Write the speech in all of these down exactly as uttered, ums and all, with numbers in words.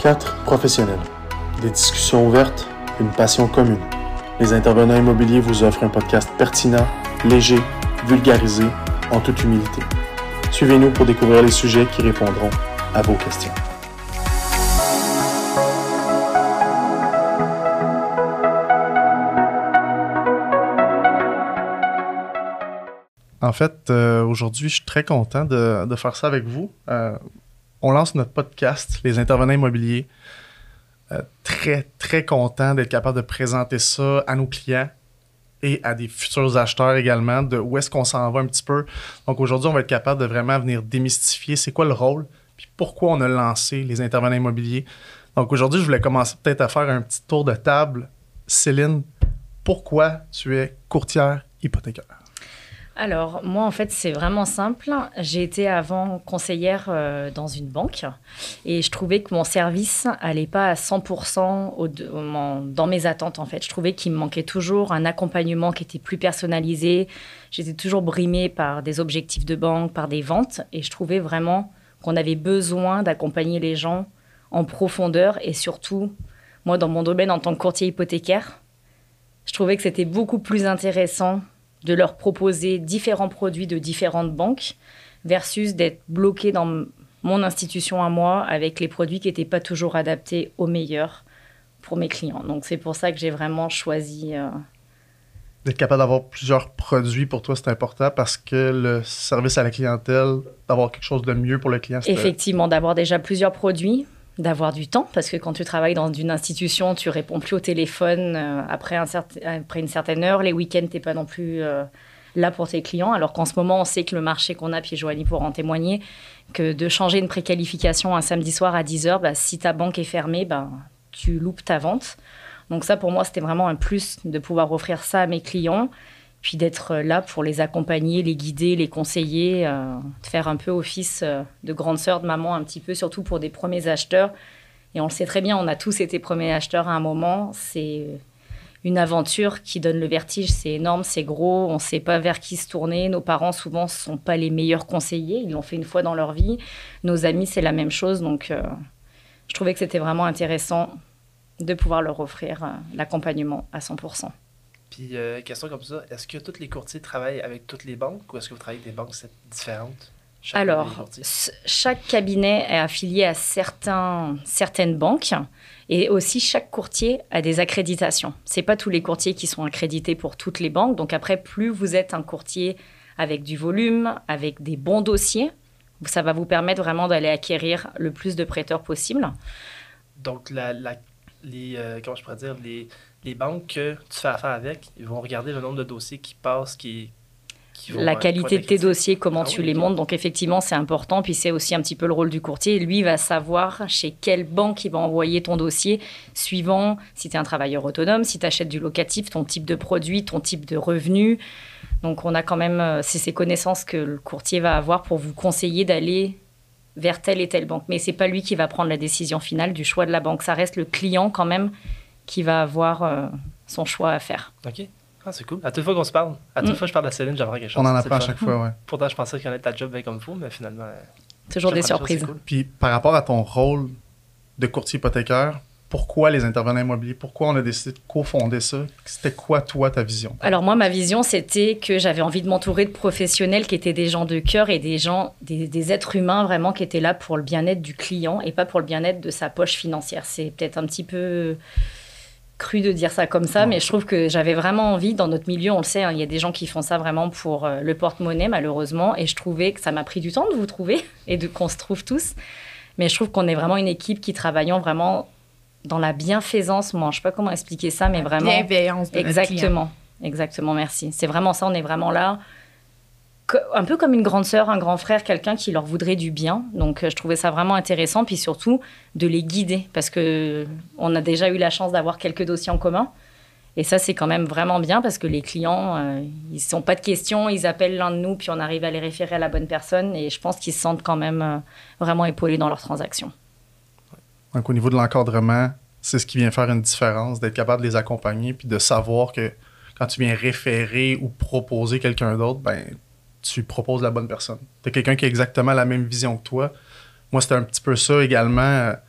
Quatre professionnels. Des discussions ouvertes, une passion commune. Les intervenants immobiliers vous offrent un podcast pertinent, léger, vulgarisé, en toute humilité. Suivez-nous pour découvrir les sujets qui répondront à vos questions. En fait, euh, aujourd'hui, je suis très content de, de faire ça avec vous. Euh, on lance notre podcast, Les intervenants immobiliers. Euh, très, très content d'être capable de présenter ça à nos clients et à des futurs acheteurs également, de où est-ce qu'on s'en va un petit peu. Donc aujourd'hui, on va être capable de vraiment venir démystifier c'est quoi le rôle, puis pourquoi on a lancé les intervenants immobiliers. Donc aujourd'hui, je voulais commencer peut-être à faire un petit tour de table. Céline, pourquoi tu es courtière hypothécaire? Alors, moi, en fait, c'est vraiment simple. J'ai été avant conseillère euh, dans une banque et je trouvais que mon service n'allait pas à cent pour cent au, au, dans mes attentes, en fait. Je trouvais qu'il me manquait toujours un accompagnement qui était plus personnalisé. J'étais toujours brimée par des objectifs de banque, par des ventes et je trouvais vraiment qu'on avait besoin d'accompagner les gens en profondeur et surtout, moi, dans mon domaine en tant que courtier hypothécaire, je trouvais que c'était beaucoup plus intéressant de leur proposer différents produits de différentes banques versus d'être bloqué dans mon institution à moi avec les produits qui n'étaient pas toujours adaptés au meilleur pour mes clients. Donc, c'est pour ça que j'ai vraiment choisi... Euh... D'être capable d'avoir plusieurs produits, pour toi, c'est important parce que le service à la clientèle, d'avoir quelque chose de mieux pour le client, c'est... Effectivement, d'avoir déjà plusieurs produits, d'avoir du temps, parce que quand tu travailles dans une institution, tu réponds plus au téléphone euh, après, un certain, après une certaine heure. Les week-ends, tu n'es pas non plus euh, là pour tes clients. Alors qu'en ce moment, on sait que le marché qu'on a, puis Joanie pourra en témoigner, que de changer une préqualification un samedi soir à dix heures, bah, si ta banque est fermée, bah, tu loupes ta vente. Donc ça, pour moi, c'était vraiment un plus de pouvoir offrir ça à mes clients, puis d'être là pour les accompagner, les guider, les conseiller, euh, de faire un peu office euh, de grande sœur, de maman un petit peu, surtout pour des premiers acheteurs. Et on le sait très bien, on a tous été premiers acheteurs à un moment. C'est une aventure qui donne le vertige, c'est énorme, c'est gros, on ne sait pas vers qui se tourner. Nos parents, souvent, ne sont pas les meilleurs conseillers, ils l'ont fait une fois dans leur vie. Nos amis, c'est la même chose, donc euh, je trouvais que c'était vraiment intéressant de pouvoir leur offrir euh, l'accompagnement à cent pour cent. Puis, euh, question comme ça, est-ce que tous les courtiers travaillent avec toutes les banques ou est-ce que vous travaillez avec des banques différentes? Alors, chaque cabinet est affilié à certains, certaines banques et aussi chaque courtier a des accréditations. Ce n'est pas tous les courtiers qui sont accrédités pour toutes les banques. Donc après, plus vous êtes un courtier avec du volume, avec des bons dossiers, ça va vous permettre vraiment d'aller acquérir le plus de prêteurs possible. Donc, la, la, les, euh, comment je pourrais dire, les... les banques que tu fais affaire avec, ils vont regarder le nombre de dossiers qui passent, qui, qui vont... La qualité de tes dossiers, comment ah tu oui, les okay. montes. Donc, effectivement, c'est important. Puis, c'est aussi un petit peu le rôle du courtier. Lui, il va savoir chez quelle banque il va envoyer ton dossier, suivant si tu es un travailleur autonome, si tu achètes du locatif, ton type de produit, ton type de revenu. Donc, on a quand même... C'est ces connaissances que le courtier va avoir pour vous conseiller d'aller vers telle et telle banque. Mais ce n'est pas lui qui va prendre la décision finale du choix de la banque. Ça reste le client quand même qui va avoir euh, son choix à faire. OK. Ah, c'est cool. À toute fois qu'on se parle, à toute mm. fois que je parle à Céline, j'apprends quelque chose. On en apprend à chaque fois, ouais. Pourtant, je pensais connaître ta job bien comme il faut, mais finalement... Toujours des surprises. Chose, cool. Puis par rapport à ton rôle de courtier hypothécaire, pourquoi les intervenants immobiliers? Pourquoi on a décidé de cofonder ça? C'était quoi, toi, ta vision? Alors moi, ma vision, c'était que j'avais envie de m'entourer de professionnels qui étaient des gens de cœur et des gens, des, des êtres humains vraiment qui étaient là pour le bien-être du client et pas pour le bien-être de sa poche financière. C'est peut-être un petit peu... cru de dire ça comme ça, ouais. Mais je trouve que j'avais vraiment envie, dans notre milieu, on le sait, hein, il y a des gens qui font ça vraiment pour euh, le porte-monnaie, malheureusement, et je trouvais que ça m'a pris du temps de vous trouver et de, qu'on se trouve tous, mais je trouve qu'on est vraiment une équipe qui travaillons vraiment dans la bienfaisance, moi, je ne sais pas comment expliquer ça, mais la vraiment... bienveillance de Exactement, exactement, merci. C'est vraiment ça, on est vraiment là, un peu comme une grande sœur, un grand frère, quelqu'un qui leur voudrait du bien. Donc, je trouvais ça vraiment intéressant. Puis surtout, de les guider. Parce qu'on a déjà eu la chance d'avoir quelques dossiers en commun. Et ça, c'est quand même vraiment bien parce que les clients, euh, ils ne sont pas de questions. Ils appellent l'un de nous, puis on arrive à les référer à la bonne personne. Et je pense qu'ils se sentent quand même euh, vraiment épaulés dans leurs transactions. Donc, au niveau de l'encadrement, c'est ce qui vient faire une différence, d'être capable de les accompagner puis de savoir que quand tu viens référer ou proposer quelqu'un d'autre, ben tu proposes la bonne personne. Tu as quelqu'un qui a exactement la même vision que toi. Moi, c'était un petit peu ça également.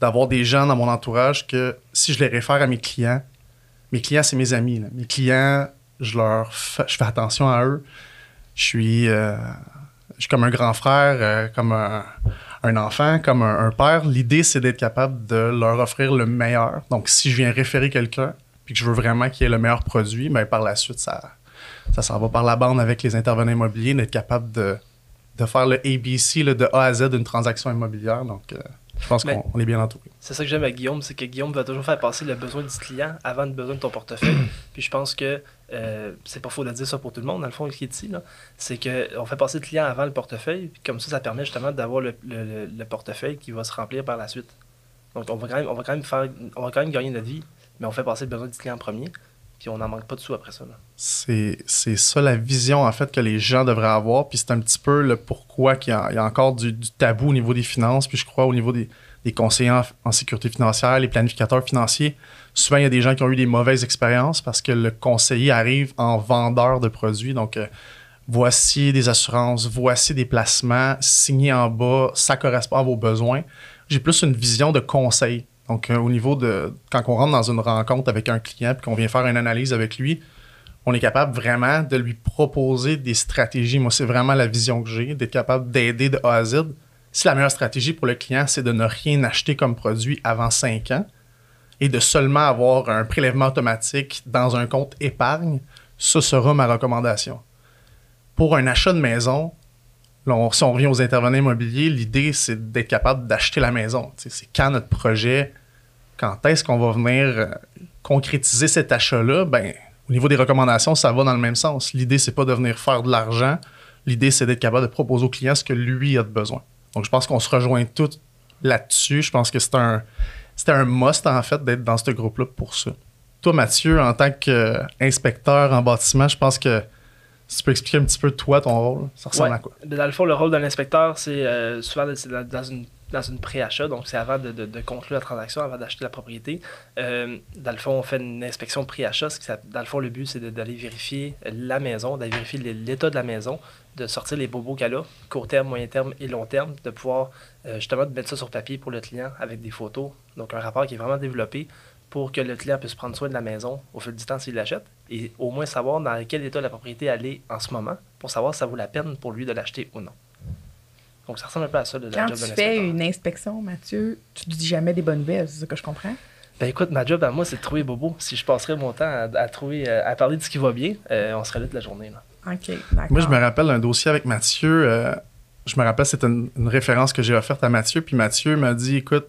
d'avoir des gens dans mon entourage que si je les réfère à mes clients, mes clients, c'est mes amis. Là. Mes clients, je leur fais, je fais attention à eux. Je suis, euh, je suis comme un grand frère, euh, comme un, un enfant, comme un, un père. L'idée, c'est d'être capable de leur offrir le meilleur. Donc, si je viens référer quelqu'un puis que je veux vraiment qu'il ait le meilleur produit, bien, par la suite, ça, ça s'en va par la bande avec les intervenants immobiliers, d'être capable de, de faire le A B C là, de A à Z d'une transaction immobilière. Donc, euh, je pense qu'on on est bien entouré. C'est ça que j'aime avec Guillaume, c'est que Guillaume va toujours faire passer le besoin du client avant le besoin de ton portefeuille. Puis je pense que euh, c'est pas faux de dire ça pour tout le monde, dans le fond, qui est ici, là. C'est qu'on fait passer le client avant le portefeuille, puis comme ça, ça permet justement d'avoir le, le, le portefeuille qui va se remplir par la suite. Donc on va quand même, on va quand même faire, on va quand même gagner notre vie, mais on fait passer le besoin du client en premier, puis on n'en manque pas de sous après ça. C'est, c'est ça la vision, en fait, que les gens devraient avoir, puis c'est un petit peu le pourquoi qu'il y a, il y a encore du, du tabou au niveau des finances, puis je crois au niveau des des conseillers en, en sécurité financière, les planificateurs financiers. Souvent, il y a des gens qui ont eu des mauvaises expériences parce que le conseiller arrive en vendeur de produits. Donc, euh, voici des assurances, voici des placements, signés en bas, ça correspond à vos besoins. J'ai plus une vision de conseil. Donc, euh, au niveau de... Quand on rentre dans une rencontre avec un client et qu'on vient faire une analyse avec lui, on est capable vraiment de lui proposer des stratégies. Moi, c'est vraiment la vision que j'ai, d'être capable d'aider de A à Z. Si la meilleure stratégie pour le client, c'est de ne rien acheter comme produit avant cinq ans et de seulement avoir un prélèvement automatique dans un compte épargne, ça sera ma recommandation. Pour un achat de maison, là, on, si on revient aux intervenants immobiliers, l'idée, c'est d'être capable d'acheter la maison. T'sais, c'est quand notre projet, quand est-ce qu'on va venir euh, concrétiser cet achat-là, ben, au niveau des recommandations, ça va dans le même sens. L'idée, c'est pas de venir faire de l'argent. L'idée, c'est d'être capable de proposer au client ce que lui a de besoin. Donc, je pense qu'on se rejoint tous là-dessus. Je pense que c'est un, c'était un must, en fait, d'être dans ce groupe-là pour ça. Toi, Mathieu, en tant qu'inspecteur en bâtiment, je pense que si tu peux expliquer un petit peu, toi, ton rôle, ça ressemble ouais. à quoi? Dans le fond, le rôle d'un inspecteur, c'est euh, souvent c'est dans une, dans une pré-achat, donc c'est avant de, de, de conclure la transaction, avant d'acheter la propriété. Euh, dans le fond, on fait une inspection pré-achat. Ce qui, dans le fond, le but, c'est de, d'aller vérifier la maison, d'aller vérifier l'état de la maison, de sortir les bobos qu'elle a, court terme, moyen terme et long terme, de pouvoir euh, justement mettre ça sur papier pour le client avec des photos. Donc un rapport qui est vraiment développé pour que le client puisse prendre soin de la maison au fil du temps s'il l'achète et au moins savoir dans quel état la propriété elle est en ce moment pour savoir si ça vaut la peine pour lui de l'acheter ou non. Donc ça ressemble un peu à ça. Le, Quand job tu d'un fais inspecteur. une inspection, Mathieu, tu ne dis jamais des bonnes nouvelles, c'est ça que je comprends? Ben écoute, ma job à moi, c'est de trouver bobo. Si je passerais mon temps à, à trouver, à parler de ce qui va bien, euh, on serait là toute la journée. Là. OK, d'accord. Moi, je me rappelle d'un dossier avec Mathieu. Euh, je me rappelle, c'était une, une référence que j'ai offerte à Mathieu. Puis Mathieu m'a dit, écoute,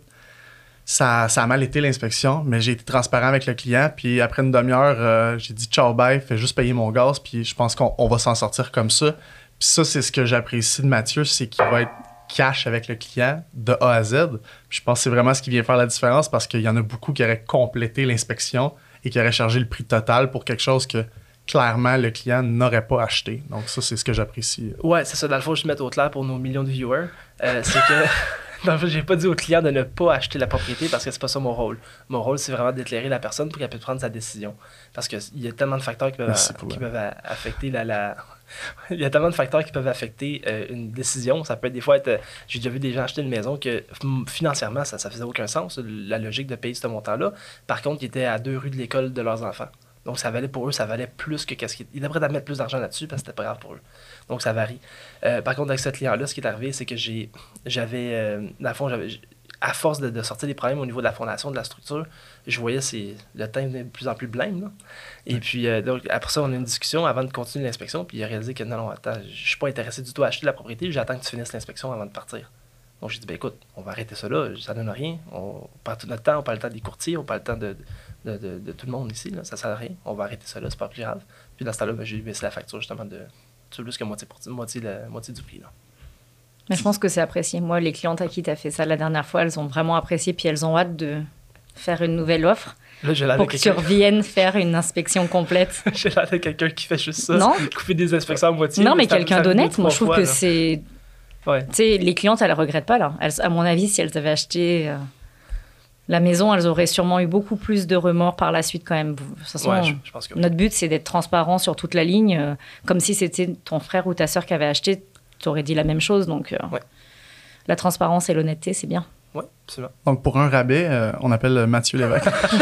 ça, ça a mal été l'inspection, mais j'ai été transparent avec le client. Puis après une demi-heure, euh, j'ai dit, ciao, bye, fais juste payer mon gaz. Puis je pense qu'on on va s'en sortir comme ça. Puis ça, c'est ce que j'apprécie de Mathieu, c'est qu'il va être cash avec le client de A à Z. Puis je pense que c'est vraiment ce qui vient faire la différence parce qu'il y en a beaucoup qui auraient complété l'inspection et qui auraient chargé le prix total pour quelque chose que clairement le client n'aurait pas acheté. Donc ça, c'est ce que j'apprécie. Ouais, c'est ça. Dans le fond, je mets au clair pour nos millions de viewers. Euh, c'est que, dans le fond, j'ai pas dit au client de ne pas acheter la propriété parce que c'est pas ça mon rôle. Mon rôle, c'est vraiment d'éclairer la personne pour qu'elle puisse prendre sa décision. Parce qu'il y a tellement de facteurs qui peuvent, a, qui peuvent affecter la... la... Il y a tellement de facteurs qui peuvent affecter euh, une décision. Ça peut être des fois être... Euh, j'ai déjà vu des gens acheter une maison que financièrement, ça ne faisait aucun sens, la logique de payer ce montant-là. Par contre, ils étaient à deux rues de l'école de leurs enfants. Donc, ça valait pour eux, ça valait plus que qu'est-ce qu'ils... Ils devraient mettre plus d'argent là-dessus parce que c'était pas grave pour eux. Donc, ça varie. Euh, par contre, avec ce client-là, ce qui est arrivé, c'est que j'ai, j'avais... Euh, dans le fond, j'avais... À force de, de sortir des problèmes au niveau de la fondation, de la structure, je voyais c'est, le temps venait de plus en plus blême. Là. Et puis, euh, donc, après ça, on a eu une discussion avant de continuer l'inspection. Puis, il a réalisé que non, non, attends, je suis pas intéressé du tout à acheter la propriété. J'attends que tu finisses l'inspection avant de partir. Donc, j'ai dit, ben écoute, on va arrêter ça là. Ça donne rien. On perd tout notre temps. On perd le temps des courtiers. On perd le temps de, de, de, de tout le monde ici. Là. Ça sert à rien. On va arrêter ça là. C'est pas plus grave. Puis, dans ce temps-là, ben, j'ai baissé la facture justement de plus que moitié, pour, moitié, la, moitié du prix. Là. Mais je pense que c'est apprécié. Moi, les clientes à qui tu as fait ça la dernière fois, elles ont vraiment apprécié, puis elles ont hâte de faire une nouvelle offre là, j'ai pour que tu reviennes faire une inspection complète. J'ai l'air de quelqu'un qui fait juste ça. Non. Couper des inspections à moitié. Non, mais, mais quelqu'un d'honnête. Moi, je trouve fois, que là. c'est... Ouais. Tu sais, les clientes, elles ne regrettent pas, là. Elles, à mon avis, si elles avaient acheté euh, la maison, elles auraient sûrement eu beaucoup plus de remords par la suite quand même. De toute façon, ouais, je, je pense que oui. Notre but, c'est d'être transparent sur toute la ligne. Euh, comme si c'était ton frère ou ta sœur qui avait acheté, tu aurais dit la même chose. Donc... Euh, ouais. La transparence et l'honnêteté, c'est bien. Oui, absolument. Donc, pour un rabais, euh, on appelle Mathieu Lévesque.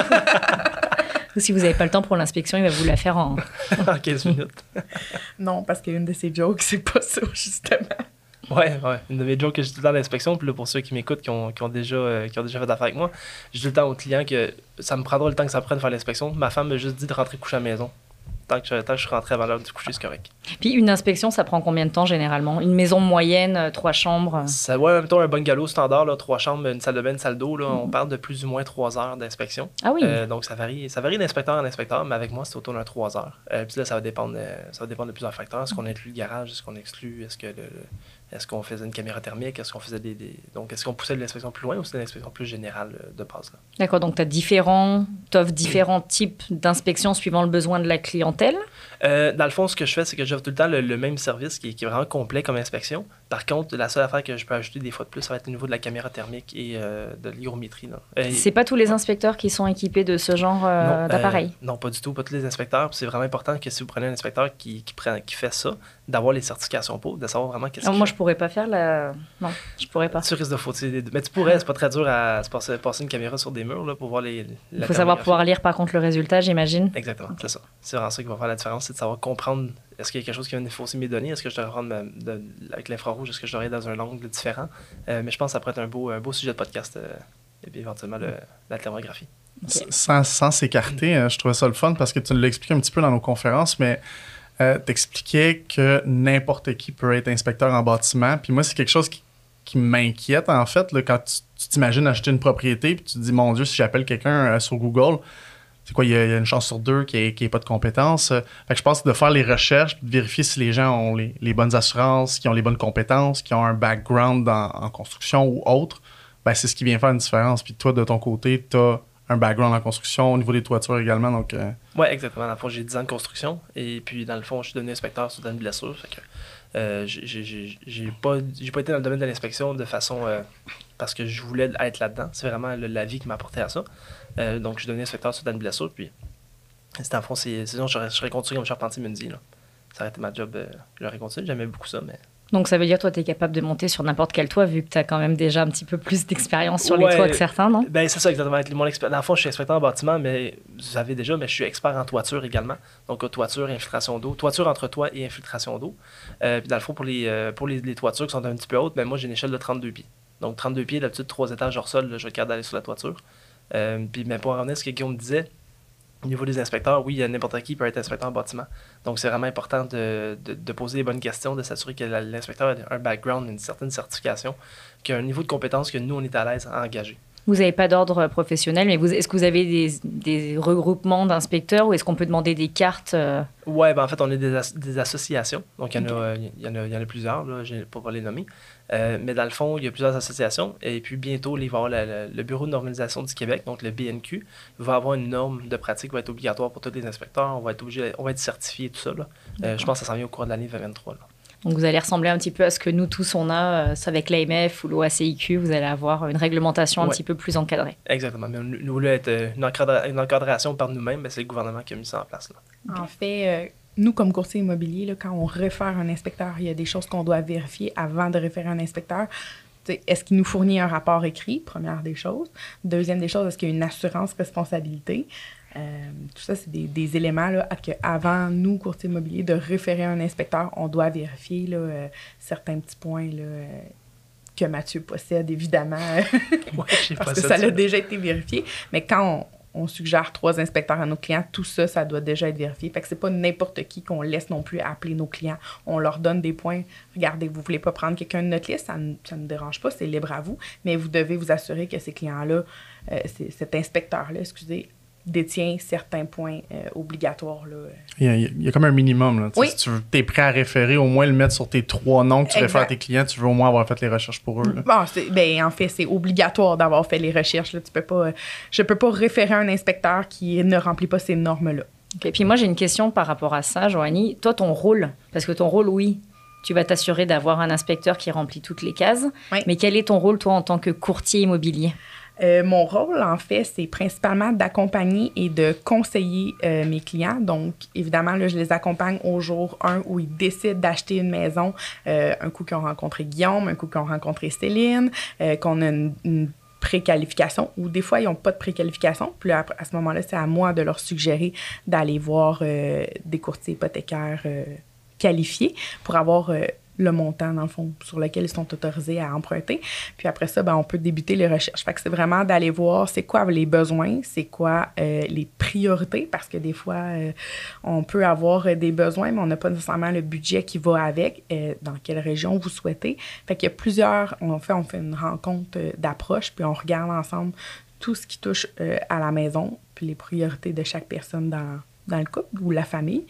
Ou si vous n'avez pas le temps pour l'inspection, il va vous la faire en... en quinze minutes. Non, parce qu'une de ces jokes, c'est pas ça, justement. Ouais, ouais. Une de mes jokes que j'ai tout le temps à l'inspection, puis là, pour ceux qui m'écoutent, qui ont, qui ont déjà, euh, qui ont déjà fait affaire avec moi, j'ai tout le temps aux clients que ça me prendra le temps que ça prenne de faire l'inspection. Ma femme m'a juste dit de rentrer coucher à la maison. Tant que, je, tant que je suis rentré avant l'heure du coucher, c'est correct. Puis une inspection, ça prend combien de temps généralement? Une maison moyenne, euh, trois chambres? Ça, ouais, mettons un bungalow standard, là, trois chambres, une salle de bain, une salle d'eau, là, mm-hmm. on parle de plus ou moins trois heures d'inspection. Ah oui? Euh, donc ça varie, ça varie d'inspecteur en inspecteur, mais avec moi, c'est autour d'un trois heures. Euh, puis là, ça va dépendre, euh, ça va dépendre de plusieurs facteurs. Est-ce qu'on inclut le garage? Est-ce qu'on exclut? Est-ce que le, le Est-ce qu'on faisait une caméra thermique? Est-ce qu'on faisait des, des... Donc, est-ce qu'on poussait de l'inspection plus loin ou c'était une inspection plus générale de base? Là? D'accord, donc tu as différents, t'offres différents types d'inspections suivant le besoin de la clientèle? Euh, dans le fond, ce que je fais, c'est que j'offre tout le temps le, le même service qui est, qui est vraiment complet comme inspection. Par contre, la seule affaire que je peux ajouter des fois de plus, ça va être au niveau de la caméra thermique et euh, de l'hygrométrie. Euh, c'est pas tous les inspecteurs qui sont équipés de ce genre euh, d'appareil? Euh, non, pas du tout, pas tous les inspecteurs. C'est vraiment important que si vous prenez un inspecteur qui, qui, prend, qui fait ça, d'avoir les certifications pour, de savoir vraiment qu'est-ce qu'il Moi, fait. je pourrais pas faire la... Non, je pourrais pas. Tu risques de fausser. Mais tu pourrais, c'est pas très dur à passer, passer une caméra sur des murs là, pour voir les. Il faut savoir pouvoir lire par contre le résultat, j'imagine. Exactement, okay. C'est ça. C'est vraiment ça qui va faire la différence, c'est de savoir comprendre est-ce qu'il y a quelque chose qui vient de fausser mes données, est-ce que je dois rendre ma, de, avec l'infrarouge, est-ce que je dois aller dans un angle différent. Euh, mais je pense que ça pourrait être un beau, un beau sujet de podcast euh, et puis éventuellement le, la thermographie. Okay. Sans, sans s'écarter, euh, je trouvais ça le fun parce que tu l'as expliqué un petit peu dans nos conférences, mais euh, tu expliquais que n'importe qui peut être inspecteur en bâtiment. Puis moi, c'est quelque chose qui, qui m'inquiète en fait, là, quand tu, tu t'imagines acheter une propriété puis tu te dis, mon Dieu, si j'appelle quelqu'un euh, sur Google, c'est quoi, il y, a, il y a une chance sur deux qu'il n'y ait, ait pas de compétences. Fait que je pense que de faire les recherches, de vérifier si les gens ont les, les bonnes assurances, qui ont les bonnes compétences, qui ont un background en, en construction ou autre, ben c'est ce qui vient faire une différence. Puis toi, de ton côté, tu as un background en construction, au niveau des toitures également. Donc, euh... oui, exactement. Dans le fond, j'ai dix ans de construction. Et puis, dans le fond, je suis devenu inspecteur sur une blessure. Fait que euh, j'ai, j'ai, j'ai, pas, j'ai pas été dans le domaine de l'inspection de façon... Euh, parce que je voulais être là-dedans. C'est vraiment le, la vie qui m'a apporté à ça. Euh, donc, je suis devenu inspecteur sur une blessure. Puis, c'est en fond, c'est, sinon, je serais continué comme charpentier menuisier. Là. Ça aurait été ma job. Euh, j'aurais continué. J'aimais beaucoup ça, mais... Donc, ça veut dire, toi, tu es capable de monter sur n'importe quel toit, vu que tu as quand même déjà un petit peu plus d'expérience sur ouais, les toits que certains, non? Ben, c'est ça, exactement. Avec mon expé- dans le fond, je suis inspecteur en bâtiment, mais vous savez déjà, mais je suis expert en toiture également. Donc, toiture, infiltration d'eau, toiture entre toit et infiltration d'eau. Euh, puis, dans le fond, pour les, euh, pour les, les toitures qui sont un petit peu hautes, ben, moi, j'ai une échelle de trente-deux pieds. Donc, trente-deux pieds, d'habitude, trois étages hors sol, là, je regarde d'aller sur la toiture. Euh, puis, mais pour en revenir à ce que Guillaume disait, au niveau des inspecteurs, oui, n'importe qui peut être inspecteur en bâtiment. Donc, c'est vraiment important de, de, de poser les bonnes questions, de s'assurer que l'inspecteur a un background, une certaine certification, qu'il y a un niveau de compétence que nous, on est à l'aise à engager. Vous n'avez pas d'ordre professionnel, mais vous, est-ce que vous avez des, des regroupements d'inspecteurs ou est-ce qu'on peut demander des cartes? euh... Oui, ben en fait, on est des, as- des associations. Donc, il y, okay. y, y, en a, y en a plusieurs, là, je n'ai pas les nommer. Euh, mais dans le fond, il y a plusieurs associations. Et puis, bientôt, il va y avoir la, la, le Bureau de normalisation du Québec, donc le B N Q, va avoir une norme de pratique qui va être obligatoire pour tous les inspecteurs. On va être, obligé, on va être certifié et tout ça. Là. Euh, je pense que ça s'en vient au cours de l'année vingt vingt-trois. Là. Donc, vous allez ressembler un petit peu à ce que nous tous, on a euh, avec l'A M F ou l'O A C I Q. Vous allez avoir une réglementation un ouais. petit peu plus encadrée. Exactement. Mais nous, nous là, être une, encadra- une encadration par nous-mêmes, mais c'est le gouvernement qui a mis ça en place. Là. En fait, euh, nous, comme courtier immobilier, là, quand on réfère un inspecteur, il y a des choses qu'on doit vérifier avant de référer un inspecteur. T'sais, est-ce qu'il nous fournit un rapport écrit, première des choses. Deuxième des choses, est-ce qu'il y a une assurance responsabilité? Euh, tout ça, c'est des, des éléments là, qu'avant, nous, courtiers immobiliers, de référer un inspecteur, on doit vérifier là, euh, certains petits points là, euh, que Mathieu possède, évidemment, ouais, parce que ça a déjà été vérifié. Mais quand on, on suggère trois inspecteurs à nos clients, tout ça, ça doit déjà être vérifié. Fait que c'est pas n'importe qui qu'on laisse non plus appeler nos clients. On leur donne des points. Regardez, vous voulez pas prendre quelqu'un de notre liste, ça ne nous dérange pas, c'est libre à vous, mais vous devez vous assurer que ces clients-là, euh, c'est, cet inspecteur-là, excusez, détient certains points euh, obligatoires. Là. Il, y a, il y a comme un minimum. Là. Oui. Si tu es prêt à référer, au moins le mettre sur tes trois noms que tu réfères à tes clients, tu veux au moins avoir fait les recherches pour eux. Là. Bon, c'est, ben, en fait, c'est obligatoire d'avoir fait les recherches. Là. Tu peux pas, euh, je ne peux pas référer un inspecteur qui ne remplit pas ces normes-là. Okay. Puis moi, j'ai une question par rapport à ça, Joanie. Toi, ton rôle, parce que ton rôle, oui, tu vas t'assurer d'avoir un inspecteur qui remplit toutes les cases. Oui. Mais quel est ton rôle, toi, en tant que courtier immobilier? Euh, mon rôle, en fait, c'est principalement d'accompagner et de conseiller euh, mes clients. Donc, évidemment, là, je les accompagne au jour un où ils décident d'acheter une maison. Euh, un coup qu'ils ont rencontré Guillaume, un coup qu'ils ont rencontré Céline, euh, qu'on a une, une préqualification ou des fois, ils n'ont pas de préqualification. Puis là, à ce moment-là, c'est à moi de leur suggérer d'aller voir euh, des courtiers hypothécaires euh, qualifiés pour avoir euh, le montant, dans le fond, sur lequel ils sont autorisés à emprunter. Puis après ça, ben, on peut débuter les recherches. Fait que c'est vraiment d'aller voir c'est quoi les besoins, c'est quoi euh, les priorités, parce que des fois, euh, on peut avoir des besoins, mais on n'a pas nécessairement le budget qui va avec, euh, dans quelle région vous souhaitez. Fait qu'il y a plusieurs, on fait, on fait une rencontre euh, d'approche, puis on regarde ensemble tout ce qui touche euh, à la maison, puis les priorités de chaque personne dans, dans le couple ou la famille.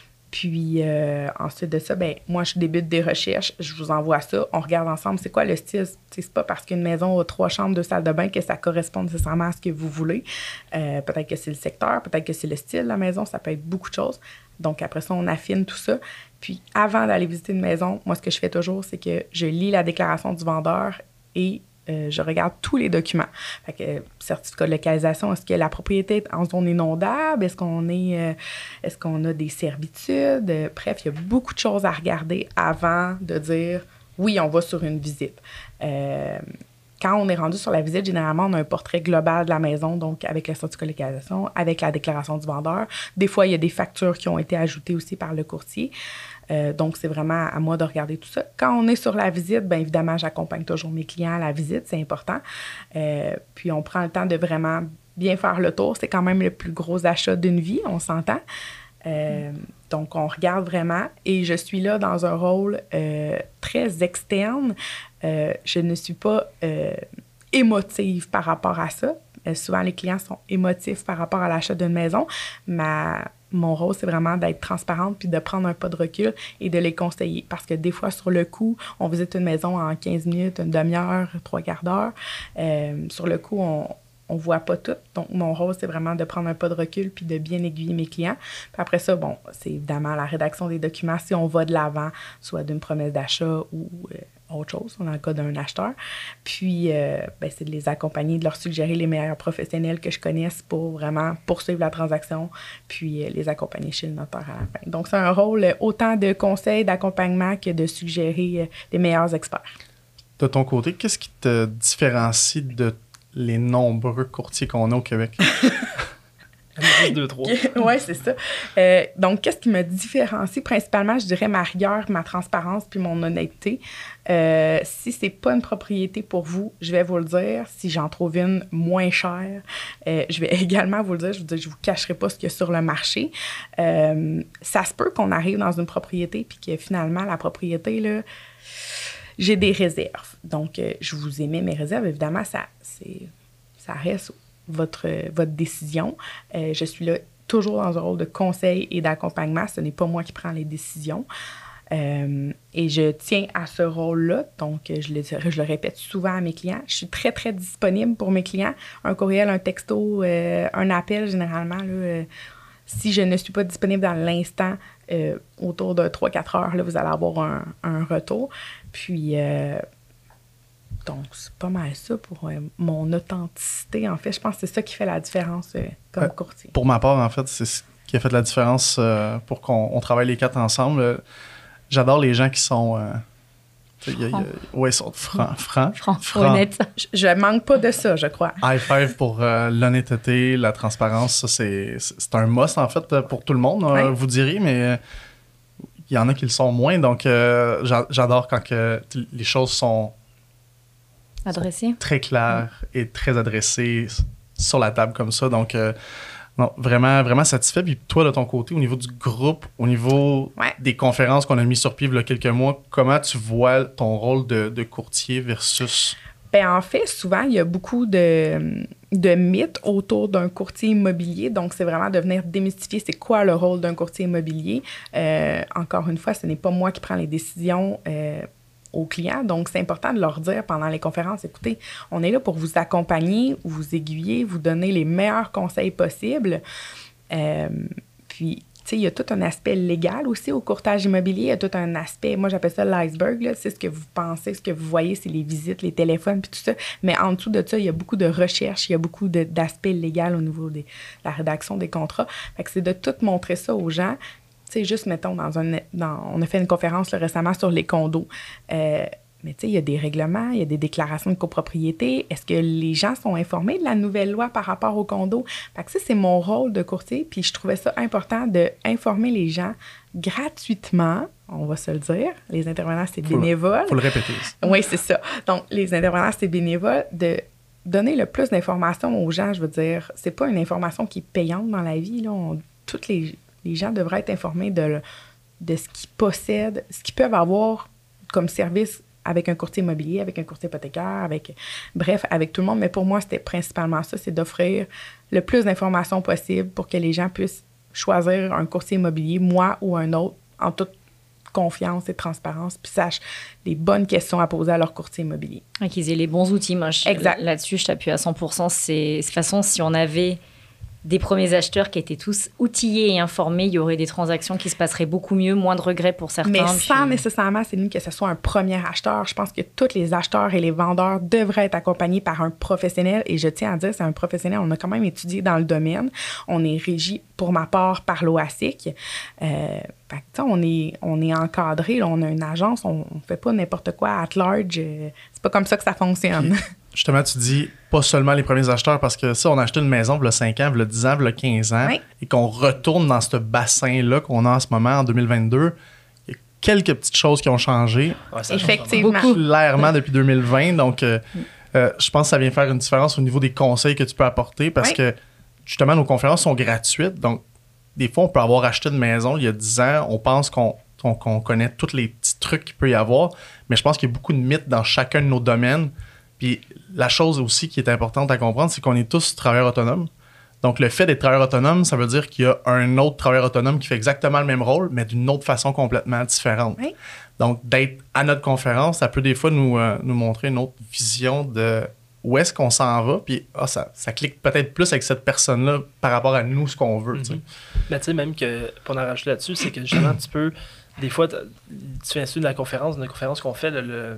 Puis euh, ensuite de ça, ben moi, je débute des recherches, je vous envoie ça, on regarde ensemble c'est quoi le style. T'sais, c'est pas parce qu'une maison a trois chambres, deux salles de bain que ça correspond nécessairement à ce que vous voulez. Euh, peut-être que c'est le secteur, peut-être que c'est le style de la maison, ça peut être beaucoup de choses. Donc après ça, on affine tout ça. Puis avant d'aller visiter une maison, moi, ce que je fais toujours, c'est que je lis la déclaration du vendeur et Euh, je regarde tous les documents. Fait que, euh, certificat de localisation, est-ce que la propriété est en zone inondable? Est-ce qu'on est, euh, est-ce qu'on a des servitudes? Euh, bref, il y a beaucoup de choses à regarder avant de dire oui, on va sur une visite. Euh, quand on est rendu sur la visite, généralement, on a un portrait global de la maison, donc avec le certificat de localisation, avec la déclaration du vendeur. Des fois, il y a des factures qui ont été ajoutées aussi par le courtier. Euh, donc, c'est vraiment à moi de regarder tout ça. Quand on est sur la visite, bien évidemment, j'accompagne toujours mes clients à la visite, c'est important. Euh, puis, on prend le temps de vraiment bien faire le tour. C'est quand même le plus gros achat d'une vie, on s'entend. Euh, mm. Donc, on regarde vraiment. Et je suis là dans un rôle euh, très externe. Euh, je ne suis pas euh, émotive par rapport à ça. Euh, souvent, les clients sont émotifs par rapport à l'achat d'une maison. Ma... Mon rôle, c'est vraiment d'être transparente puis de prendre un pas de recul et de les conseiller. Parce que des fois, sur le coup, on visite une maison en quinze minutes, une demi-heure, trois quarts d'heure. Euh, sur le coup, on on voit pas tout. Donc, mon rôle, c'est vraiment de prendre un pas de recul puis de bien aiguiller mes clients. Puis après ça, bon, c'est évidemment la rédaction des documents si on va de l'avant, soit d'une promesse d'achat ou euh, autre chose, dans le cas d'un acheteur. Puis, euh, ben, c'est de les accompagner, de leur suggérer les meilleurs professionnels que je connaisse pour vraiment poursuivre la transaction, puis euh, les accompagner chez le notaire à la fin. Donc, c'est un rôle autant de conseil, d'accompagnement que de suggérer euh, les meilleurs experts. De ton côté, qu'est-ce qui te différencie de les nombreux courtiers qu'on a au Québec? Juste deux, trois. Oui, c'est ça. Euh, donc, qu'est-ce qui me différencie? Principalement, je dirais ma rigueur, ma transparence puis mon honnêteté. Euh, si c'est pas une propriété pour vous, je vais vous le dire. Si j'en trouve une moins chère, euh, je vais également vous le dire. Je vous dis, je vous cacherai pas ce qu'il y a sur le marché. Euh, ça se peut qu'on arrive dans une propriété puis que finalement, la propriété, là, j'ai des réserves. Donc, euh, je vous émets mes réserves. Évidemment, ça, c'est, ça reste votre, votre décision. Euh, je suis là toujours dans un rôle de conseil et d'accompagnement. Ce n'est pas moi qui prends les décisions. Euh, et je tiens à ce rôle-là. Donc, je le, je le répète souvent à mes clients. Je suis très, très disponible pour mes clients. Un courriel, un texto, euh, un appel, généralement, là, euh, si je ne suis pas disponible dans l'instant, euh, autour de trois à quatre heures, là, vous allez avoir un, un retour. Puis, euh, donc, c'est pas mal ça pour euh, mon authenticité. En fait, je pense que c'est ça qui fait la différence euh, comme euh, courtier. Pour ma part, en fait, c'est ce qui a fait la différence euh, pour qu'on on travaille les quatre ensemble. J'adore les gens qui sont... Euh, y a, y a, ouais, ils sont francs. Francs. Francs, franc. Honnêtes. Je, je manque pas de ça, je crois. High five pour euh, l'honnêteté, la transparence. Ça, c'est, c'est un must, en fait, pour tout le monde, ouais. euh, vous direz, mais il y en a qui le sont moins. Donc, euh, j'adore quand que les choses sont... Adressées. Très claires mmh. et très adressées sur la table comme ça. Donc, euh, non, vraiment, vraiment satisfait. Puis toi, de ton côté, au niveau du groupe, au niveau ouais. des conférences qu'on a mis sur pied il y a quelques mois, comment tu vois ton rôle de, de courtier versus... Bien, en fait, souvent, il y a beaucoup de, de mythes autour d'un courtier immobilier. Donc, c'est vraiment de venir démystifier c'est quoi le rôle d'un courtier immobilier. Euh, encore une fois, ce n'est pas moi qui prends les décisions euh, aux clients. Donc, c'est important de leur dire pendant les conférences, écoutez, on est là pour vous accompagner, vous aiguiller, vous donner les meilleurs conseils possibles. Euh, puis, tu sais, il y a tout un aspect légal aussi au courtage immobilier. Il y a tout un aspect, moi j'appelle ça l'iceberg, là. C'est ce que vous pensez, ce que vous voyez, c'est les visites, les téléphones, puis tout ça. Mais en dessous de ça, il y a beaucoup de recherches, il y a beaucoup de, d'aspects légaux au niveau de la rédaction des contrats. Fait que c'est de tout montrer ça aux gens. Tu sais, juste, mettons, dans un, dans, on a fait une conférence là, récemment sur les condos. Euh, mais tu sais, il y a des règlements, il y a des déclarations de copropriété. Est-ce que les gens sont informés de la nouvelle loi par rapport au condo? Fait que ça, c'est mon rôle de courtier, puis je trouvais ça important d'informer les gens gratuitement, on va se le dire. Les intervenants, c'est bénévole. Il faut le répéter. Oui, c'est ça. Donc, les intervenants, c'est bénévole de donner le plus d'informations aux gens. Je veux dire, c'est pas une information qui est payante dans la vie. Là. On, toutes les, les gens devraient être informés de, de ce qu'ils possèdent, ce qu'ils peuvent avoir comme service avec un courtier immobilier, avec un courtier hypothécaire, avec, bref, avec tout le monde. Mais pour moi, c'était principalement ça, c'est d'offrir le plus d'informations possible pour que les gens puissent choisir un courtier immobilier, moi ou un autre, en toute confiance et transparence, puis sachent les bonnes questions à poser à leur courtier immobilier. Et qu'ils aient les bons outils. Moi, je, exact. Là-dessus, je t'appuie à cent pour cent. C'est, de toute façon, si on avait des premiers acheteurs qui étaient tous outillés et informés, il y aurait des transactions qui se passeraient beaucoup mieux, moins de regrets pour certains. Mais sans puis... nécessairement, Céline, que ce soit un premier acheteur. Je pense que tous les acheteurs et les vendeurs devraient être accompagnés par un professionnel. Et je tiens à dire, c'est un professionnel. On a quand même étudié dans le domaine. On est régi, pour ma part, par l'O A S I C. Euh, fait que, on est, on est encadré. Là, on a une agence. On ne fait pas n'importe quoi at large. Euh, c'est pas comme ça que ça fonctionne. Puis, justement, tu dis pas seulement les premiers acheteurs, parce que ça, on a acheté une maison il y a cinq ans, il y a dix ans, il y a quinze ans, oui. Et qu'on retourne dans ce bassin-là qu'on a en ce moment, en deux mille vingt-deux. Il y a quelques petites choses qui ont changé. Ouais, ça effectivement. Beaucoup clairement depuis deux mille vingt. Donc, euh, euh, je pense que ça vient faire une différence au niveau des conseils que tu peux apporter, parce oui. que, justement, nos conférences sont gratuites. Donc, des fois, on peut avoir acheté une maison il y a dix ans, on pense qu'on qu'on, qu'on connaît tous les petits trucs qu'il peut y avoir, mais je pense qu'il y a beaucoup de mythes dans chacun de nos domaines. Puis la chose aussi qui est importante à comprendre, c'est qu'on est tous travailleurs autonomes. Donc, le fait d'être travailleur autonome, ça veut dire qu'il y a un autre travailleur autonome qui fait exactement le même rôle, mais d'une autre façon complètement différente. Oui. Donc, d'être à notre conférence, ça peut des fois nous, euh, nous montrer une autre vision de où est-ce qu'on s'en va. Puis, ah, ça, ça clique peut-être plus avec cette personne-là par rapport à nous, ce qu'on veut. Mm-hmm. Mais tu sais, même que, pour en rajouter là-dessus, c'est que justement, tu peux, des fois, tu fais insu de la conférence, d'une conférence qu'on fait, le, le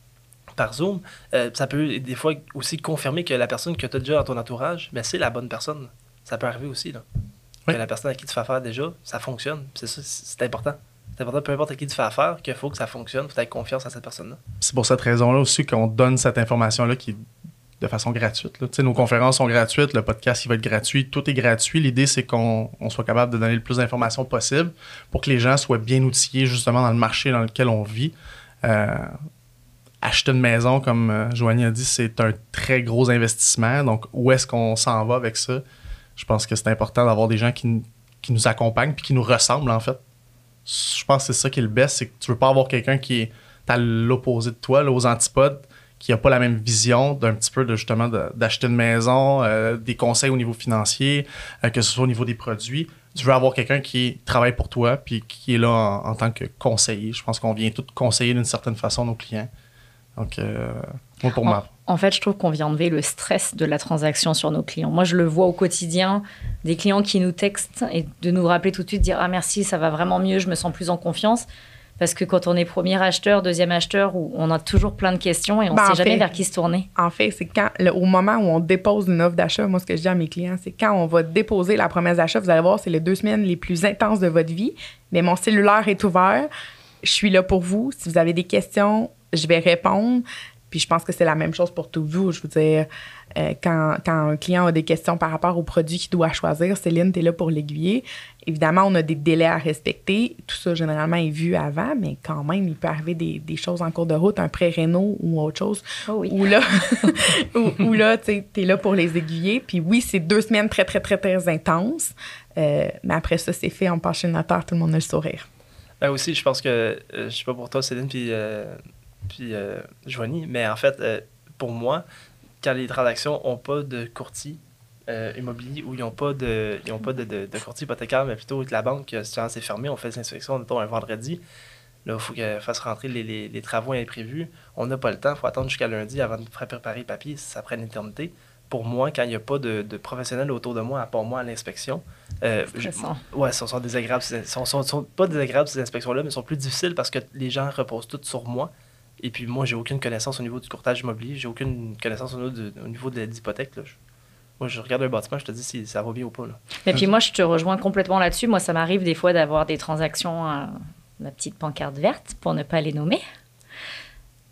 par Zoom, euh, ça peut des fois aussi confirmer que la personne que tu as déjà dans ton entourage, ben, c'est la bonne personne. Ça peut arriver aussi. Là. Oui. Que la personne à qui tu fais affaire déjà, ça fonctionne. C'est ça, c'est important. C'est important, peu importe à qui tu fais affaire, qu'il faut que ça fonctionne, il faut avoir confiance à cette personne-là. C'est pour cette raison-là aussi qu'on donne cette information-là qui de façon gratuite. Là. Nos conférences sont gratuites, le podcast il va être gratuit, tout est gratuit. L'idée, c'est qu'on on soit capable de donner le plus d'informations possible pour que les gens soient bien outillés justement dans le marché dans lequel on vit. Euh, Acheter une maison, comme euh, Joanie a dit, c'est un très gros investissement. Donc, où est-ce qu'on s'en va avec ça? Je pense que c'est important d'avoir des gens qui, qui nous accompagnent puis qui nous ressemblent, en fait. Je pense que c'est ça qui est le best, c'est que tu veux pas avoir quelqu'un qui est à l'opposé de toi, là, aux antipodes, qui n'a pas la même vision d'un petit peu de justement de, d'acheter une maison, euh, des conseils au niveau financier, euh, que ce soit au niveau des produits. Tu veux avoir quelqu'un qui travaille pour toi puis qui est là en, en tant que conseiller. Je pense qu'on vient tous conseiller d'une certaine façon nos clients. Donc, euh, moi, pour moi. En, en fait, je trouve qu'on vient enlever le stress de la transaction sur nos clients. Moi, je le vois au quotidien, des clients qui nous textent et de nous rappeler tout de suite, dire « Ah merci, ça va vraiment mieux, je me sens plus en confiance ». Parce que quand on est premier acheteur, deuxième acheteur, on a toujours plein de questions et on ne ben, sait jamais fait, vers qui se tourner. En fait, c'est quand, le, au moment où on dépose une offre d'achat, moi, ce que je dis à mes clients, c'est quand on va déposer la promesse d'achat, vous allez voir, c'est les deux semaines les plus intenses de votre vie. Mais mon cellulaire est ouvert. Je suis là pour vous. Si vous avez des questions, je vais répondre. Puis je pense que c'est la même chose pour tous vous. Je veux dire, euh, quand, quand un client a des questions par rapport au produit qu'il doit choisir, Céline, tu es là pour l'aiguiller. Évidemment, on a des délais à respecter. Tout ça, généralement, est vu avant, mais quand même, il peut arriver des, des choses en cours de route, un pré-réno ou autre chose. Oh oui. Où là, où, où là tu es là pour les aiguiller. Puis oui, c'est deux semaines très, très, très, très intenses. Euh, mais après ça, c'est fait, on passe chez le notaire, tout le monde a le sourire. Ben aussi, je pense que, euh, je sais pas pour toi, Céline, puis... Euh... puis euh, Joanie, mais en fait, euh, pour moi, quand les transactions n'ont pas de courtier euh, immobilier ou ils n'ont pas de ils ont pas de, de, de courtier hypothécaire, mais plutôt que la banque, si c'est fermé, on fait des inspections, mettons, un vendredi, là, il faut qu'elle fasse rentrer les, les, les travaux imprévus. On n'a pas le temps, il faut attendre jusqu'à lundi avant de préparer les papiers, ça prend une éternité. Pour moi, quand il n'y a pas de, de professionnels autour de moi, à part moi à l'inspection, euh, je, ouais, ce sont désagréables. Ce sont, sont, sont pas désagréables ces inspections-là, mais sont plus difficiles parce que les gens reposent tout sur moi. Et puis moi, j'ai aucune connaissance au niveau du courtage immobilier, j'ai aucune connaissance au niveau de, au niveau de l'hypothèque. Là. Je, moi, je regarde un bâtiment, je te dis si ça va bien ou pas. Là. Et puis moi, je te rejoins complètement là-dessus. Moi, ça m'arrive des fois d'avoir des transactions, euh, la petite pancarte verte, pour ne pas les nommer.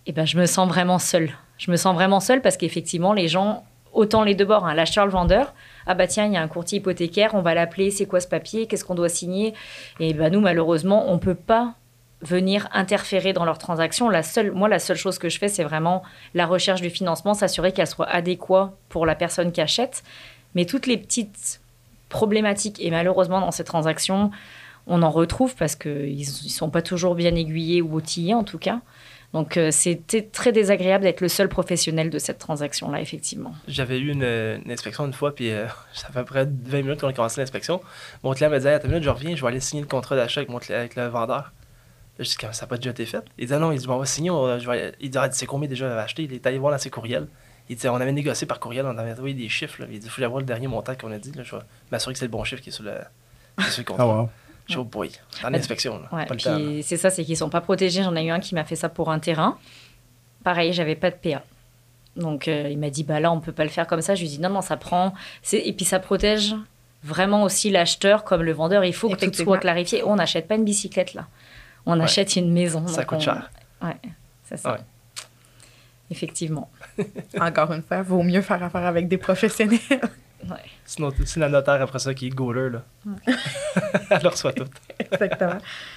eh ben, je me sens vraiment seule. Je me sens vraiment seule parce qu'effectivement, les gens, autant les deux bords, hein, l'acheteur, le vendeur, ah bah tiens, il y a un courtier hypothécaire, on va l'appeler, c'est quoi ce papier, qu'est-ce qu'on doit signer? Et ben, nous, malheureusement, on ne peut pas venir interférer dans leurs transactions. La seule, moi, la seule chose que je fais, c'est vraiment la recherche du financement, s'assurer qu'elle soit adéquate pour la personne qui achète. Mais toutes les petites problématiques, et malheureusement, dans ces transactions, on en retrouve parce qu'ils ne sont pas toujours bien aiguillés ou outillés, en tout cas. Donc, euh, c'était très désagréable d'être le seul professionnel de cette transaction-là, effectivement. J'avais eu une, une inspection une fois, puis euh, ça fait à peu près vingt minutes qu'on a commencé l'inspection. Mon client me disait, attends une minute, je reviens, je vais aller signer le contrat d'achat avec, mon, avec le vendeur. Là, je dis, ça n'a pas déjà été fait. Il dit, ah non, il dit, bon, on va signer. On, je vais... Il dit, ah, c'est combien déjà j'avais acheté? Il est allé voir dans ses courriels. Il dit, on avait négocié par courriel, on avait envoyé des chiffres. Là. Il dit, il faut avoir le dernier montant qu'on a dit. Là. Je vais m'assurer que c'est le bon chiffre qui est sur le, qui est sur le contrat. Oh, wow. Je dis, oh boy, dans l'inspection. Là, ouais, pas le puis temps. c'est ça, c'est qu'ils ne sont pas protégés. J'en ai eu un qui m'a fait ça pour un terrain. Pareil, j'avais pas de P A. Donc, euh, il m'a dit, bah là, on ne peut pas le faire comme ça. Je lui ai dit, non, non, ça prend... C'est... Et puis, ça protège vraiment aussi l'acheteur comme le vendeur. Il faut que tout soit clarifié. On n'achète pas une bicyclette, là. On ouais. achète une maison. Ça coûte on... cher. Ouais, c'est ça. Ouais. Effectivement. Encore une fois, il vaut mieux faire affaire avec des professionnels. Ouais. Sinon, c'est la notaire après ça qui est goaler, là. Ouais. Elle reçoit tout. Exactement.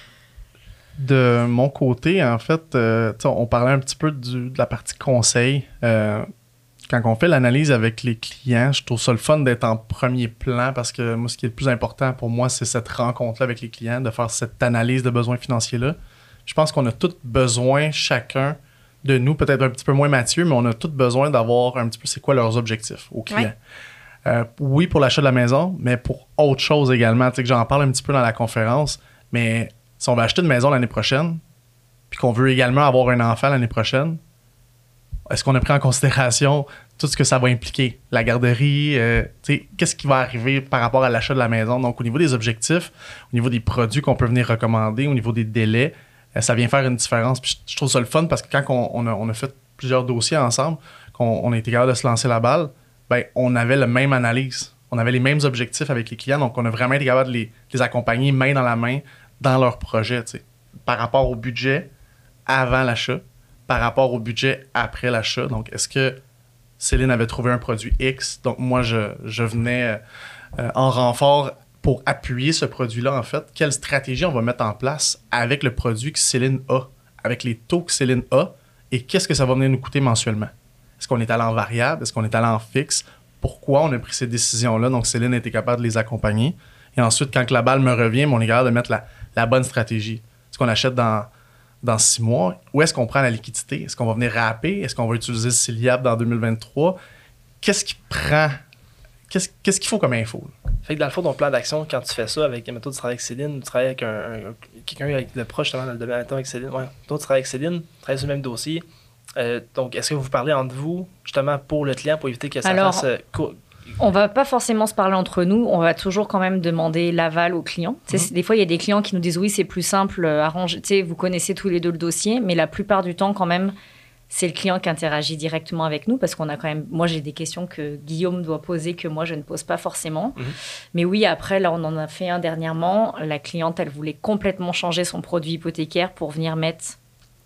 De mon côté, en fait, euh, on parlait un petit peu du, de la partie conseil. Euh, quand on fait l'analyse avec les clients, je trouve ça le fun d'être en premier plan parce que moi, ce qui est le plus important pour moi, c'est cette rencontre-là avec les clients, de faire cette analyse de besoins financiers-là. Je pense qu'on a tous besoin, chacun de nous, peut-être un petit peu moins Mathieu, mais on a tous besoin d'avoir un petit peu c'est quoi leurs objectifs aux clients. Ouais. Euh, oui, pour l'achat de la maison, mais pour autre chose également. Tu sais que j'en parle un petit peu dans la conférence, mais si on veut acheter une maison l'année prochaine, puis qu'on veut également avoir un enfant l'année prochaine, est-ce qu'on a pris en considération tout ce que ça va impliquer? La garderie, euh, tu sais, qu'est-ce qui va arriver par rapport à l'achat de la maison? Donc, au niveau des objectifs, au niveau des produits qu'on peut venir recommander, au niveau des délais, euh, ça vient faire une différence. Puis je trouve ça le fun parce que quand on, on, a, on a fait plusieurs dossiers ensemble, qu'on on a été capable de se lancer la balle, ben, on avait la même analyse. On avait les mêmes objectifs avec les clients. Donc, on a vraiment été capable de les, de les accompagner main dans la main dans leur projet, tu sais, par rapport au budget avant l'achat, par rapport au budget après l'achat. Donc, est-ce que Céline avait trouvé un produit X? Donc, moi, je, je venais euh, en renfort pour appuyer ce produit-là, en fait. Quelle stratégie on va mettre en place avec le produit que Céline a, avec les taux que Céline a, et qu'est-ce que ça va venir nous coûter mensuellement? Est-ce qu'on est allé en variable? Est-ce qu'on est allé en fixe? Pourquoi on a pris ces décisions-là? Donc, Céline a été capable de les accompagner. Et ensuite, quand la balle me revient, on est capable de mettre la, la bonne stratégie. Est-ce qu'on achète dans... dans six mois, où est-ce qu'on prend la liquidité? Est-ce qu'on va venir râper? Est-ce qu'on va utiliser le Ciliab dans deux mille vingt-trois? Qu'est-ce qui prend? Qu'est-ce, qu'est-ce qu'il faut comme info? Fait que dans le fond, ton plan d'action, quand tu fais ça avec, mettons, tu travailles avec Céline, tu travailles avec un, un, quelqu'un avec de proche, justement, dans le domaine avec Céline. Ouais. Toi, tu travailles avec Céline, tu travailles sur le même dossier. Euh, donc, est-ce que vous parlez entre vous, justement, pour le client, pour éviter que ça Alors, fasse... Euh, co- on va pas forcément se parler entre nous, on va toujours quand même demander l'aval au client. Mm-hmm. Des fois, il y a des clients qui nous disent oui, c'est plus simple, arrange, vous connaissez tous les deux le dossier, mais la plupart du temps, quand même, c'est le client qui interagit directement avec nous parce qu'on a quand même... Moi, j'ai des questions que Guillaume doit poser que moi, je ne pose pas forcément. Mm-hmm. Mais oui, après, là, on en a fait un dernièrement. La cliente, elle voulait complètement changer son produit hypothécaire pour venir mettre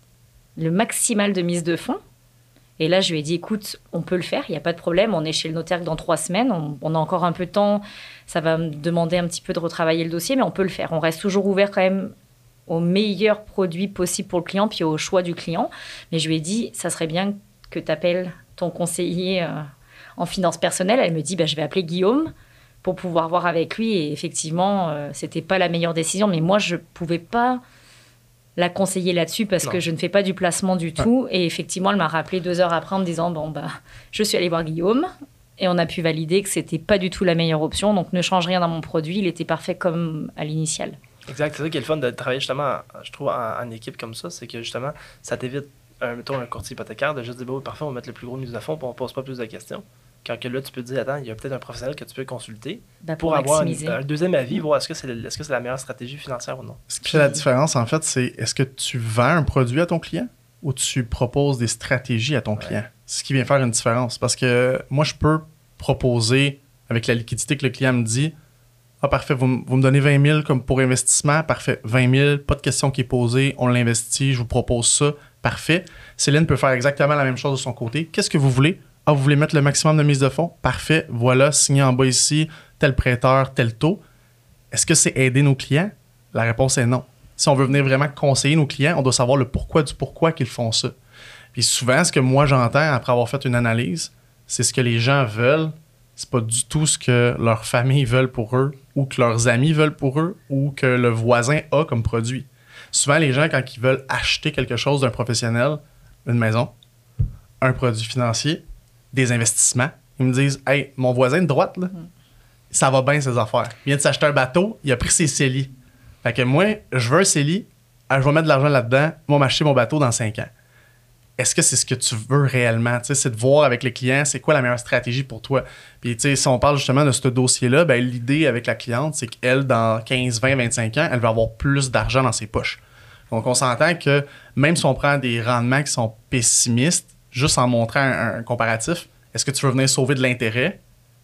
le maximal de mise de fonds. Et là, je lui ai dit, écoute, on peut le faire, il n'y a pas de problème. On est chez le notaire dans trois semaines. On, on a encore un peu de temps. Ça va me demander un petit peu de retravailler le dossier, mais on peut le faire. On reste toujours ouvert quand même aux meilleurs produits possibles pour le client, puis au choix du client. Mais je lui ai dit, ça serait bien que tu appelles ton conseiller euh, en finances personnelles. Elle me dit, bah, je vais appeler Guillaume pour pouvoir voir avec lui. Et effectivement, euh, ce n'était pas la meilleure décision. Mais moi, je ne pouvais pas la conseiller là-dessus parce non. que je ne fais pas du placement du tout. Et effectivement, elle m'a rappelé deux heures après en me disant, bon, bah, je suis allée voir Guillaume et on a pu valider que ce n'était pas du tout la meilleure option. Donc, ne change rien dans mon produit. Il était parfait comme à l'initial. Exact. C'est ça qui est le fun de travailler justement, je trouve, en, en équipe comme ça. C'est que justement, ça t'évite, un, mettons, un courtier hypothécaire de juste dire, bon, parfait, on va mettre le plus gros mise à fond et on ne pose pas plus de questions. Quand que là, tu peux te dire, attends, il y a peut-être un professionnel que tu peux consulter ben, pour, pour avoir une, un deuxième avis, voir est-ce que, c'est, est-ce que c'est la meilleure stratégie financière ou non. Ce qui fait la différence, en fait, c'est est-ce que tu vends un produit à ton client ou tu proposes des stratégies à ton ouais. client? C'est ce qui vient faire une différence. Parce que moi, je peux proposer, avec la liquidité que le client me dit, ah, parfait, vous, vous me donnez vingt mille comme pour investissement, parfait, vingt mille, pas de question qui est posée, on l'investit, je vous propose ça, Parfait. Céline peut faire exactement la même chose de son côté. Qu'est-ce que vous voulez? Ah, vous voulez mettre le maximum de mise de fonds? Parfait. Voilà, signé en bas ici, tel prêteur, tel taux. Est-ce que c'est aider nos clients? La réponse est non. Si on veut venir vraiment conseiller nos clients, on doit savoir le pourquoi du pourquoi qu'ils font ça. Puis souvent, ce que moi j'entends après avoir fait une analyse, c'est ce que les gens veulent. C'est pas du tout ce que leur famille veulent pour eux ou que leurs amis veulent pour eux ou que le voisin a comme produit. Souvent, les gens, quand ils veulent acheter quelque chose d'un professionnel, une maison, un produit financier, des investissements, ils me disent « Hey, mon voisin de droite, là, mm. ça va bien ses affaires. Il vient de s'acheter un bateau, il a pris ses C E L I. Fait que moi, je veux un C E L I, je vais mettre de l'argent là-dedans, moi m'acheter mon bateau dans cinq ans. » Est-ce que c'est ce que tu veux réellement? T'sais, c'est de voir avec les clients, c'est quoi la meilleure stratégie pour toi. Puis si on parle justement de ce dossier-là, ben, l'idée avec la cliente, c'est qu'elle, dans quinze, vingt, vingt-cinq ans, elle va avoir plus d'argent dans ses poches. Donc, on s'entend que même si on prend des rendements qui sont pessimistes, juste en montrant un, un comparatif, est-ce que tu veux venir sauver de l'intérêt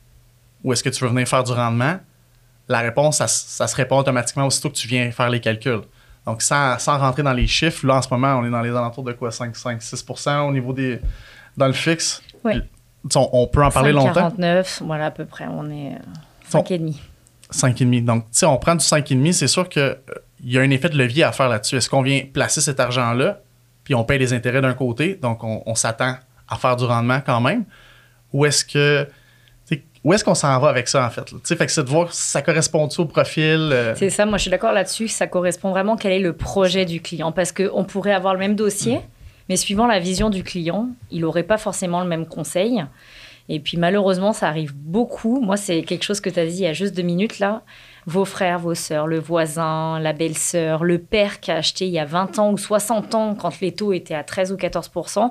ou est-ce que tu veux venir faire du rendement? La réponse, ça, ça se répond automatiquement aussitôt que tu viens faire les calculs. Donc, sans, sans rentrer dans les chiffres, là, en ce moment, on est dans les alentours de quoi? cinq, cinq, six pour cent au niveau des... dans le fixe? Oui. On, on peut en parler longtemps? quarante-neuf, voilà, à peu près. On est euh, cinq virgule cinq. cinq virgule cinq. Donc, tu sais, on prend du cinq virgule cinq, c'est sûr qu'il euh, y a un effet de levier à faire là-dessus. Est-ce qu'on vient placer cet argent-là, puis on paye les intérêts d'un côté, donc on, on s'attend à faire du rendement quand même? Ou est-ce que... Où est-ce qu'on s'en va avec ça, en fait? Fait que c'est de voir si ça correspond-tu au profil. Euh... C'est ça, moi je suis d'accord là-dessus. Ça correspond vraiment quel est le projet du client. Parce qu'on pourrait avoir le même dossier, mmh. mais suivant la vision du client, il n'aurait pas forcément le même conseil. Et puis malheureusement, ça arrive beaucoup. Moi, c'est quelque chose que tu as dit il y a juste deux minutes là. Vos frères, vos sœurs, le voisin, la belle-sœur, le père qui a acheté il y a vingt ans ou soixante ans quand les taux étaient à treize ou quatorze pour cent.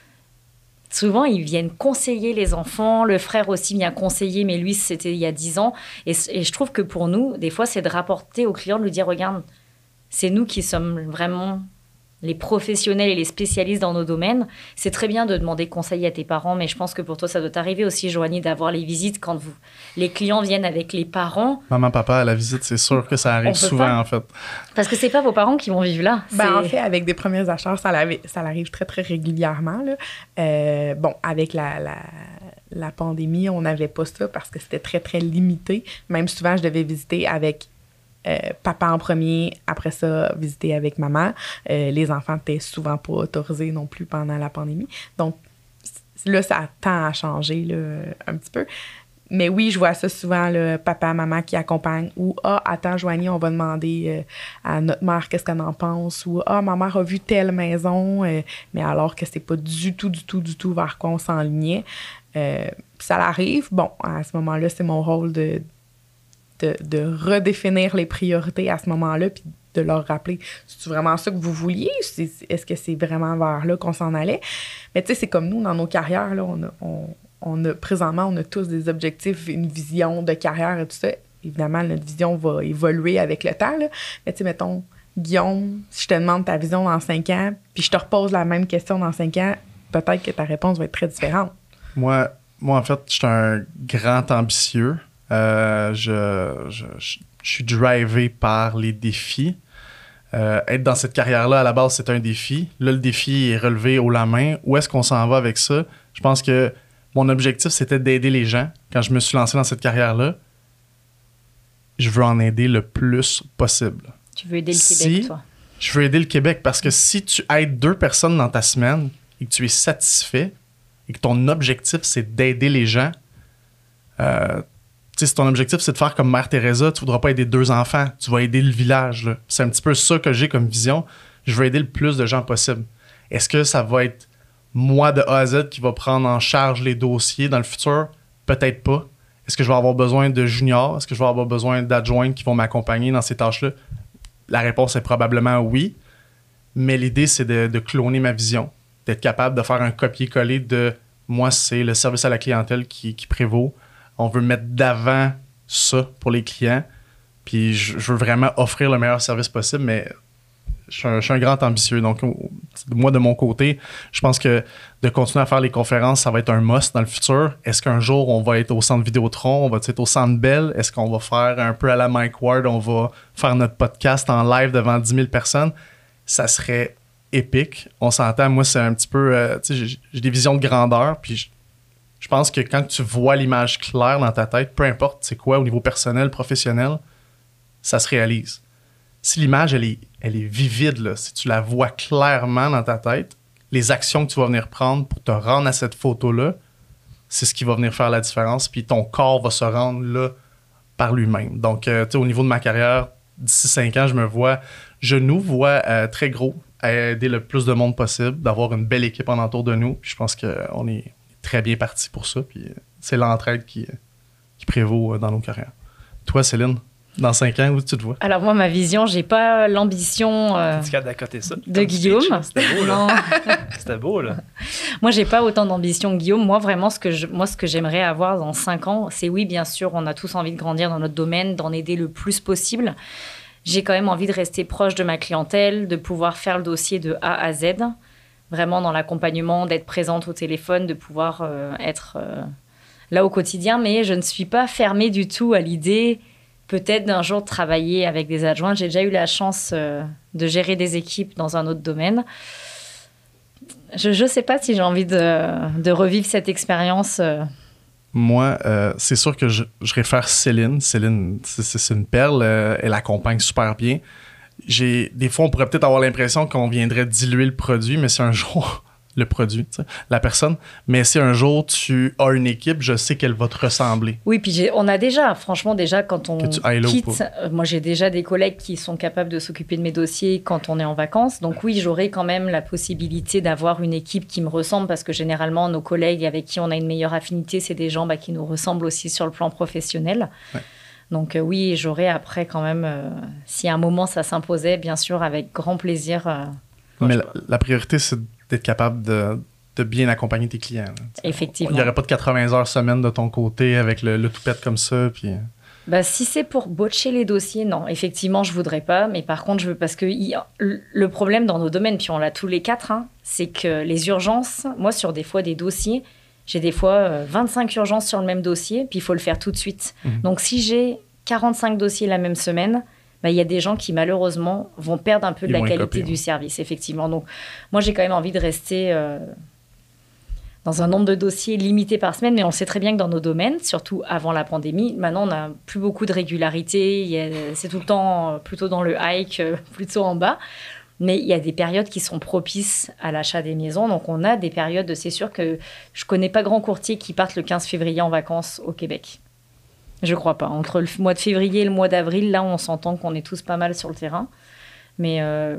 Souvent, ils viennent conseiller les enfants. Le frère aussi vient conseiller, mais lui, c'était il y a dix ans. Et, et je trouve que pour nous, des fois, c'est de rapporter au client, de lui dire, regarde, c'est nous qui sommes vraiment les professionnels et les spécialistes dans nos domaines. C'est très bien de demander conseil à tes parents, mais je pense que pour toi, ça doit t'arriver aussi, Joanie, d'avoir les visites quand vous, les clients viennent avec les parents. Maman, papa, à la visite, c'est sûr que ça arrive souvent, pas. En fait. Parce que c'est pas vos parents qui vont vivre là. Ben, en fait, avec des premiers acheteurs, ça, ça arrive très, très régulièrement. Là. Euh, bon, avec la... la... la pandémie, on n'avait pas ça parce que c'était très, très limité. Même souvent, je devais visiter avec euh, papa en premier, après ça, visiter avec maman. Euh, les enfants n'étaient souvent pas autorisés non plus pendant la pandémie. Donc, là, ça tend à changer là, un petit peu. Mais oui, je vois ça souvent, là, papa, maman qui accompagnent. Ou « Ah, attends, Joanie, on va demander euh, à notre mère qu'est-ce qu'elle en pense. » Ou « Ah, ma mère a vu telle maison. Euh, » Mais alors que c'est pas du tout, du tout, du tout vers quoi on s'enlignait. Euh, ça arrive. Bon, à ce moment-là, c'est mon rôle de, de, de redéfinir les priorités à ce moment-là puis de leur rappeler, c'est vraiment ça que vous vouliez? C'est, est-ce que c'est vraiment vers là qu'on s'en allait? Mais tu sais, c'est comme nous, dans nos carrières, là, on a, on, on a, présentement, on a tous des objectifs, une vision de carrière et tout ça. Évidemment, notre vision va évoluer avec le temps, là. Mais tu sais, mettons, Guillaume, si je te demande ta vision dans cinq ans, puis je te repose la même question dans cinq ans, peut-être que ta réponse va être très différente. Moi, moi, en fait, je suis un grand ambitieux. Euh, je, je, je, je suis drivé par les défis. Euh, être dans cette carrière-là, à la base, c'est un défi. Là, le défi est relevé haut la main. Où est-ce qu'on s'en va avec ça? Je pense que mon objectif, c'était d'aider les gens. Quand je me suis lancé dans cette carrière-là, je veux en aider le plus possible. Tu veux aider le si, Québec, toi? Je veux aider le Québec parce que si tu aides deux personnes dans ta semaine et que tu es satisfait, et que ton objectif, c'est d'aider les gens, euh, tu sais, si ton objectif, c'est de faire comme Mère Teresa, tu ne voudras pas aider deux enfants, tu vas aider le village. Là. C'est un petit peu ça que j'ai comme vision. Je veux aider le plus de gens possible. Est-ce que ça va être moi de A à Z qui va prendre en charge les dossiers dans le futur? Peut-être pas. Est-ce que je vais avoir besoin de juniors? Est-ce que je vais avoir besoin d'adjoints qui vont m'accompagner dans ces tâches-là? La réponse est probablement oui. Mais l'idée, c'est de, de cloner ma vision. D'être capable de faire un copier-coller de moi, c'est le service à la clientèle qui, qui prévaut. On veut mettre d'avant ça pour les clients. Puis je, je veux vraiment offrir le meilleur service possible, mais je suis un, je suis un grand ambitieux. Donc, moi, de mon côté, je pense que de continuer à faire les conférences, ça va être un must dans le futur. Est-ce qu'un jour, on va être au centre Vidéotron, on va être au centre Bell? Est-ce qu'on va faire un peu à la Mike Ward, on va faire notre podcast en live devant dix mille personnes? Ça serait épique. On s'entend, moi, c'est un petit peu... Euh, tu sais, j'ai, j'ai des visions de grandeur, puis je, je pense que quand tu vois l'image claire dans ta tête, peu importe c'est quoi, au niveau personnel, professionnel, ça se réalise. Si l'image, elle est, elle est vivide, là, si tu la vois clairement dans ta tête, les actions que tu vas venir prendre pour te rendre à cette photo-là, c'est ce qui va venir faire la différence, puis ton corps va se rendre là par lui-même. Donc, euh, tu sais, au niveau de ma carrière, d'ici cinq ans, je me vois, je nous vois euh, très gros, à aider le plus de monde possible, d'avoir une belle équipe en entour de nous, puis je pense qu'on est très bien parti pour ça, puis euh, c'est l'entraide qui, qui prévaut euh, dans nos carrières. Toi, Céline, dans cinq ans, où tu te vois? Alors moi, ma vision, j'ai pas l'ambition euh, d'à côté ça, de Guillaume. Speech, c'était beau, là. C'était beau, là. Moi, j'ai pas autant d'ambition que Guillaume. Moi, vraiment, ce que, je, moi, ce que j'aimerais avoir dans cinq ans, c'est oui, bien sûr, on a tous envie de grandir dans notre domaine, d'en aider le plus possible. J'ai quand même envie de rester proche de ma clientèle, de pouvoir faire le dossier de A à Z, vraiment dans l'accompagnement, d'être présente au téléphone, de pouvoir euh, être euh, là au quotidien. Mais je ne suis pas fermée du tout à l'idée peut-être d'un jour de travailler avec des adjoints. J'ai déjà eu la chance euh, de gérer des équipes dans un autre domaine. Je ne sais pas si j'ai envie de, de revivre cette expérience. Euh. Moi, euh, c'est sûr que je, je réfère Céline. Céline, c'est, c'est une perle. Euh, elle accompagne super bien. J'ai, des fois, on pourrait peut-être avoir l'impression qu'on viendrait diluer le produit, mais c'est un jour... le produit, tu sais, la personne. Mais si un jour tu as une équipe, je sais qu'elle va te ressembler. Oui, puis j'ai, on a déjà, franchement, déjà, quand on quitte... Euh, moi, j'ai déjà des collègues qui sont capables de s'occuper de mes dossiers quand on est en vacances. Donc oui, j'aurai quand même la possibilité d'avoir une équipe qui me ressemble parce que généralement, nos collègues avec qui on a une meilleure affinité, c'est des gens bah, qui nous ressemblent aussi sur le plan professionnel. Ouais. Donc euh, oui, j'aurai après quand même, euh, si à un moment ça s'imposait, bien sûr, avec grand plaisir. Euh, Mais la, la priorité, c'est d'être capable de, de bien accompagner tes clients. Là. Effectivement. Il n'y aurait pas de quatre-vingts heures semaine de ton côté avec le, le toupette comme ça. Puis... Bah, si c'est pour botcher les dossiers, non. Effectivement, je ne voudrais pas. Mais par contre, je veux... parce que y... le problème dans nos domaines, puis on l'a tous les quatre, hein, c'est que les urgences, moi, sur des fois des dossiers, j'ai des fois euh, vingt-cinq urgences sur le même dossier, puis il faut le faire tout de suite. Mmh. Donc, si j'ai quarante-cinq dossiers la même semaine, bah, y a des gens qui, malheureusement, vont perdre un peu de Ils la qualité copier, du ouais. service, effectivement. Donc, moi, j'ai quand même envie de rester euh, dans un nombre de dossiers limité par semaine, mais on sait très bien que dans nos domaines, surtout avant la pandémie, maintenant, on n'a plus beaucoup de régularité. Y a, c'est tout le temps euh, plutôt dans le hike, euh, plutôt en bas. Mais il y a des périodes qui sont propices à l'achat des maisons. Donc, on a des périodes, c'est sûr que je ne connais pas grand courtier qui partent le quinze février en vacances au Québec. Je crois pas. Entre le mois de février et le mois d'avril, là, on s'entend qu'on est tous pas mal sur le terrain. Mais euh,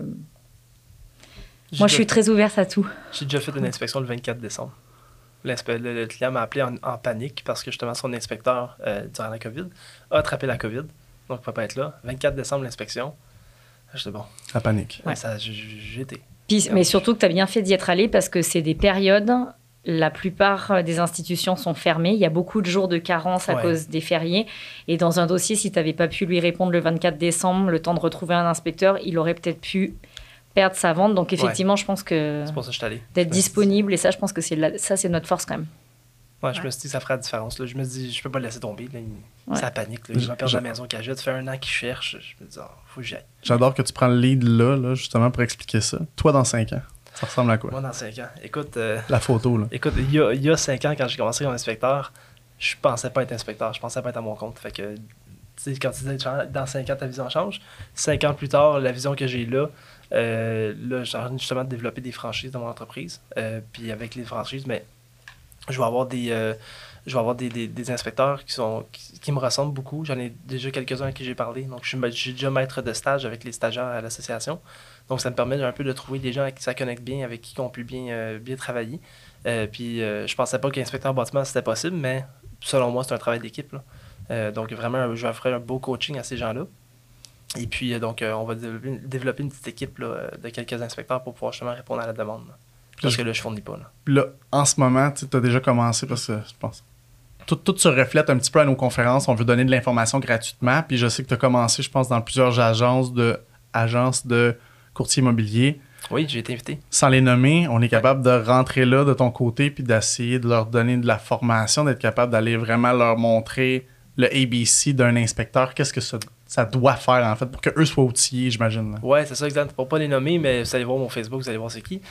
moi, je suis très ouverte à tout. J'ai déjà fait une inspection le vingt-quatre décembre. L'inspe- le, le client m'a appelé en, en panique parce que justement, son inspecteur, euh, durant la COVID, a attrapé la COVID. Donc, il ne peut pas être là. vingt-quatre décembre, l'inspection. J'étais bon. La panique. Ouais. Ça, j'étais. Puis, mais surtout que tu as bien fait d'y être allé parce que c'est des périodes... La plupart des institutions sont fermées. Il y a beaucoup de jours de carence à ouais. cause des fériés. Et dans un dossier, si tu n'avais pas pu lui répondre le vingt-quatre décembre, le temps de retrouver un inspecteur, il aurait peut-être pu perdre sa vente. Donc, effectivement, ouais. je pense que, c'est pour ça que je suis allé. d'être disponible, et ça, je pense que c'est, la... ça, c'est notre force quand même. Ouais, je ouais. me suis dit, ça fera la différence. Là. Je me suis dit, je peux pas le laisser tomber. Là. Ouais. Ça panique. Là. Il va perdre la maison qu'il a. Ça fait un an qu'il cherche. Je me dis, il oh, faut que j'y aille. J'adore que tu prends le lead là, là, justement, pour expliquer ça. Toi, dans cinq ans. Ça ressemble à quoi? Moi, dans cinq ans. Écoute... Euh, la photo, là. Écoute, il y a, il y a cinq ans, quand j'ai commencé comme inspecteur, je pensais pas être inspecteur. Je pensais pas être à mon compte. Fait que, tu sais, quand tu dis dans cinq ans, ta vision change. cinq ans plus tard, la vision que j'ai là, euh, là, j'ai envie justement de développer des franchises dans mon entreprise. Euh, puis avec les franchises, mais je vais avoir des... Euh, je vais avoir des, des, des inspecteurs qui, sont, qui, qui me ressemblent beaucoup. J'en ai déjà quelques-uns à qui j'ai parlé. Donc, je suis, j'ai déjà maître de stage avec les stagiaires à l'association. Donc, ça me permet un peu de trouver des gens avec qui ça connecte bien, avec qui on peut bien, euh, bien travailler. Euh, puis, euh, je pensais pas qu'inspecteur bâtiment, c'était possible, mais selon moi, c'est un travail d'équipe. Là. Euh, donc, vraiment, je vais offrir un beau coaching à ces gens-là. Et puis, euh, donc, euh, on va développer, développer une petite équipe là, de quelques inspecteurs pour pouvoir justement répondre à la demande. Là. Parce que là, je fournis pas. Là, là en ce moment, tu as déjà commencé parce que je pense... Tout, tout se reflète un petit peu à nos conférences. On veut donner de l'information gratuitement. Puis je sais que tu as commencé, je pense, dans plusieurs agences de, agences de courtiers immobiliers. Oui, j'ai été invité. Sans les nommer, on est capable de rentrer là de ton côté puis d'essayer de leur donner de la formation, d'être capable d'aller vraiment leur montrer le A B C d'un inspecteur. Qu'est-ce que ça, ça doit faire, en fait, pour qu'eux soient outillés, j'imagine. Là. Ouais, c'est ça, exact. Pour pas les nommer, mais vous allez voir mon Facebook, vous allez voir c'est qui.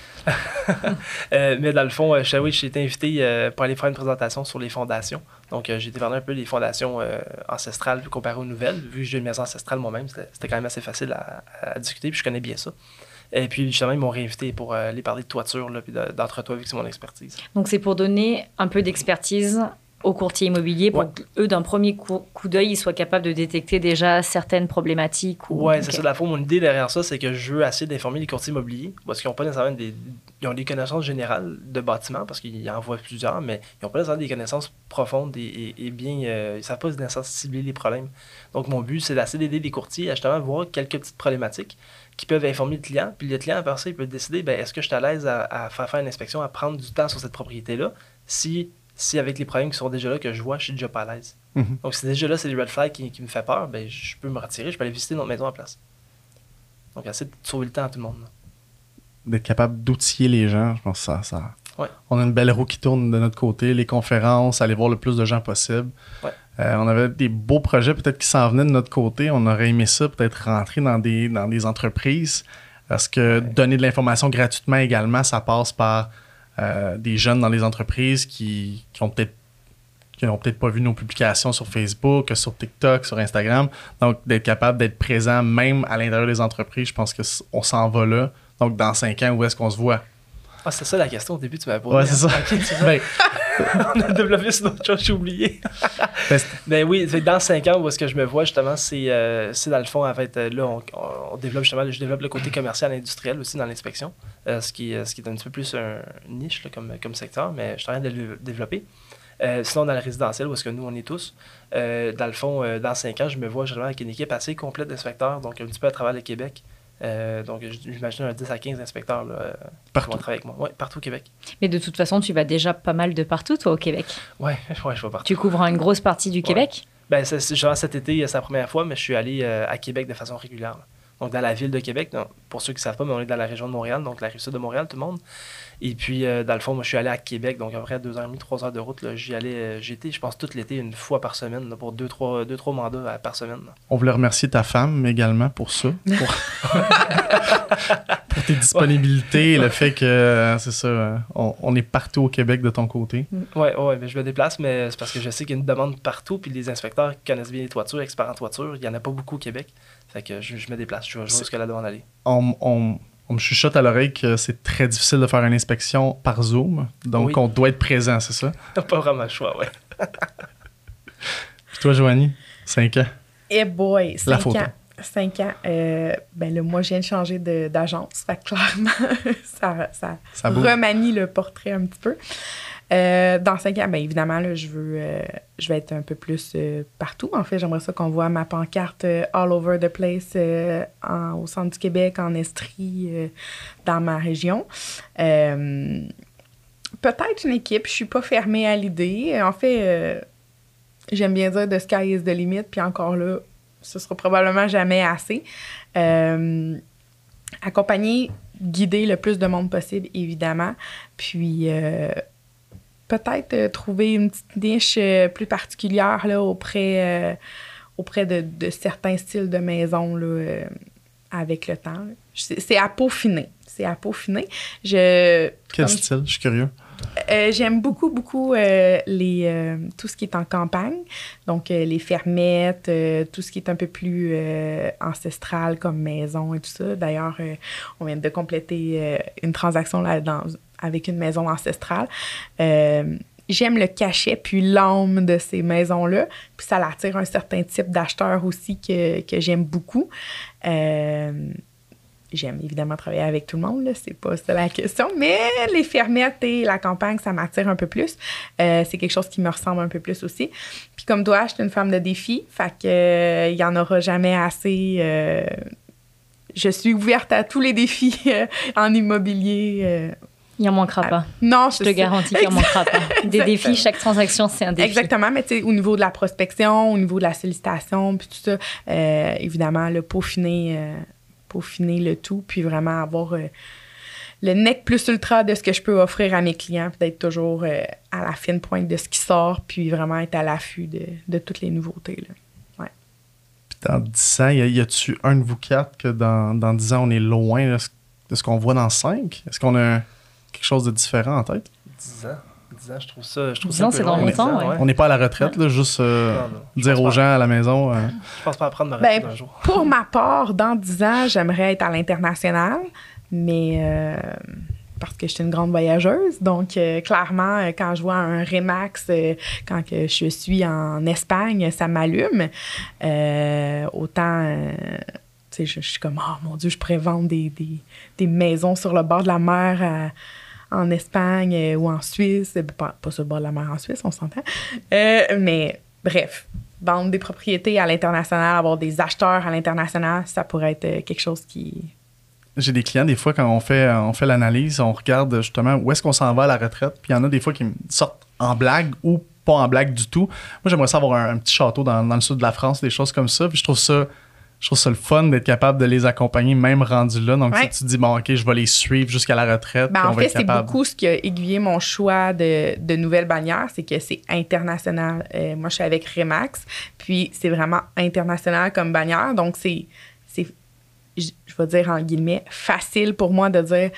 euh, mais dans le fond, euh, oui, j'ai été invité euh, pour aller faire une présentation sur les fondations. Donc, euh, j'ai été parler un peu des fondations euh, ancestrales comparées aux nouvelles. Vu que j'ai une maison ancestrale moi-même, c'était, c'était quand même assez facile à, à discuter, puis je connais bien ça. Et puis, justement, ils m'ont réinvité pour euh, aller parler de toiture, là, puis de, d'entretoit, vu que c'est mon expertise. Donc, c'est pour donner un peu d'expertise aux courtiers immobiliers pour ouais. qu'eux, d'un premier coup, coup d'œil, ils soient capables de détecter déjà certaines problématiques. Ou... Oui, c'est okay. ça. De la fois, mon idée derrière ça, c'est que je veux essayer d'informer les courtiers immobiliers parce qu'ils n'ont pas nécessairement des... Ils ont des connaissances générales de bâtiments parce qu'ils en voient plusieurs, mais ils n'ont pas nécessairement des connaissances profondes et, et, et bien... Euh, ils ne savent pas nécessairement cibler les problèmes. Donc, mon but, c'est d'essayer d'aider les courtiers à justement voir quelques petites problématiques qui peuvent informer le client. Puis le client, après ça, il peut décider, ben, est-ce que je suis à l'aise à, à faire faire une inspection, à prendre du temps sur cette propriété-là, si... Si avec les problèmes qui sont déjà là, que je vois, je suis déjà pas à l'aise. Mm-hmm. Donc, si déjà là, c'est des red flags qui, qui me fait peur, ben, je peux me retirer, je peux aller visiter notre maison en place. Donc, essayer de sauver le temps à tout le monde. Là. D'être capable d'outiller les gens, je pense que ça... ça... Ouais. On a une belle roue qui tourne de notre côté, les conférences, aller voir le plus de gens possible. Ouais. Euh, on avait des beaux projets peut-être qui s'en venaient de notre côté. On aurait aimé ça, peut-être rentrer dans des, dans des entreprises. Parce que ouais. donner de l'information gratuitement également, ça passe par... Euh, des jeunes dans les entreprises qui, qui ont peut-être qui n'ont peut-être pas vu nos publications sur Facebook, sur TikTok, sur Instagram. Donc, d'être capable d'être présent même à l'intérieur des entreprises, je pense qu'on s'en va là. Donc, dans cinq ans, où est-ce qu'on se voit? Ah, c'est ça la question au début, tu m'avais posé. Ouais, c'est ça. Okay, c'est ça. Ben... on a développé sur d'autres choses, j'ai oublié. ben, ben oui, dans cinq ans, où est-ce que je me vois, justement, c'est, euh, c'est dans le fond, en fait, là, on, on développe justement, je développe le côté commercial industriel aussi dans l'inspection, euh, ce, qui, ce qui est un petit peu plus un niche là, comme, comme secteur, mais je suis en train de le développer. Euh, sinon, dans le résidentiel, où est-ce que nous, on est tous, euh, dans le fond, euh, dans cinq ans, je me vois justement avec une équipe assez complète d'inspecteurs, donc un petit peu à travers le Québec. Euh, donc, j'imagine un dix à quinze inspecteurs là, partout. Qui vont travailler avec moi. Oui, partout au Québec. Mais de toute façon, tu vas déjà pas mal de partout, toi, au Québec. Oui, ouais, je vais partout. Tu couvres une grosse partie du ouais. Québec? Ben, c'est, c'est, genre cet été, c'est la première fois, mais je suis allé euh, à Québec de façon régulière. Là. Donc, dans la ville de Québec, donc, pour ceux qui ne savent pas, mais on est dans la région de Montréal, donc la rive sud de Montréal, tout le monde. Et puis, euh, dans le fond, moi, je suis allé à Québec, donc à peu près deux heures et demie, trois heures de route. Là, j'y allais, euh, j'étais, je pense, tout l'été, une fois par semaine, là, pour deux, trois, deux, trois mandats par semaine. Là. On voulait remercier ta femme également pour ça, pour, pour tes disponibilités et le fait que, euh, c'est ça, on, on est partout au Québec de ton côté. Oui, ouais, mais je me déplace, mais c'est parce que je sais qu'il y a une demande partout, puis les inspecteurs connaissent bien les toitures, experts en toiture, il n'y en a pas beaucoup au Québec. Fait que je, je me déplace, je vois jusqu'à la demande aller. On, on, on me chuchote à l'oreille que c'est très difficile de faire une inspection par Zoom, donc oui. On doit être présent, c'est ça? Pas vraiment le choix, oui. Puis toi, Joanie, cinq ans? Eh boy, cinq ans. cinq ans. Euh, ben là, moi, je viens de changer de, d'agence, fait que clairement, ça, ça, ça remanie le portrait un petit peu. Euh, dans cinq ans, bien évidemment, là, je veux euh, je vais être un peu plus euh, partout. En fait, j'aimerais ça qu'on voit ma pancarte euh, all over the place euh, en, au centre du Québec, en Estrie, euh, dans ma région. Euh, peut-être une équipe, je suis pas fermée à l'idée. En fait, euh, j'aime bien dire « the sky is the limit », puis encore là, ce sera probablement jamais assez. Euh, accompagner, guider le plus de monde possible, évidemment. Puis... Euh, peut-être euh, trouver une petite niche euh, plus particulière là, auprès, euh, auprès de, de certains styles de maison là, euh, avec le temps. Là. C'est, c'est à peaufiner. C'est à peaufiner. Je, Quel style? Je suis curieux. Euh, j'aime beaucoup, beaucoup euh, les, euh, tout ce qui est en campagne. Donc, euh, les fermettes, euh, tout ce qui est un peu plus euh, ancestral comme maison et tout ça. D'ailleurs, euh, on vient de compléter euh, une transaction là dans avec une maison ancestrale. Euh, j'aime le cachet puis l'âme de ces maisons-là. Puis ça attire un certain type d'acheteurs aussi que, que j'aime beaucoup. Euh, j'aime évidemment travailler avec tout le monde, là, c'est pas ça la question, mais les fermettes et la campagne, ça m'attire un peu plus. Euh, c'est quelque chose qui me ressemble un peu plus aussi. Puis comme toi, je suis une femme de défi, fait que euh, il y en aura jamais assez... Euh, je suis ouverte à tous les défis euh, en immobilier. Euh, Il n'en manquera ah, pas. Non, je te garantis qu'il n'en manquera pas. Des défis, chaque transaction, c'est un défi. Exactement, mais tu sais, au niveau de la prospection, au niveau de la sollicitation, puis tout ça, euh, évidemment, là, peaufiner, euh, peaufiner le tout, puis vraiment avoir euh, le nec plus ultra de ce que je peux offrir à mes clients, puis d'être toujours euh, à la fine pointe de ce qui sort, puis vraiment être à l'affût de, de toutes les nouveautés, là. Ouais. Puis dans dix ans, y, a, y a-tu un de vous quatre que dans, dans dix ans, on est loin là, de ce qu'on voit dans cinq? Est-ce qu'on a quelque chose de différent en tête? dix ans. dix ans, je trouve ça. Je trouve dix ça un ans, peu c'est dans long, longtemps, dix ans, ouais. On n'est pas à la retraite, là, juste euh, Non, non, je dire pense aux pas. gens à la maison. euh, Je pense pas à prendre ma Ben, retraite un jour. Pour ma part, dans dix ans, j'aimerais être à l'international, mais euh, parce que je suis une grande voyageuse. Donc, euh, clairement, euh, quand je vois un Remax, euh, quand que je suis en Espagne, ça m'allume. Euh, autant, euh, tu sais, je, je suis comme, oh mon Dieu, je pourrais vendre des, des, des maisons sur le bord de la mer à- en Espagne euh, ou en Suisse. Euh, Pas, pas sur le bord de la mer en Suisse, on s'entend. Euh, mais bref, vendre des propriétés à l'international, avoir des acheteurs à l'international, ça pourrait être euh, quelque chose qui... J'ai des clients, des fois, quand on fait, on fait l'analyse, on regarde justement où est-ce qu'on s'en va à la retraite. Puis il y en a des fois qui me sortent en blague ou pas en blague du tout. Moi, j'aimerais ça avoir un, un petit château dans, dans le sud de la France, des choses comme ça. Puis je trouve ça, je trouve ça le fun d'être capable de les accompagner, même rendu là. Donc, Ouais. si tu te dis, bon, OK, je vais les suivre jusqu'à la retraite. Ben, puis en on va fait, être c'est capable. beaucoup ce qui a aiguillé mon choix de, de nouvelles bannières, c'est que c'est international. Euh, moi, je suis avec Remax, puis c'est vraiment international comme bannière. Donc, c'est, c'est je je vais dire en guillemets, facile pour moi de dire,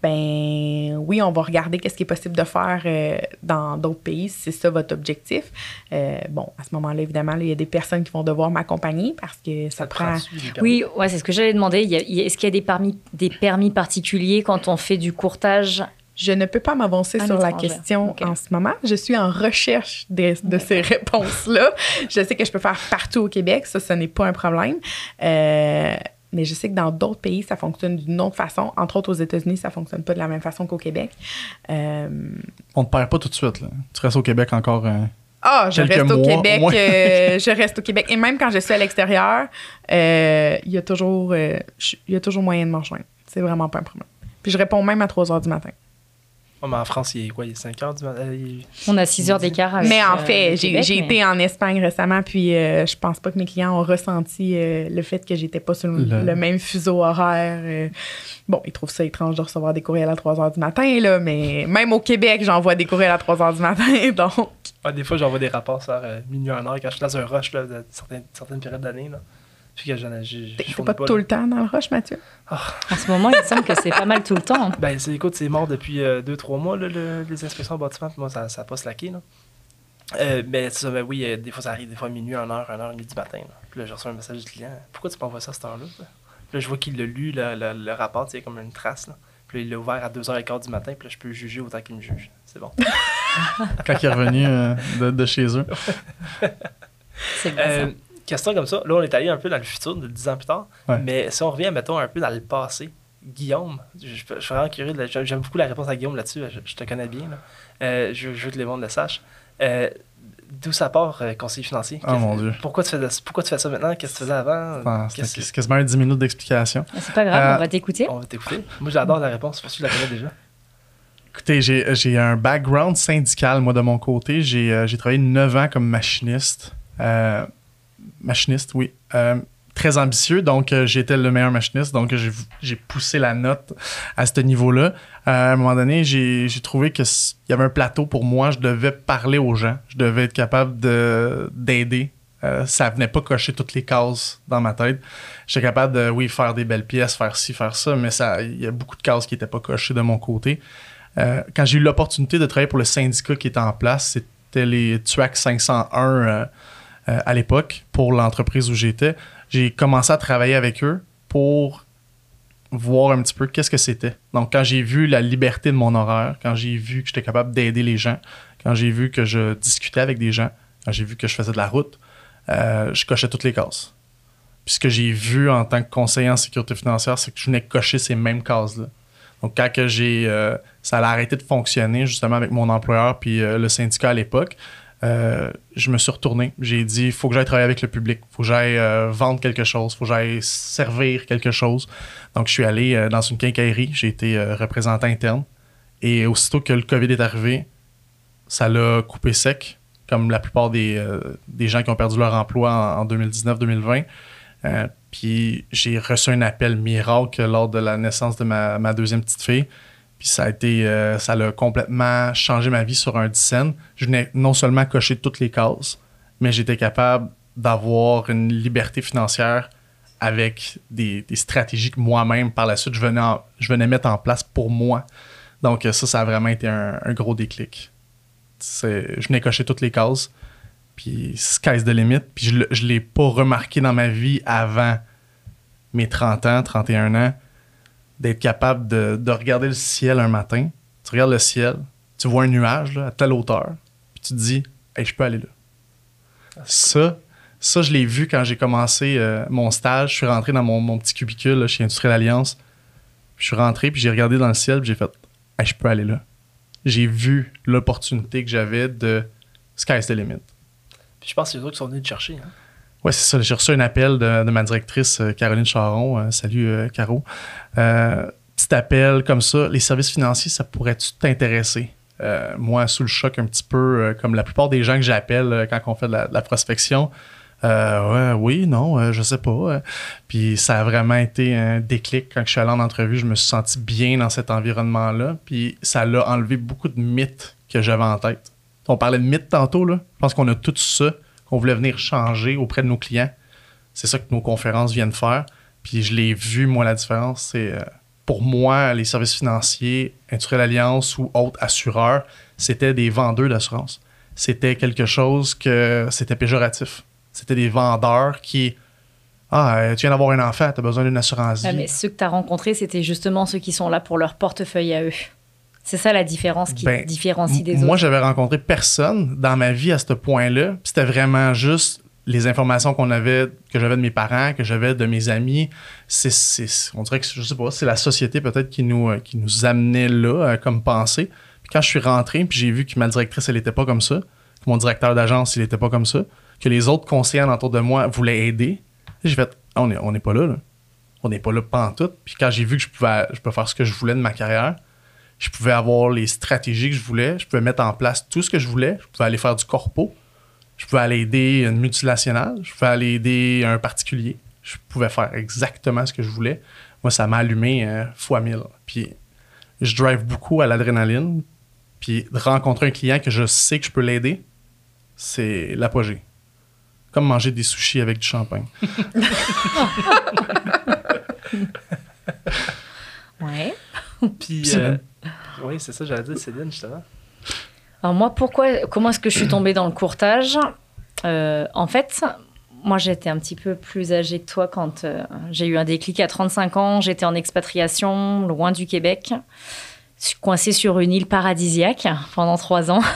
ben oui, on va regarder qu'est-ce qui est possible de faire euh, dans d'autres pays, si c'est ça votre objectif. Euh, bon, à ce moment-là, évidemment, là, il y a des personnes qui vont devoir m'accompagner parce que ça, Ça te prend... prend-tu, les permis? Oui, ouais, c'est ce que j'allais demander. Il y a- il y a- est-ce qu'il y a des permis, des permis particuliers quand on fait du courtage? Je ne peux pas m'avancer À sur la l'étranger. question OK. en ce moment. Je suis en recherche de, de ces réponses-là. Je sais que je peux faire partout au Québec. Ça, ce n'est pas un problème. Euh, mais je sais que dans d'autres pays, ça fonctionne d'une autre façon. Entre autres, aux États-Unis, ça ne fonctionne pas de la même façon qu'au Québec. Euh, On te perd pas tout de suite. Là. Tu restes au Québec encore. euh, Ah, je Quelques reste au mois, Québec. au moins. euh, je reste au Québec. Et même quand je suis à l'extérieur, euh, il y a toujours, euh, je- il y a toujours moyen de me rejoindre. C'est vraiment pas un problème. Puis je réponds même à trois heures du matin. Oh, mais en France, il est quoi? Il est cinq heures du matin? Euh, il est- On a six heures d'écart avec Mais en euh, fait, le j'ai Québec, j'ai mais- été en Espagne récemment, puis euh, je pense pas que mes clients ont ressenti euh, le fait que j'étais pas sur le, Le- le même fuseau horaire. euh. Bon, ils trouvent ça étrange de recevoir des courriels à trois heures du matin, là, mais même au Québec, j'envoie des courriels à trois heures du matin, donc... Ah, des fois, j'envoie des rapports sur euh, minuit à une heure quand je suis dans un rush là, de certaines, certaines périodes d'année. Là. Puis que j'en ai- j'ai- T'es je t'es fournis pas pas, tout là. le temps dans le rush, Mathieu? En ce moment, il me semble que c'est pas mal tout le temps. hein. Ben, c'est, écoute, c'est mort depuis deux trois mois, là, le- les inspections en bâtiment. Puis moi, ça n'a pas slacké. Là. Euh, mais c'est ça, mais oui, euh, des fois, ça arrive, des fois, minuit, une heure, une heure et demie du matin. Là. Puis là, je reçois un message du client. Pourquoi tu m'envoies ça à cette heure-là? ça? Puis là, je vois qu'il l'a lu, le, le, le rapport, tu sais, comme une trace. Là. Puis là, il l'a ouvert à deux heures quinze du matin. Puis là, je peux juger autant qu'il me juge. C'est bon. quand il est revenu euh, de, de chez eux. C'est bien Euh, ça. question comme ça. Là, on est allé un peu dans le futur, de dix ans plus tard. Ouais. Mais si on revient, mettons, un peu dans le passé, Guillaume, je, je, je suis vraiment curieux. de la- j'aime j'aime beaucoup la réponse à Guillaume là-dessus. Je, je te connais bien. Là. Euh, je, je veux que les monde le sachent. Euh, D'où ça part, euh, conseiller financier? Oh, Qu'est-ce- mon Dieu. Pourquoi tu, fais, pourquoi tu fais ça maintenant? Qu'est-ce que tu faisais avant? Enfin, Qu'est-ce c'est que- c'est quasiment un dix minutes d'explication. C'est pas grave, Euh, on va t'écouter. On va t'écouter. Moi, j'adore la réponse. Parce que tu la connais déjà. Écoutez, j'ai j'ai un background syndical, moi, de mon côté. J'ai euh, j'ai travaillé neuf ans comme machiniste. Euh, machiniste, oui. Euh, très ambitieux, donc euh, j'étais le meilleur machiniste, donc j'ai j'ai poussé la note à ce niveau-là. Euh, à un moment donné, j'ai j'ai trouvé qu'il y avait un plateau pour moi. Je devais parler aux gens. Je devais être capable de- d'aider. Euh, ça venait pas cocher toutes les cases dans ma tête. J'étais capable de, oui, faire des belles pièces, faire ci, faire ça, mais ça, il y a beaucoup de cases qui n'étaient pas cochées de mon côté. Euh, quand j'ai eu l'opportunité de travailler pour le syndicat qui était en place, c'était les T U A C cinq cent un euh, euh, à l'époque, pour l'entreprise où j'étais. J'ai commencé à travailler avec eux pour voir un petit peu qu'est-ce que c'était. Donc, quand j'ai vu la liberté de mon horaire, quand j'ai vu que j'étais capable d'aider les gens, quand j'ai vu que je discutais avec des gens, quand j'ai vu que je faisais de la route, euh, je cochais toutes les cases. Puis ce que j'ai vu en tant que conseiller en sécurité financière, c'est que je venais cocher ces mêmes cases-là. Donc, quand que j'ai, euh, ça a arrêté de fonctionner justement avec mon employeur puis euh, le syndicat à l'époque, euh, je me suis retourné. J'ai dit, il faut que j'aille travailler avec le public. Il faut que j'aille euh, vendre quelque chose. Il faut que j'aille servir quelque chose. Donc, je suis allé euh, dans une quincaillerie. J'ai été euh, représentant interne. Et aussitôt que le COVID est arrivé, ça l'a coupé sec, comme la plupart des, euh, des gens qui ont perdu leur emploi en, en deux mille dix-neuf deux mille vingt. Euh, puis j'ai reçu un appel miracle lors de la naissance de ma, ma deuxième petite fille. Puis ça a été, euh, ça l'a complètement changé ma vie sur un dix cents. Je venais non seulement cocher toutes les cases, mais j'étais capable d'avoir une liberté financière avec des, des stratégies que moi-même, par la suite, je venais, en, je venais mettre en place pour moi. Donc ça, ça a vraiment été un, un gros déclic. C'est, je venais cocher toutes les cases, puis sky's the limit. Puis je ne l'ai pas remarqué dans ma vie avant mes trente ans, trente et un ans, d'être capable de, de regarder le ciel un matin. Tu regardes le ciel, tu vois un nuage là, à telle hauteur, puis tu te dis « Hey, je peux aller là. » Ça, ça, je l'ai vu quand j'ai commencé euh, mon stage. Je suis rentré dans mon, mon petit cubicule là, chez Industrielle Alliance. Je suis rentré, puis j'ai regardé dans le ciel, puis j'ai fait hey, « Je peux aller là. » J'ai vu l'opportunité que j'avais de « Sky's the limit. » Puis je pense que c'est eux autres qui sont venus te chercher. Hein? Oui, c'est ça. J'ai reçu un appel de, de ma directrice, euh, Caroline Charon. Euh, salut, euh, Caro. Euh, petit appel comme ça. Les services financiers, ça pourrait-tu t'intéresser? Euh, moi, sous le choc un petit peu, euh, comme la plupart des gens que j'appelle euh, quand on fait de la, de la prospection, euh, ouais, oui, non, euh, je sais pas. Euh. Puis ça a vraiment été un déclic. Quand je suis allé en entrevue, je me suis senti bien dans cet environnement-là. Puis ça l'a enlevé beaucoup de mythes que j'avais en tête. On parlait de mythes tantôt, là. Je pense qu'on a tout ça qu'on voulait venir changer auprès de nos clients. C'est ça que nos conférences viennent faire. Puis je l'ai vu, moi, la différence. C'est euh, pour moi, les services financiers, Industrielle Alliance ou autres assureurs, c'était des vendeurs d'assurance. C'était quelque chose que c'était péjoratif. C'était des vendeurs qui... Ah, tu viens d'avoir un enfant, tu as besoin d'une assurance vie. Ah, mais ceux que tu as rencontrés, c'était justement ceux qui sont là pour leur portefeuille à eux. C'est ça la différence qui ben, différencie des m- autres. Moi, j'avais rencontré personne dans ma vie à ce point-là. C'était vraiment juste les informations qu'on avait, que j'avais de mes parents, que j'avais de mes amis. C'est, c'est, on dirait que, je sais pas, c'est la société peut-être qui nous, qui nous amenait là euh, comme pensée. Puis quand je suis rentré, puis j'ai vu que ma directrice, elle n'était pas comme ça, que mon directeur d'agence, il n'était pas comme ça, que les autres conseillers autour de moi voulaient aider, j'ai fait ah, « on est, on n'est pas là, là. On n'est pas là pantoute. » Puis quand j'ai vu que je pouvais, je pouvais faire ce que je voulais de ma carrière, je pouvais avoir les stratégies que je voulais, je pouvais mettre en place tout ce que je voulais, je pouvais aller faire du corpo, je pouvais aller aider une multinationale, je pouvais aller aider un particulier, je pouvais faire exactement ce que je voulais. Moi, ça m'a allumé euh, fois mille. Puis je drive beaucoup à l'adrénaline, puis de rencontrer un client que je sais que je peux l'aider, c'est l'apogée. Comme manger des sushis avec du champagne. Ouais. Puis, euh, oui, c'est ça, j'allais dire, Céline, justement. Alors moi, pourquoi, comment est-ce que je suis tombée dans le courtage? euh, En fait, moi, j'étais un petit peu plus âgée que toi quand euh, j'ai eu un déclic à trente-cinq ans. J'étais en expatriation, loin du Québec. Je suis coincée sur une île paradisiaque pendant trois ans.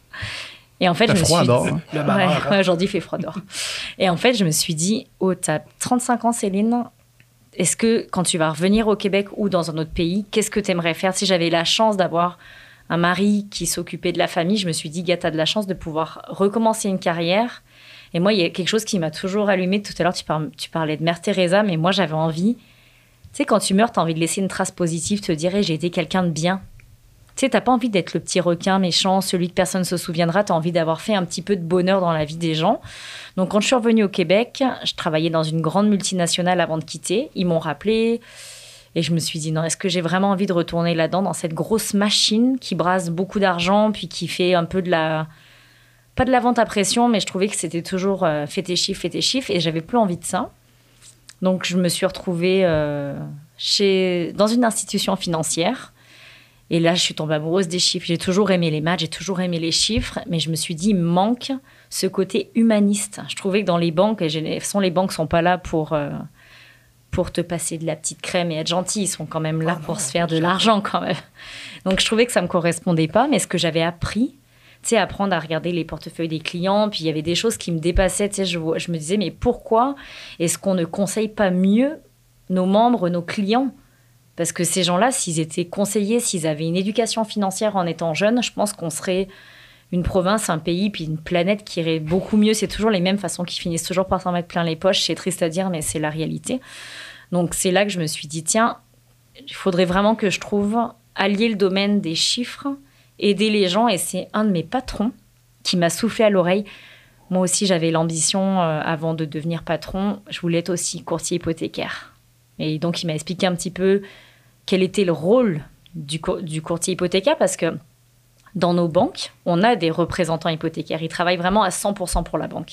Et en fait, fait je me froid suis dehors, dit... hein? Le malheur, ouais, hein? ouais, aujourd'hui, il fait froid dehors. Et en fait, je me suis dit, oh, t'as trente-cinq ans, Céline. Est-ce que quand tu vas revenir au Québec ou dans un autre pays, qu'est-ce que tu aimerais faire? Si j'avais la chance d'avoir un mari qui s'occupait de la famille, je me suis dit, gars, t'as de la chance de pouvoir recommencer une carrière. Et moi, il y a quelque chose qui m'a toujours allumée. Tout à l'heure, tu, par- tu parlais de Mère Teresa, mais moi, j'avais envie... Tu sais, quand tu meurs, t'as envie de laisser une trace positive, te dire, hey, j'ai été quelqu'un de bien. Tu sais, t'as pas envie d'être le petit requin méchant, celui que personne ne se souviendra. T'as envie d'avoir fait un petit peu de bonheur dans la vie des gens. Donc, quand je suis revenue au Québec, je travaillais dans une grande multinationale avant de quitter. Ils m'ont rappelé et je me suis dit, non, est-ce que j'ai vraiment envie de retourner là-dedans, dans cette grosse machine qui brasse beaucoup d'argent, puis qui fait un peu de la... Pas de la vente à pression, mais je trouvais que c'était toujours euh, fais tes chiffres, fais tes chiffres, et j'avais plus envie de ça. Donc, je me suis retrouvée euh, chez... dans une institution financière. Et là, je suis tombée amoureuse des chiffres. J'ai toujours aimé les maths, j'ai toujours aimé les chiffres, mais je me suis dit, il me manque ce côté humaniste. Je trouvais que dans les banques, et j'ai- de toute façon, les banques ne sont pas là pour, euh, pour te passer de la petite crème et être gentils. Ils sont quand même là Ah pour non, se faire de j'avoue. l'argent quand même. Donc, je trouvais que ça ne me correspondait pas, mais ce que j'avais appris, tu sais, apprendre à regarder les portefeuilles des clients, puis il y avait des choses qui me dépassaient. Tu sais, je, vois- je me disais, mais pourquoi est-ce qu'on ne conseille pas mieux nos membres, nos clients? Parce que ces gens-là, s'ils étaient conseillés, s'ils avaient une éducation financière en étant jeunes, je pense qu'on serait une province, un pays, puis une planète qui irait beaucoup mieux. C'est toujours les mêmes façons qui finissent toujours par s'en mettre plein les poches. C'est triste à dire, mais c'est la réalité. Donc, c'est là que je me suis dit, tiens, il faudrait vraiment que je trouve allier le domaine des chiffres, aider les gens. Et c'est un de mes patrons qui m'a soufflé à l'oreille. Moi aussi, j'avais l'ambition, euh, avant de devenir patron, je voulais être aussi courtier hypothécaire. Et donc, il m'a expliqué un petit peu quel était le rôle du, co- du courtier hypothécaire, parce que dans nos banques, on a des représentants hypothécaires. Ils travaillent vraiment à cent pour cent pour la banque.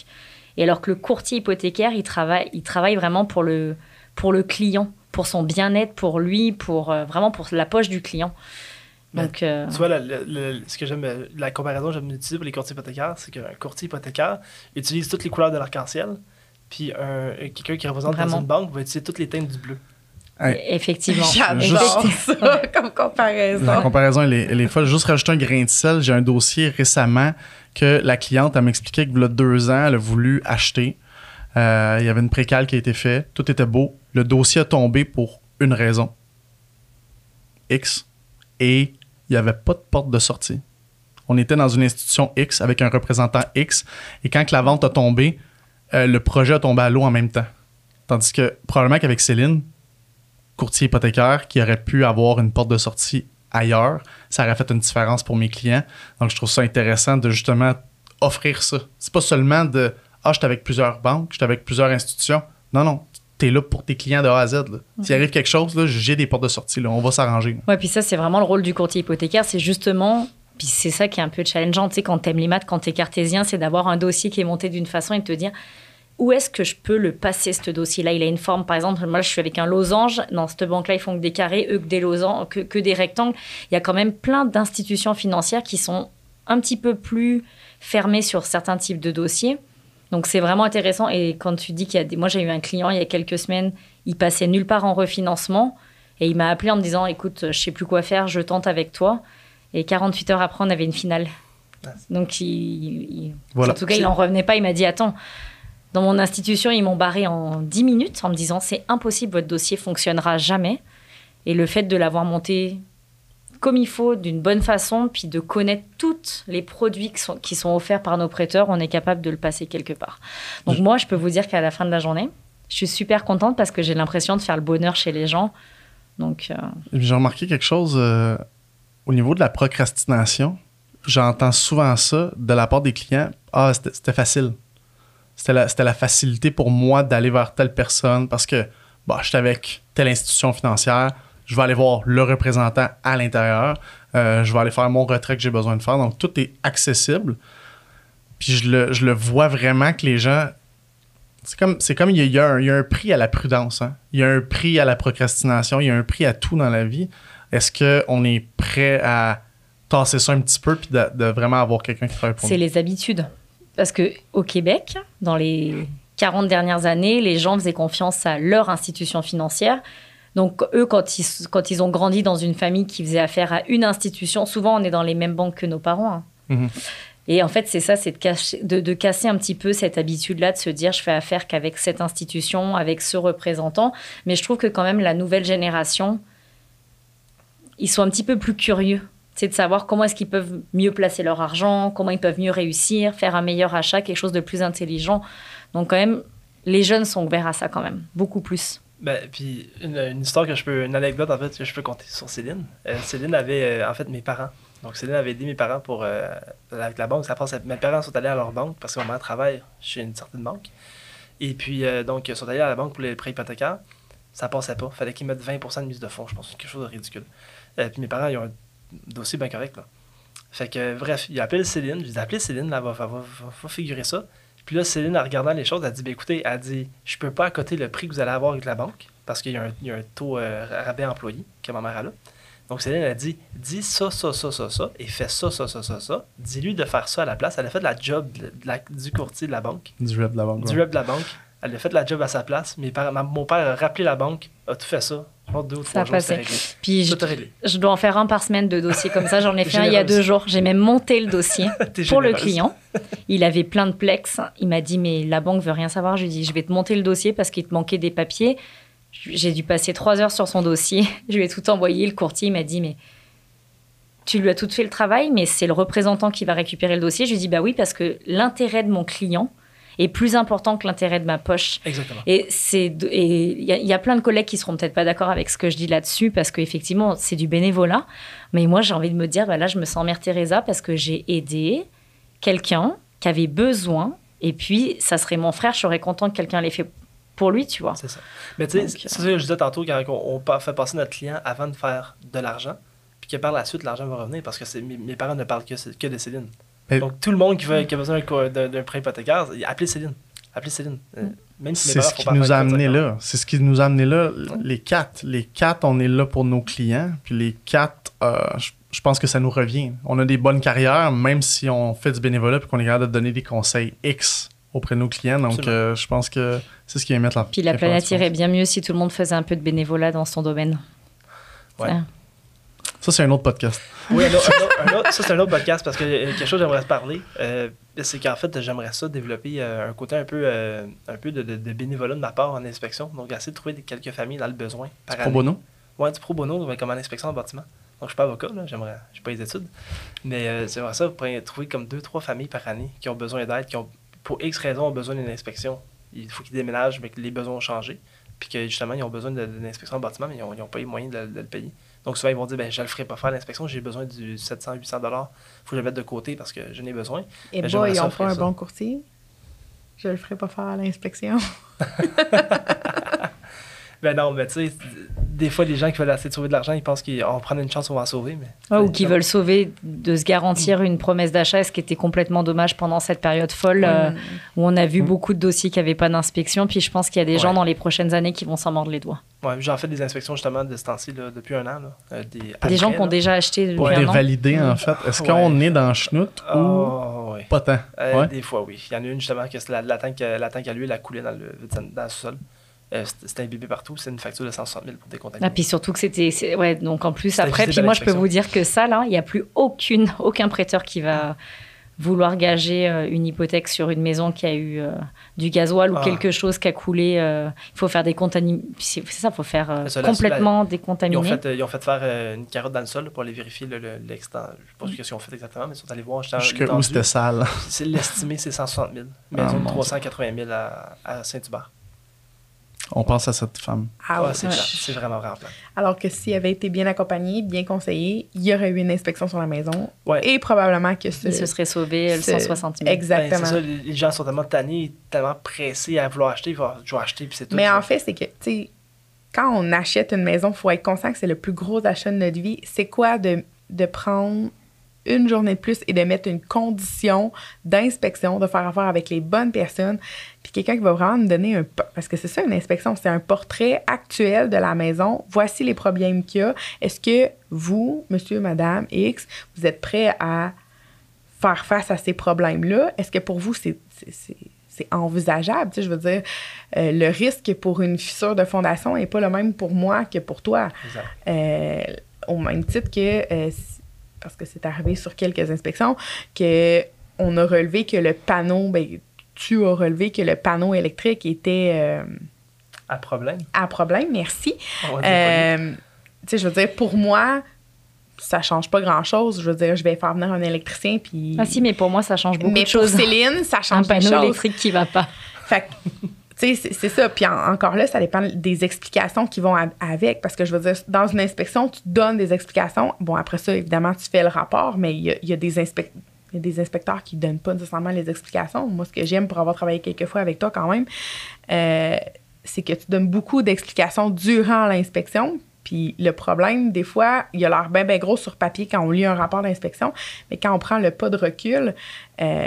Et alors que le courtier hypothécaire, il travaille, il travaille vraiment pour le, pour le client, pour son bien-être, pour lui, pour, euh, vraiment pour la poche du client. Donc, euh... Tu vois, la, la, la, ce que j'aime, la comparaison que j'aime utiliser pour les courtiers hypothécaires, c'est qu'un courtier hypothécaire utilise toutes les couleurs de l'arc-en-ciel, puis un, quelqu'un qui représente vraiment dans une banque va utiliser toutes les teintes du bleu. Hey. Effectivement. J'adore ça comme comparaison. La comparaison, elle est, elle est folle. Juste rajouter un grain de sel. J'ai un dossier récemment que la cliente, elle m'expliquait que, il y a deux ans, elle a voulu acheter. Euh, il y avait une précale qui a été faite. Tout était beau. Le dossier a tombé pour une raison. X. Et il n'y avait pas de porte de sortie. On était dans une institution X avec un représentant X. Et quand que la vente a tombé, euh, le projet a tombé à l'eau en même temps. Tandis que, probablement qu'avec Céline, courtier hypothécaire, qui aurait pu avoir une porte de sortie ailleurs, ça aurait fait une différence pour mes clients. Donc, je trouve ça intéressant de justement offrir ça. C'est pas seulement de « Ah, je suis avec plusieurs banques, je suis avec plusieurs institutions. » Non, non. Tu es là pour tes clients de A à Z. Mm-hmm. S'il arrive quelque chose, là, j'ai des portes de sortie. Là, on va s'arranger. Oui, puis ça, c'est vraiment le rôle du courtier hypothécaire. C'est justement... Puis c'est ça qui est un peu challengeant. Tu sais, quand tu aimes les maths, quand tu es cartésien, c'est d'avoir un dossier qui est monté d'une façon et de te dire... Où est-ce que je peux le passer, ce dossier-là? Il a une forme, par exemple, moi, je suis avec un losange. Dans cette banque-là, ils font que des carrés, eux, que des losanges, que, que des rectangles. Il y a quand même plein d'institutions financières qui sont un petit peu plus fermées sur certains types de dossiers. Donc, c'est vraiment intéressant. Et quand tu dis qu'il y a des... Moi, j'ai eu un client il y a quelques semaines, il passait nulle part en refinancement. Et il m'a appelé en me disant, écoute, je ne sais plus quoi faire, je tente avec toi. Et quarante-huit heures après, on avait une finale. Donc, il, il... Voilà. en tout cas, il n'en revenait pas. Il m'a dit, attends... Dans mon institution, ils m'ont barré en dix minutes en me disant « C'est impossible, votre dossier ne fonctionnera jamais. » Et le fait de l'avoir monté comme il faut, d'une bonne façon, puis de connaître tous les produits qui sont, qui sont offerts par nos prêteurs, on est capable de le passer quelque part. Donc je... moi, je peux vous dire qu'à la fin de la journée, je suis super contente parce que j'ai l'impression de faire le bonheur chez les gens. Donc, euh... J'ai remarqué quelque chose euh, au niveau de la procrastination. J'entends souvent ça de la part des clients. « Ah, c'était, c'était facile. » C'était la, c'était la facilité pour moi d'aller vers telle personne parce que bah, j'étais avec telle institution financière, je vais aller voir le représentant à l'intérieur, euh, je vais aller faire mon retrait que j'ai besoin de faire. Donc, tout est accessible. Puis, je le, je le vois vraiment que les gens... C'est comme, c'est comme il y a, il y a un, il y a un prix à la prudence. Hein? Il y a un prix à la procrastination. Il y a un prix à tout dans la vie. Est-ce qu'on est prêt à tasser ça un petit peu puis de, de vraiment avoir quelqu'un qui travaille pour nous? C'est les habitudes. Parce qu'au Québec, dans les quarante dernières années, les gens faisaient confiance à leur institution financière. Donc, eux, quand ils, quand ils ont grandi dans une famille qui faisait affaire à une institution, souvent, on est dans les mêmes banques que nos parents. Hein. Mm-hmm. Et en fait, c'est ça, c'est de, cacher, de, de casser un petit peu cette habitude-là, de se dire, je fais affaire qu'avec cette institution, avec ce représentant. Mais je trouve que quand même, la nouvelle génération, ils sont un petit peu plus curieux. C'est de savoir comment est-ce qu'ils peuvent mieux placer leur argent, comment ils peuvent mieux réussir, faire un meilleur achat, quelque chose de plus intelligent. Donc quand même, les jeunes sont ouverts à ça quand même, beaucoup plus. Ben, puis une, une histoire que je peux, une anecdote en fait que je peux compter sur Céline. Euh, Céline avait euh, en fait mes parents. Donc Céline avait aidé mes parents pour euh, avec la banque. Ça passe, mes parents sont allés à leur banque parce que maman travaille chez une certaine banque. Et puis euh, donc ils sont allés à la banque pour les prêts hypothécaires. Ça passait pas. Fallait qu'ils mettent vingt pour cent de mise de fonds. Je pense que c'est quelque chose de ridicule. Euh, puis mes parents ils ont un dossier bien correct, là. Fait que, bref, il appelle Céline. Je dis, appelez Céline, là, elle va, va, va, va figurer ça. Puis là, Céline, en regardant les choses, elle dit, ben écoutez, elle dit, je peux pas accoter le prix que vous allez avoir avec la banque, parce qu'il y a un, il y a un taux euh, rabais employé que ma mère a là. Donc, Céline, elle dit, dis ça, ça, ça, ça, ça, et fais ça, ça, ça, ça, ça. Dis-lui de faire ça à la place. Elle a fait de la job de la, du courtier de la banque. Du rep de la banque. Du ouais. rep de la banque. Elle a fait de la job à sa place. Mes parents, ma, mon père a rappelé la banque, a tout fait ça. Deux ou trois jours, c'est réglé. Puis je, je dois en faire un par semaine de dossiers comme ça. J'en ai fait un il y a deux jours. J'ai même monté le dossier pour le client. Il avait plein de plex. Il m'a dit, mais la banque veut rien savoir. Je lui ai dit, je vais te monter le dossier parce qu'il te manquait des papiers. J'ai dû passer trois heures sur son dossier. Je lui ai tout envoyé. Le courtier, il m'a dit, mais tu lui as tout fait le travail, mais c'est le représentant qui va récupérer le dossier. Je lui ai dit, bah oui, parce que l'intérêt de mon client est plus important que l'intérêt de ma poche. Exactement. Et il y, y a plein de collègues qui ne seront peut-être pas d'accord avec ce que je dis là-dessus, parce qu'effectivement, c'est du bénévolat. Mais moi, j'ai envie de me dire, bah là, je me sens Mère Teresa parce que j'ai aidé quelqu'un qui avait besoin. Et puis, ça serait mon frère, je serais content que quelqu'un l'ait fait pour lui, tu vois. C'est ça. Mais tu sais, c'est ça que je disais tantôt, quand on, on fait passer notre client avant de faire de l'argent, puis que par la suite, l'argent va revenir, parce que c'est, mes, mes parents ne parlent que, que de Céline. Et donc, tout le monde qui, veut, qui a besoin d'un, d'un prêt hypothécaire, appelez Céline. Appelez Céline. Euh, même si mes C'est parents ce font qui pas nous a affaire avec amené toi, là. C'est ce qui nous a amené là, les quatre. Les quatre, on est là pour nos clients. Puis les quatre, euh, je, je pense que ça nous revient. On a des bonnes carrières, même si on fait du bénévolat puis qu'on est capable de donner des conseils X auprès de nos clients. Donc, euh, je pense que c'est ce qui va mettre la Puis la planète irait bien mieux si tout le monde faisait un peu de bénévolat dans son domaine. Ouais. Ça. Ça, c'est un autre podcast. Oui, un autre, un autre, un autre, ça, c'est un autre podcast parce que euh, quelque chose que j'aimerais te parler, euh, c'est qu'en fait, j'aimerais ça développer euh, un côté un peu, euh, un peu de, de, de bénévolat de ma part en inspection. Donc, essayer de trouver des, quelques familles dans le besoin par C'est année. pro bono? Oui, du pro bono, comme en inspection en bâtiment. Donc, je suis pas avocat, là, j'aimerais, je n'ai pas les études. Mais euh, j'aimerais ça, pour trouver comme deux, trois familles par année qui ont besoin d'aide, qui ont, pour X raisons, ont besoin d'une inspection. Il faut qu'ils déménagent, mais que les besoins ont changé. Puis que justement, ils ont besoin d'une inspection en bâtiment, mais ils n'ont pas les moyens de, de le payer. Donc souvent, ils vont dire, ben, je ne le ferai pas faire l'inspection, j'ai besoin du sept cents à huit cents dollars. Il faut que je le mette de côté parce que je n'ai besoin. Et ben, bah, ils ont offrir pas un ça. bon courtier. Je le ferai pas faire à l'inspection. Ben non, mais tu sais, des fois, les gens qui veulent essayer de sauver de l'argent, ils pensent qu'on prend une chance, on va en sauver. Mais, Ouais, ou qui veulent sauver, de se garantir une promesse d'achat, ce qui était complètement dommage pendant cette période folle euh, où on a vu Mm. beaucoup de dossiers qui n'avaient pas d'inspection. Puis je pense qu'il y a des gens Ouais. dans les prochaines années qui vont s'en mordre les doigts. Ouais, j'en fais des inspections justement de ce temps-ci, là, depuis un an. Là, euh, des Des après, gens qui ont là. déjà acheté depuis Pour un les an. valider, en fait. Est-ce qu'on Ouais. est dans Schnout ou Oh, oui. pas tant? Euh, Ouais. Des fois, oui. Il y en a une justement que c'est la, la, tank, la tank à l'huile a coulé dans le, dans le sol. Euh, c'était c'était imbibé partout. C'est une facture de cent soixante mille pour décontaminer. Ah, puis surtout que c'était... c'est- Ouais, donc en plus, C'était après, visible puis à moi, je peux l'inspection. vous dire que ça, là, il n'y a plus aucune, aucun prêteur qui va vouloir gager euh, une hypothèque sur une maison qui a eu euh, du gasoil ou Ah. quelque chose qui a coulé. euh, Il faut faire des contaminations. C'est c'est ça, il faut faire euh, C'est ça, la- complètement Ils ont, décontaminer. fait, euh, ils ont fait faire euh, une carotte dans le sol là, pour aller vérifier le- le- l'extent. Je ne sais pas ce qu'ils ont fait exactement, mais ils sont allés voir. justement Jusqu'à où l'étendue. c'était sale. C'est l'estimé, c'est cent soixante mille. Ah, Maison de mon trois cent quatre-vingt mille à, à Saint-Hubert. On pense à cette femme. Ah Ouais, ouais. c'est ouais. plate. C'est vraiment, vraiment plat. Alors que s'il avait été bien accompagné, bien conseillé, il y aurait eu une inspection sur la maison. Ouais. Et probablement que ce... Il se serait sauvé le ce- cent soixante mille. Exactement. Ben, c'est ça, les, les gens sont tellement tannés, tellement pressés à vouloir acheter. Ils vont, je vais acheter, puis c'est tout. Mais en fait, c'est que, tu sais, quand on achète une maison, il faut être conscient que c'est le plus gros achat de notre vie. C'est quoi de, de prendre une journée de plus et de mettre une condition d'inspection, de faire affaire avec les bonnes personnes, puis quelqu'un qui va vraiment nous donner un... po- Parce que c'est ça, une inspection, c'est un portrait actuel de la maison. Voici les problèmes qu'il y a. Est-ce que vous, monsieur, madame X, vous êtes prêt à faire face à ces problèmes-là? Est-ce que pour vous, c'est... c'est- c'est- c'est envisageable, tu sais, je veux dire, euh, le risque pour une fissure de fondation n'est pas le même pour moi que pour toi. Exact. Euh, au même titre que, euh, si- parce que c'est arrivé sur quelques inspections, que on a relevé que le panneau, ben, tu as relevé que le panneau électrique était euh, À problème. à problème, merci. On va dire pas Euh, tu sais, je veux dire, pour moi, ça change pas grand-chose. Je veux dire, je vais faire venir un électricien, puis... Ah si, mais pour moi, ça change beaucoup mais de choses. pour Céline, ça Un change des panneau choses. électrique qui va pas. Fait que, tu sais, c'est- c'est ça. Puis en- encore là, ça dépend des explications qui vont a- avec. Parce que je veux dire, dans une inspection, tu donnes des explications. Bon, après ça, évidemment, tu fais le rapport, mais il y a, il y a des inspecteurs. Il y a des inspecteurs qui ne donnent pas nécessairement les explications. Moi, ce que j'aime pour avoir travaillé quelques fois avec toi quand même, euh, c'est que tu donnes beaucoup d'explications durant l'inspection. Puis le problème, des fois, il a l'air bien, bien gros sur papier quand on lit un rapport d'inspection, mais quand on prend le pas de recul, euh,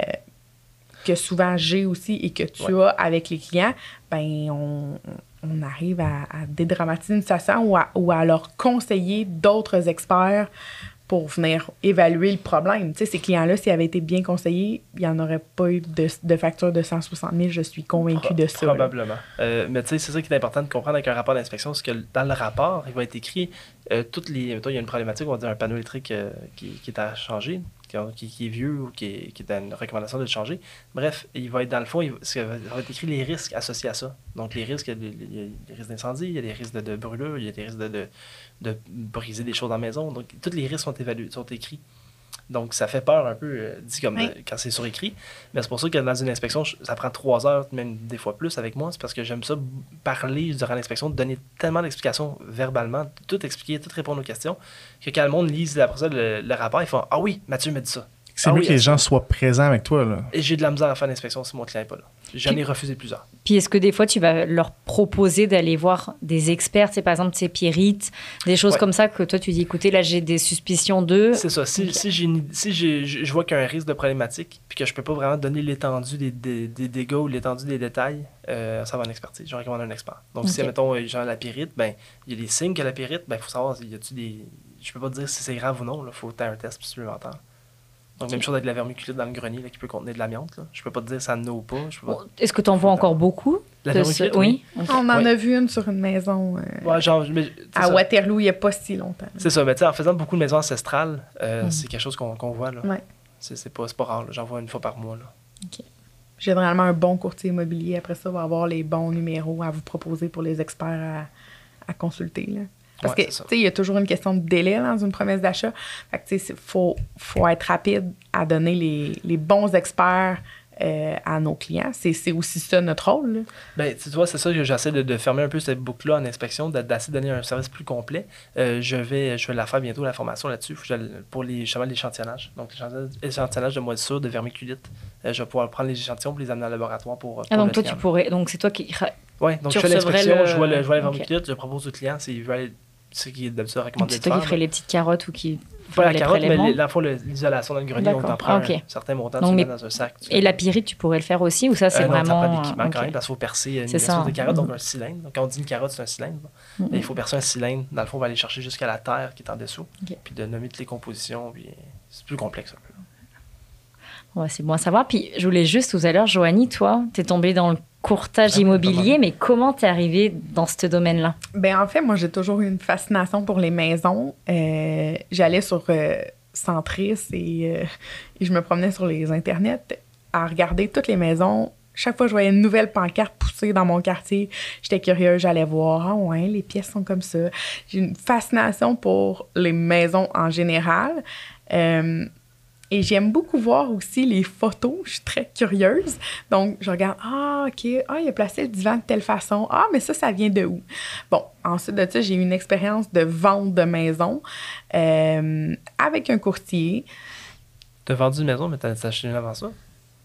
que souvent j'ai aussi et que tu Ouais. as avec les clients, ben on, on arrive à, à dédramatiser une situation ou à, ou à leur conseiller d'autres experts pour venir évaluer le problème. Tu sais, ces clients-là, s'ils avaient été bien conseillés, il n'y en aurait pas eu de, de facture de cent soixante mille, je suis convaincue Pro- de ça. là. Probablement. Euh, mais tu sais, c'est ça qui est important de comprendre avec un rapport d'inspection, c'est que dans le rapport, il va être écrit euh, toutes les. Mettons, il y a une problématique, on va dire un panneau électrique euh, qui, qui est à changer, qui, qui- qui est vieux ou qui est, qui est à une recommandation de le changer. Bref, il va être dans le fond, il va, ça va être écrit les risques associés à ça. Donc, les risques, il y a des, il y a des risques d'incendie, il y a des risques de, de brûlure, il y a des risques de, de, de briser des choses dans la maison. Donc, tous les risques sont évalués, sont écrits. Donc, ça fait peur un peu, euh, dit comme Oui. euh, quand c'est surécrit. Mais c'est pour ça que dans une inspection, je- ça prend trois heures, même des fois plus avec moi. C'est parce que j'aime ça parler durant l'inspection, donner tellement d'explications verbalement, tout expliquer, tout répondre aux questions, que quand le monde lise après ça le, le rapport, ils font « Ah oui, Mathieu m'a dit ça. » C'est Ah mieux oui, que les à gens ça. soient présents avec toi, là. Et j'ai de la misère à faire l'inspection si mon client n'est pas là. J'en Puis- ai refusé plusieurs. Puis est-ce que des fois, tu vas leur proposer d'aller voir des experts, tu sais, par exemple, tu sais, Pierrite, des choses Ouais. comme ça que toi, tu dis, écoutez, là, j'ai des suspicions d'eux. C'est ça. Si, Ok. si, j'ai une- si j'ai- je je vois qu'il y a un risque de problématique puis que je peux pas vraiment donner l'étendue des, des, des dégâts ou l'étendue des détails, euh, ça va en expertise. Je recommande un expert. Donc, si, Ok. mettons, euh, genre la pyrite, ben, il y a des signes que la pyrite, ben, il faut savoir, y a-tu des... Je peux pas te dire si c'est grave ou non, il faut faire un test supplémentaire. Donc, même Ok. chose avec la vermiculite dans le grenier là, qui peut contenir de l'amiante. Là. Je peux pas te dire ça en a ou pas. Je peux pas... Bon, est-ce que tu en vois encore beaucoup? La de vermiculite, ce- oui. Ok. On en Ouais. a vu une sur une maison euh, Ouais, genre, mais, c'est à ça. Waterloo il n'y a pas si longtemps. C'est ça, mais tu sais, en faisant beaucoup de maisons ancestrales, euh, Mm. c'est quelque chose qu'on qu'on voit. Là. Ouais. C'est c'est pas, c'est pas rare. là. J'en vois une fois par mois. Là. Généralement, un bon courtier immobilier, après ça, va avoir les bons numéros à vous proposer pour les experts à, à consulter. Là. Parce Ouais, que, c'est ça. tu sais, il y a toujours une question de délai là, dans une promesse d'achat. Fait que, tu sais, il faut, faut être rapide à donner les, les bons experts euh, à nos clients. C'est c'est aussi ça notre rôle. Là. Ben, tu vois, c'est ça que j'essaie de, de fermer un peu cette boucle-là en inspection, d'a- d'essayer de donner un service plus complet. Euh, je, vais, je vais la faire bientôt, la formation là-dessus, Faut que je- pour les, justement l'échantillonnage. Donc, l'échantillonnage- l'échantillonnage de moisissure, de vermiculite. Euh, je vais pouvoir prendre les échantillons pour les amener au laboratoire pour. pour Ah, donc le toi, client. tu pourrais. Donc c'est toi qui. Ouais, donc tu je fais recevrais l'inspection, le- je vois, le, je vois la Ok. vermiculite, je propose au client s'il veut aller. Ce qui est d'habitude Donc recommandé c'est de toi faire. qui ferais les petites carottes ou qui. Pas la ferais les carotte, mais prélèvements? les- dans le fond, le- l'isolation dans le grenier, on D'accord. t'en prend Ah, ok. un certain montant, Donc, tu le mais- mets dans un sac. tu Et fais- la pyrite, tu pourrais le faire aussi ou ça, c'est Euh, non, ça vraiment. prend d'équipement euh, quand ok. même parce qu'il faut percer une C'est ça. sorte de carotte, donc Mhm. un cylindre. Donc, quand on dit une carotte, c'est un cylindre. Mhm. Et il faut percer un cylindre. Dans le fond, on va aller chercher jusqu'à la terre qui est en dessous. Ok. Puis de nommer toutes les compositions. Puis c'est plus complexe un peu. Ouais, c'est bon à savoir. Puis je voulais juste tout à l'heure, Joanie, toi, t'es tombée dans le courtage Ah oui, immobilier, pas mal. mais comment t'es arrivée dans ce domaine-là? Ben, en fait, moi, j'ai toujours eu une fascination pour les maisons. Euh, j'allais sur euh, Centris et, euh, et je me promenais sur les internets à regarder toutes les maisons. Chaque fois que je voyais une nouvelle pancarte poussée dans mon quartier, j'étais curieuse, j'allais voir. Ah ouais, les pièces sont comme ça. J'ai une fascination pour les maisons en général. Euh, Et j'aime beaucoup voir aussi les photos. Je suis très curieuse. Donc, je regarde, ah, OK, ah, il a placé le divan de telle façon. Ah, mais ça, ça vient de où? Bon, ensuite de ça, j'ai eu une expérience de vente de maison euh, avec un courtier. T'as vendu une maison, mais t'as t'as acheté une avant ça?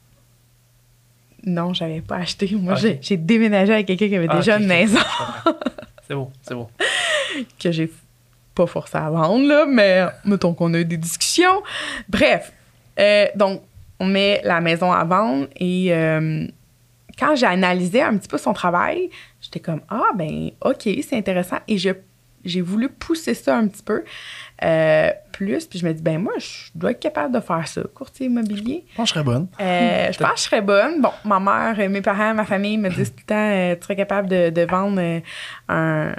Non, j'avais pas acheté. Moi, Ok. j'ai, j'ai déménagé avec quelqu'un qui avait Ah, déjà ok, une ok. maison Je comprends. C'est beau, c'est beau. que j'ai pas forcé à vendre, là, mais mettons qu'on a eu des discussions. Bref, euh, donc, on met la maison à vendre et euh, quand j'ai analysé un petit peu son travail, j'étais comme, ah, ben, OK, c'est intéressant. Et je, j'ai voulu pousser ça un petit peu euh, plus. Puis je me dis, ben, moi, je dois être capable de faire ça, courtier immobilier. Je pense que je serais bonne. Euh, je pense que je serais bonne. Bon, ma mère, euh, mes parents, ma famille me disent tout le temps, euh, tu serais capable de, de vendre euh, un,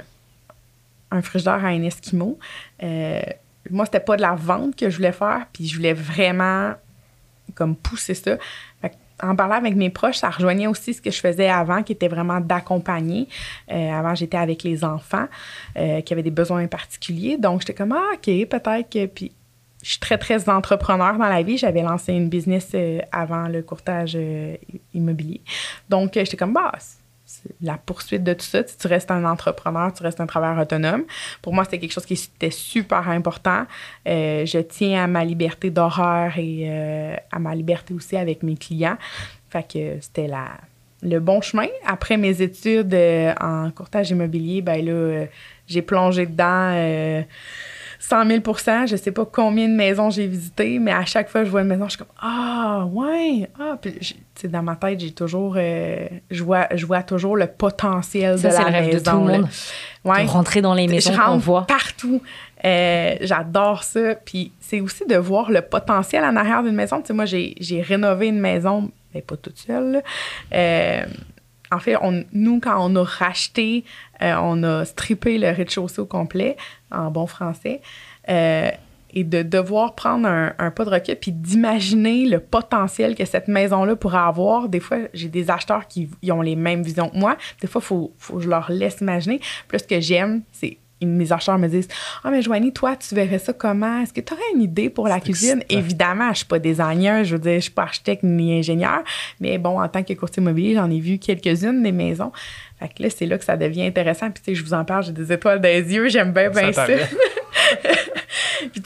un frigidaire à un Esquimau. Euh, moi, c'était pas de la vente que je voulais faire, puis je voulais vraiment comme pousser ça. Fait que, en parlant avec mes proches, ça rejoignait aussi ce que je faisais avant, qui était vraiment d'accompagner. Euh, avant, j'étais avec les enfants euh, qui avaient des besoins particuliers. Donc, j'étais comme, ah, OK, peut-être que... Puis, je suis très, très entrepreneur dans la vie. J'avais lancé une business euh, avant le courtage euh, immobilier. Donc, euh, j'étais comme, bah, c'est la poursuite de tout ça. Tu, tu restes un entrepreneur, tu restes un travailleur autonome. Pour moi, c'était quelque chose qui était super important. Euh, je tiens à ma liberté d'horaire et euh, à ma liberté aussi avec mes clients. Fait que c'était la, le bon chemin. Après mes études euh, en courtage immobilier, ben là, euh, j'ai plongé dedans euh, cent mille pour cent. Je sais pas combien de maisons j'ai visitées, mais à chaque fois que je vois une maison, je suis comme « Ah, ouais! » Ah, puis tu sais, dans ma tête, j'ai toujours... Euh, je, vois, je vois toujours le potentiel Ça, de c'est la le rêve maison. de tout le là. monde. Ouais. De rentrer dans les maisons Je qu'on rentre voit. partout. Euh, j'adore ça. Puis c'est aussi de voir le potentiel en arrière d'une maison. Tu sais, moi, j'ai, j'ai rénové une maison, mais pas toute seule, là. Euh, en fait, on, nous, quand on a racheté, euh, on a strippé le rez-de-chaussée au complet, en bon français. Euh, et de devoir prendre un, un pas de recul puis d'imaginer le potentiel que cette maison-là pourrait avoir. Des fois, j'ai des acheteurs qui ils ont les mêmes visions que moi. Des fois, il faut, faut que je leur laisse imaginer. Puis là, ce que j'aime, c'est mes acheteurs me disent « Ah, mais Joanie, toi, tu verrais ça comment? Est-ce que tu aurais une idée pour la C'est cuisine? » excitant. Évidemment, je ne suis pas designer, je veux dire, je ne suis pas architecte ni ingénieur, mais bon, en tant que courtier immobilier, j'en ai vu quelques-unes des maisons. Fait que là, c'est là que ça devient intéressant. Puis, tu sais, je vous en parle, j'ai des étoiles dans les yeux, j'aime bien, bien ça. paraît. Puis, tu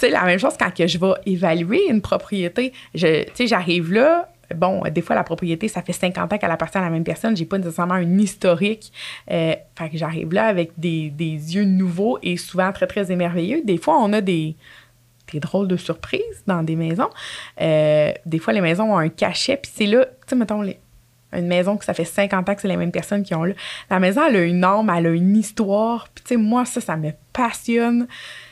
sais, la même chose quand que je vais évaluer une propriété. Je, tu sais, j'arrive là, bon, des fois, la propriété, ça fait cinquante ans qu'elle appartient à la même personne. J'ai pas nécessairement un historique. Euh, fait que j'arrive là avec des, des yeux nouveaux et souvent très, très émerveilleux. Des fois, on a des, des drôles de surprises dans des maisons. Euh, des fois, les maisons ont un cachet, puis c'est là, tu sais, mettons, les, une maison que ça fait cinquante ans que c'est les mêmes personnes qui ont là. La maison, elle a une âme, elle a une histoire. Puis, tu sais, moi, ça, ça me passionne.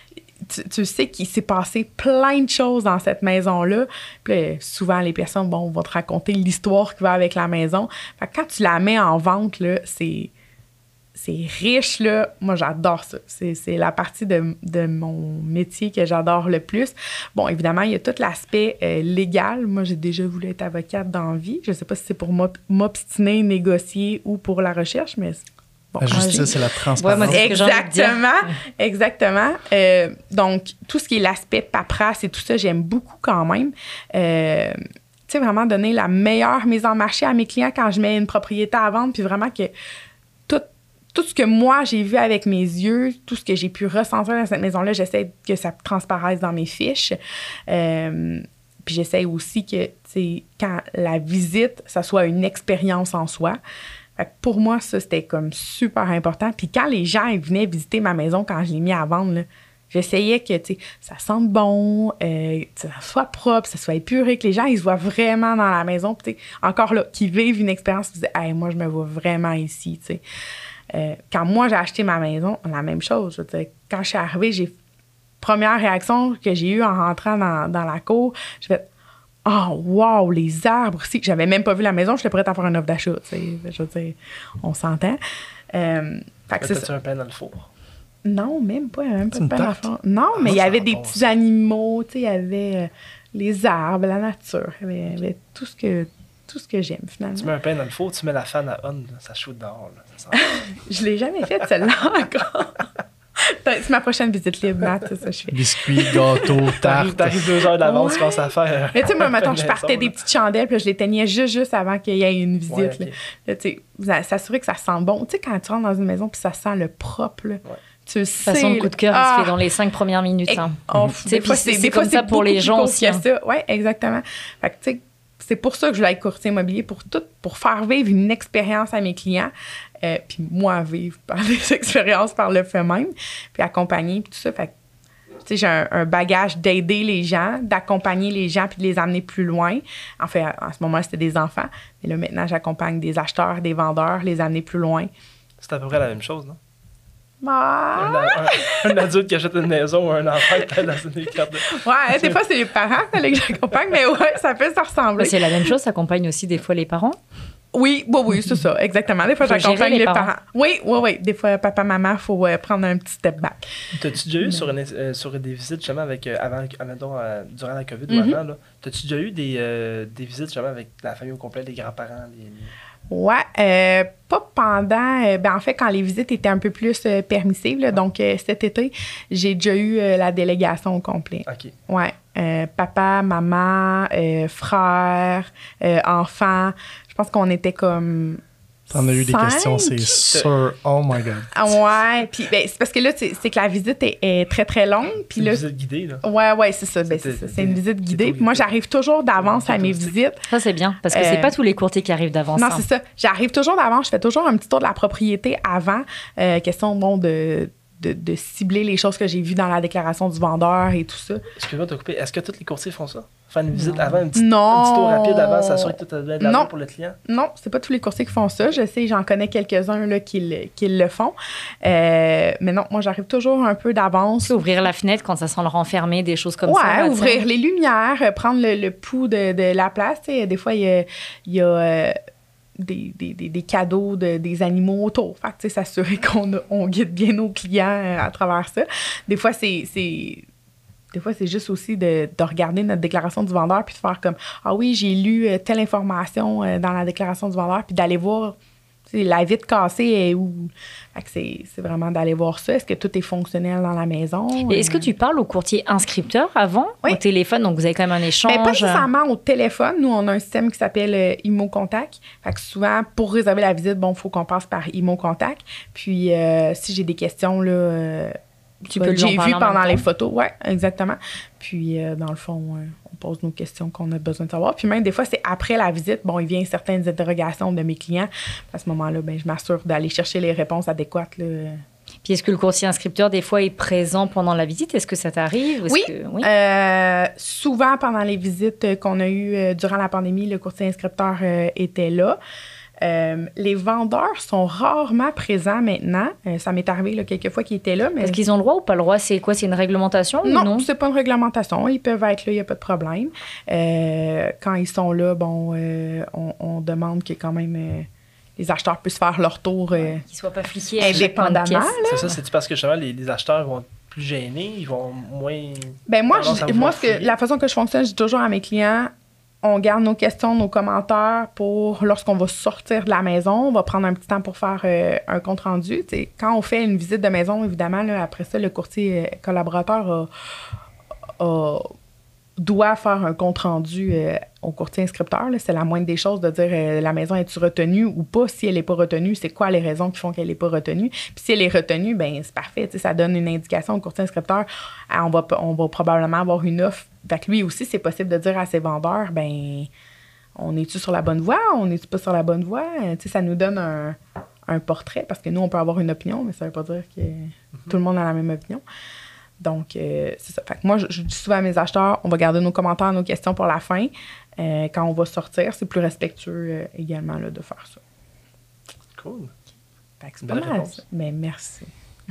Tu, tu sais qu'il s'est passé plein de choses dans cette maison-là. Puis là, souvent, les personnes bon, vont te raconter l'histoire qui va avec la maison. Fait que quand tu la mets en vente, là, c'est, c'est riche, là. Moi, j'adore ça. C'est, c'est la partie de, de mon métier que j'adore le plus. Bon, évidemment, il y a tout l'aspect euh, légal. Moi, j'ai déjà voulu être avocate dans la vie. Je ne sais pas si c'est pour m'ob- m'obstiner, négocier ou pour la recherche, mais... Bon, la justice j'ai... et la transparence. Ouais, moi, c'est ce que j'ai envie de dire. Exactement, exactement. Euh, donc, tout ce qui est l'aspect paperasse et tout ça, j'aime beaucoup quand même. Euh, tu sais, vraiment donner la meilleure mise en marché à mes clients quand je mets une propriété à vendre, puis vraiment que tout, tout ce que moi, j'ai vu avec mes yeux, tout ce que j'ai pu ressentir dans cette maison-là, j'essaie que ça transparaisse dans mes fiches. Euh, puis j'essaie aussi que, tu sais, quand la visite, ça soit une expérience en soi. Fait que pour moi, ça, c'était comme super important. Puis quand les gens ils venaient visiter ma maison, quand je l'ai mis à vendre, là, j'essayais que, tu sais, ça sente bon, euh, que ça soit propre, ça soit épuré, que les gens, ils se voient vraiment dans la maison. Puis, tu sais, encore là, qu'ils vivent une expérience, ils se disent, hey, moi, je me vois vraiment ici, tu sais. Euh, quand moi, j'ai acheté ma maison, la même chose. Je veux dire, quand je suis arrivée, j'ai... Première réaction que j'ai eue en rentrant dans, dans la cour, je fais oh, wow, les arbres aussi. J'avais même pas vu la maison, j'étais prête à faire une offre d'achat. Tu sais. Je veux dire, on s'entend. Euh, fait que c'est T'as-tu un pain dans le four? Non, même pas. Même pas une de pain tarte? à fond. Non, mais Ah, il y ça avait sent des bon, petits ça. animaux, tu sais, il y avait euh, les arbres, la nature. Il y avait, il y avait tout ce que, tout ce que j'aime, finalement. Tu mets un pain dans le four, tu mets la fan à on, ça shoot dehors. Là. Ça sent Je l'ai jamais fait, celle-là, encore. C'est ma prochaine visite libre, Matt, c'est ça que je fais. Biscuits, gâteaux, T'arrives, tartes. t'arrives deux heures d'avance, Ouais. tu commences à faire. Mais tu sais, moi, un mettons, pain je de partais maison, des là. petites chandelles, puis là, je les teignais juste, juste avant qu'il y ait une visite. Ouais, là. ok. Là, tu sais, vous a- s'assurer que ça sent bon. Tu sais, quand tu rentres dans une maison, puis ça sent le propre, là, tu le De sais. toute façon, le coup de cœur, il ah, se fait dans les cinq premières minutes. Et- Hein. oh, Tu sais, des fois, puis c'est- des c'est fois, comme ça pour beaucoup les plus gens court aussi, que hein. ça. Oui, exactement. Fait que, tu sais, c'est pour ça que je voulais être courtier immobilier, pour tout, pour faire vivre une expérience à mes clients, euh, puis moi vivre par des expériences par le fait même, puis accompagner, puis tout ça. Fait que, tu sais, j'ai un, un bagage d'aider les gens, d'accompagner les gens, puis de les amener plus loin. En fait, à, à ce moment-là, c'était des enfants, mais là, maintenant, j'accompagne des acheteurs, des vendeurs, les amener plus loin. C'est à peu près la même chose, non? Ah! Un, un- un adulte qui achète une maison ou un enfant qui est dans une carte de... Ouais, des fois, c'est les parents fallait que j'accompagne, mais ouais, ça peut se ressembler. Mais c'est la même chose, ça accompagne aussi des fois les parents. Oui, oui, oui, c'est ça, exactement. Des fois, Faut j'accompagne gérer les les parents. parents. Oui, oui, oui. Des fois, papa, maman, il faut euh, prendre un petit step back. T'as-tu déjà eu sur, une, euh, sur des visites justement avec, euh, avant, admettons, euh, durant la COVID ou Mhm. avant, là, t'as-tu déjà eu des, euh, des visites justement avec la famille au complet, les grands-parents, les... Ouais, euh, pas pendant. euh, ben en fait, quand les visites étaient un peu plus euh, permissives, là, donc euh, cet été, j'ai déjà eu euh, la délégation au complet. OK. Ouais, euh, papa, maman, euh, frère, euh, enfant. Je pense qu'on était comme. T'en as eu des cinq. questions, c'est sûr. Oh my God. Ah ouais, puis ben, c'est parce que là, c'est c'est que la visite est, est très très longue, C'est puis une là. visite guidée, là. Ouais, ouais, c'est ça. Ben, c'est C'était- ça. C'est une visite c'était guidée. au Puis moi, guidé. j'arrive toujours d'avance à mes touristique. visites. Ça, c'est bien, parce que c'est Euh, pas tous les courtiers qui arrivent d'avance. Non, hein. c'est ça. J'arrive toujours d'avance. Je fais toujours un petit tour de la propriété avant. Euh, question, bon, de, de, de cibler les choses que j'ai vues dans la déclaration du vendeur et tout ça. Excuse-moi de te couper. Est-ce que tous les courtiers font ça? Faire une visite Non. avant, un petit, Non. un petit tour rapide avant, s'assurer que tout est de la Non. main pour le client? Non, c'est pas tous les courtiers qui font ça. Je sais, j'en connais quelques-uns là, qui, le, qui le font. Euh, mais non, moi, j'arrive toujours un peu d'avance. Tu sais, ouvrir la fenêtre quand ça sent le renfermer, des choses comme ouais, ça. là, ouvrir tiens. les lumières, euh, prendre le, le pouls de, de la place. Tu sais, des fois, il y a, il y a, euh, des, des, des, des cadeaux de, des animaux autour. Fait que, tu sais, s'assurer qu'on a- on guide bien nos clients euh, à travers ça. Des fois, c'est... c'est Des fois, c'est juste aussi de, de regarder notre déclaration du vendeur puis de faire comme « Ah oui, j'ai lu euh, telle information euh, dans la déclaration du vendeur » puis d'aller voir tu sais, la vitre cassée est où. Fait que c'est, c'est vraiment d'aller voir ça. Est-ce que tout est fonctionnel dans la maison? Et est-ce que tu parles au courtier inscripteur avant, Oui. au téléphone? Donc, vous avez quand même un échange. Mais pas nécessairement au téléphone. Nous, on a un système qui s'appelle euh, Imo Contact. Fait que souvent, pour réserver la visite, bon, il faut qu'on passe par Imo Contact. Puis, euh, si j'ai des questions, là... euh, Tu peux j'ai lui en vu parler en pendant même les temps. photos, oui, exactement. Puis, euh, dans le fond, euh, on pose nos questions qu'on a besoin de savoir. Puis même, des fois, c'est après la visite, bon, il vient certaines interrogations de mes clients. À ce moment-là, ben, je m'assure d'aller chercher les réponses adéquates, là. Puis est-ce que le courtier inscripteur, des fois, est présent pendant la visite? Est-ce que ça t'arrive? Est-ce Oui. que... oui. Euh, souvent, pendant les visites qu'on a eues euh, durant la pandémie, le courtier inscripteur euh, était là. Euh, les vendeurs sont rarement présents maintenant. Euh, ça m'est arrivé là, quelques fois qu'ils étaient là. Mais... Est-ce qu'ils ont le droit ou pas le droit? C'est quoi? C'est une réglementation non, ou non? c'est pas une réglementation. Ils peuvent être là, il n'y a pas de problème. Euh, quand ils sont là, bon, euh, on, on demande que quand même euh, les acheteurs puissent faire leur tour. Euh, Qu'ils soient pas fliqués à chaque point de indépendamment. pièce. C'est ça, c'est parce que justement, les, les acheteurs vont être plus gênés, ils vont moins. Ben moi, tendance à je, vouloir moi ce que, fouiller. la façon que je fonctionne, je dis toujours à mes clients, on garde nos questions, nos commentaires pour lorsqu'on va sortir de la maison. On va prendre un petit temps pour faire euh, un compte-rendu. T'sais, quand on fait une visite de maison, évidemment, là, après ça, le courtier euh, collaborateur a, a- doit faire un compte-rendu euh, au courtier inscripteur. Là. C'est la moindre des choses de dire euh, la maison est-tu retenue ou pas. Si elle n'est pas retenue, c'est quoi les raisons qui font qu'elle n'est pas retenue. Puis si elle est retenue, ben c'est parfait. T'sais, ça donne une indication au courtier inscripteur. Ah, on, va, on va probablement avoir une offre. Fait que lui aussi, c'est possible de dire à ses vendeurs, ben on est-tu sur la bonne voie? On n'est-tu pas sur la bonne voie? T'sais, ça nous donne un, un portrait parce que nous, on peut avoir une opinion, mais ça veut pas dire que mm-hmm. tout le monde a la même opinion. Donc, euh, c'est ça. Fait que moi, je, je dis souvent à mes acheteurs, on va garder nos commentaires, nos questions pour la fin. Euh, quand on va sortir, c'est plus respectueux euh, également là, de faire ça. Cool. Fait que c'est Belle pas mal réponse. ça. Mais merci.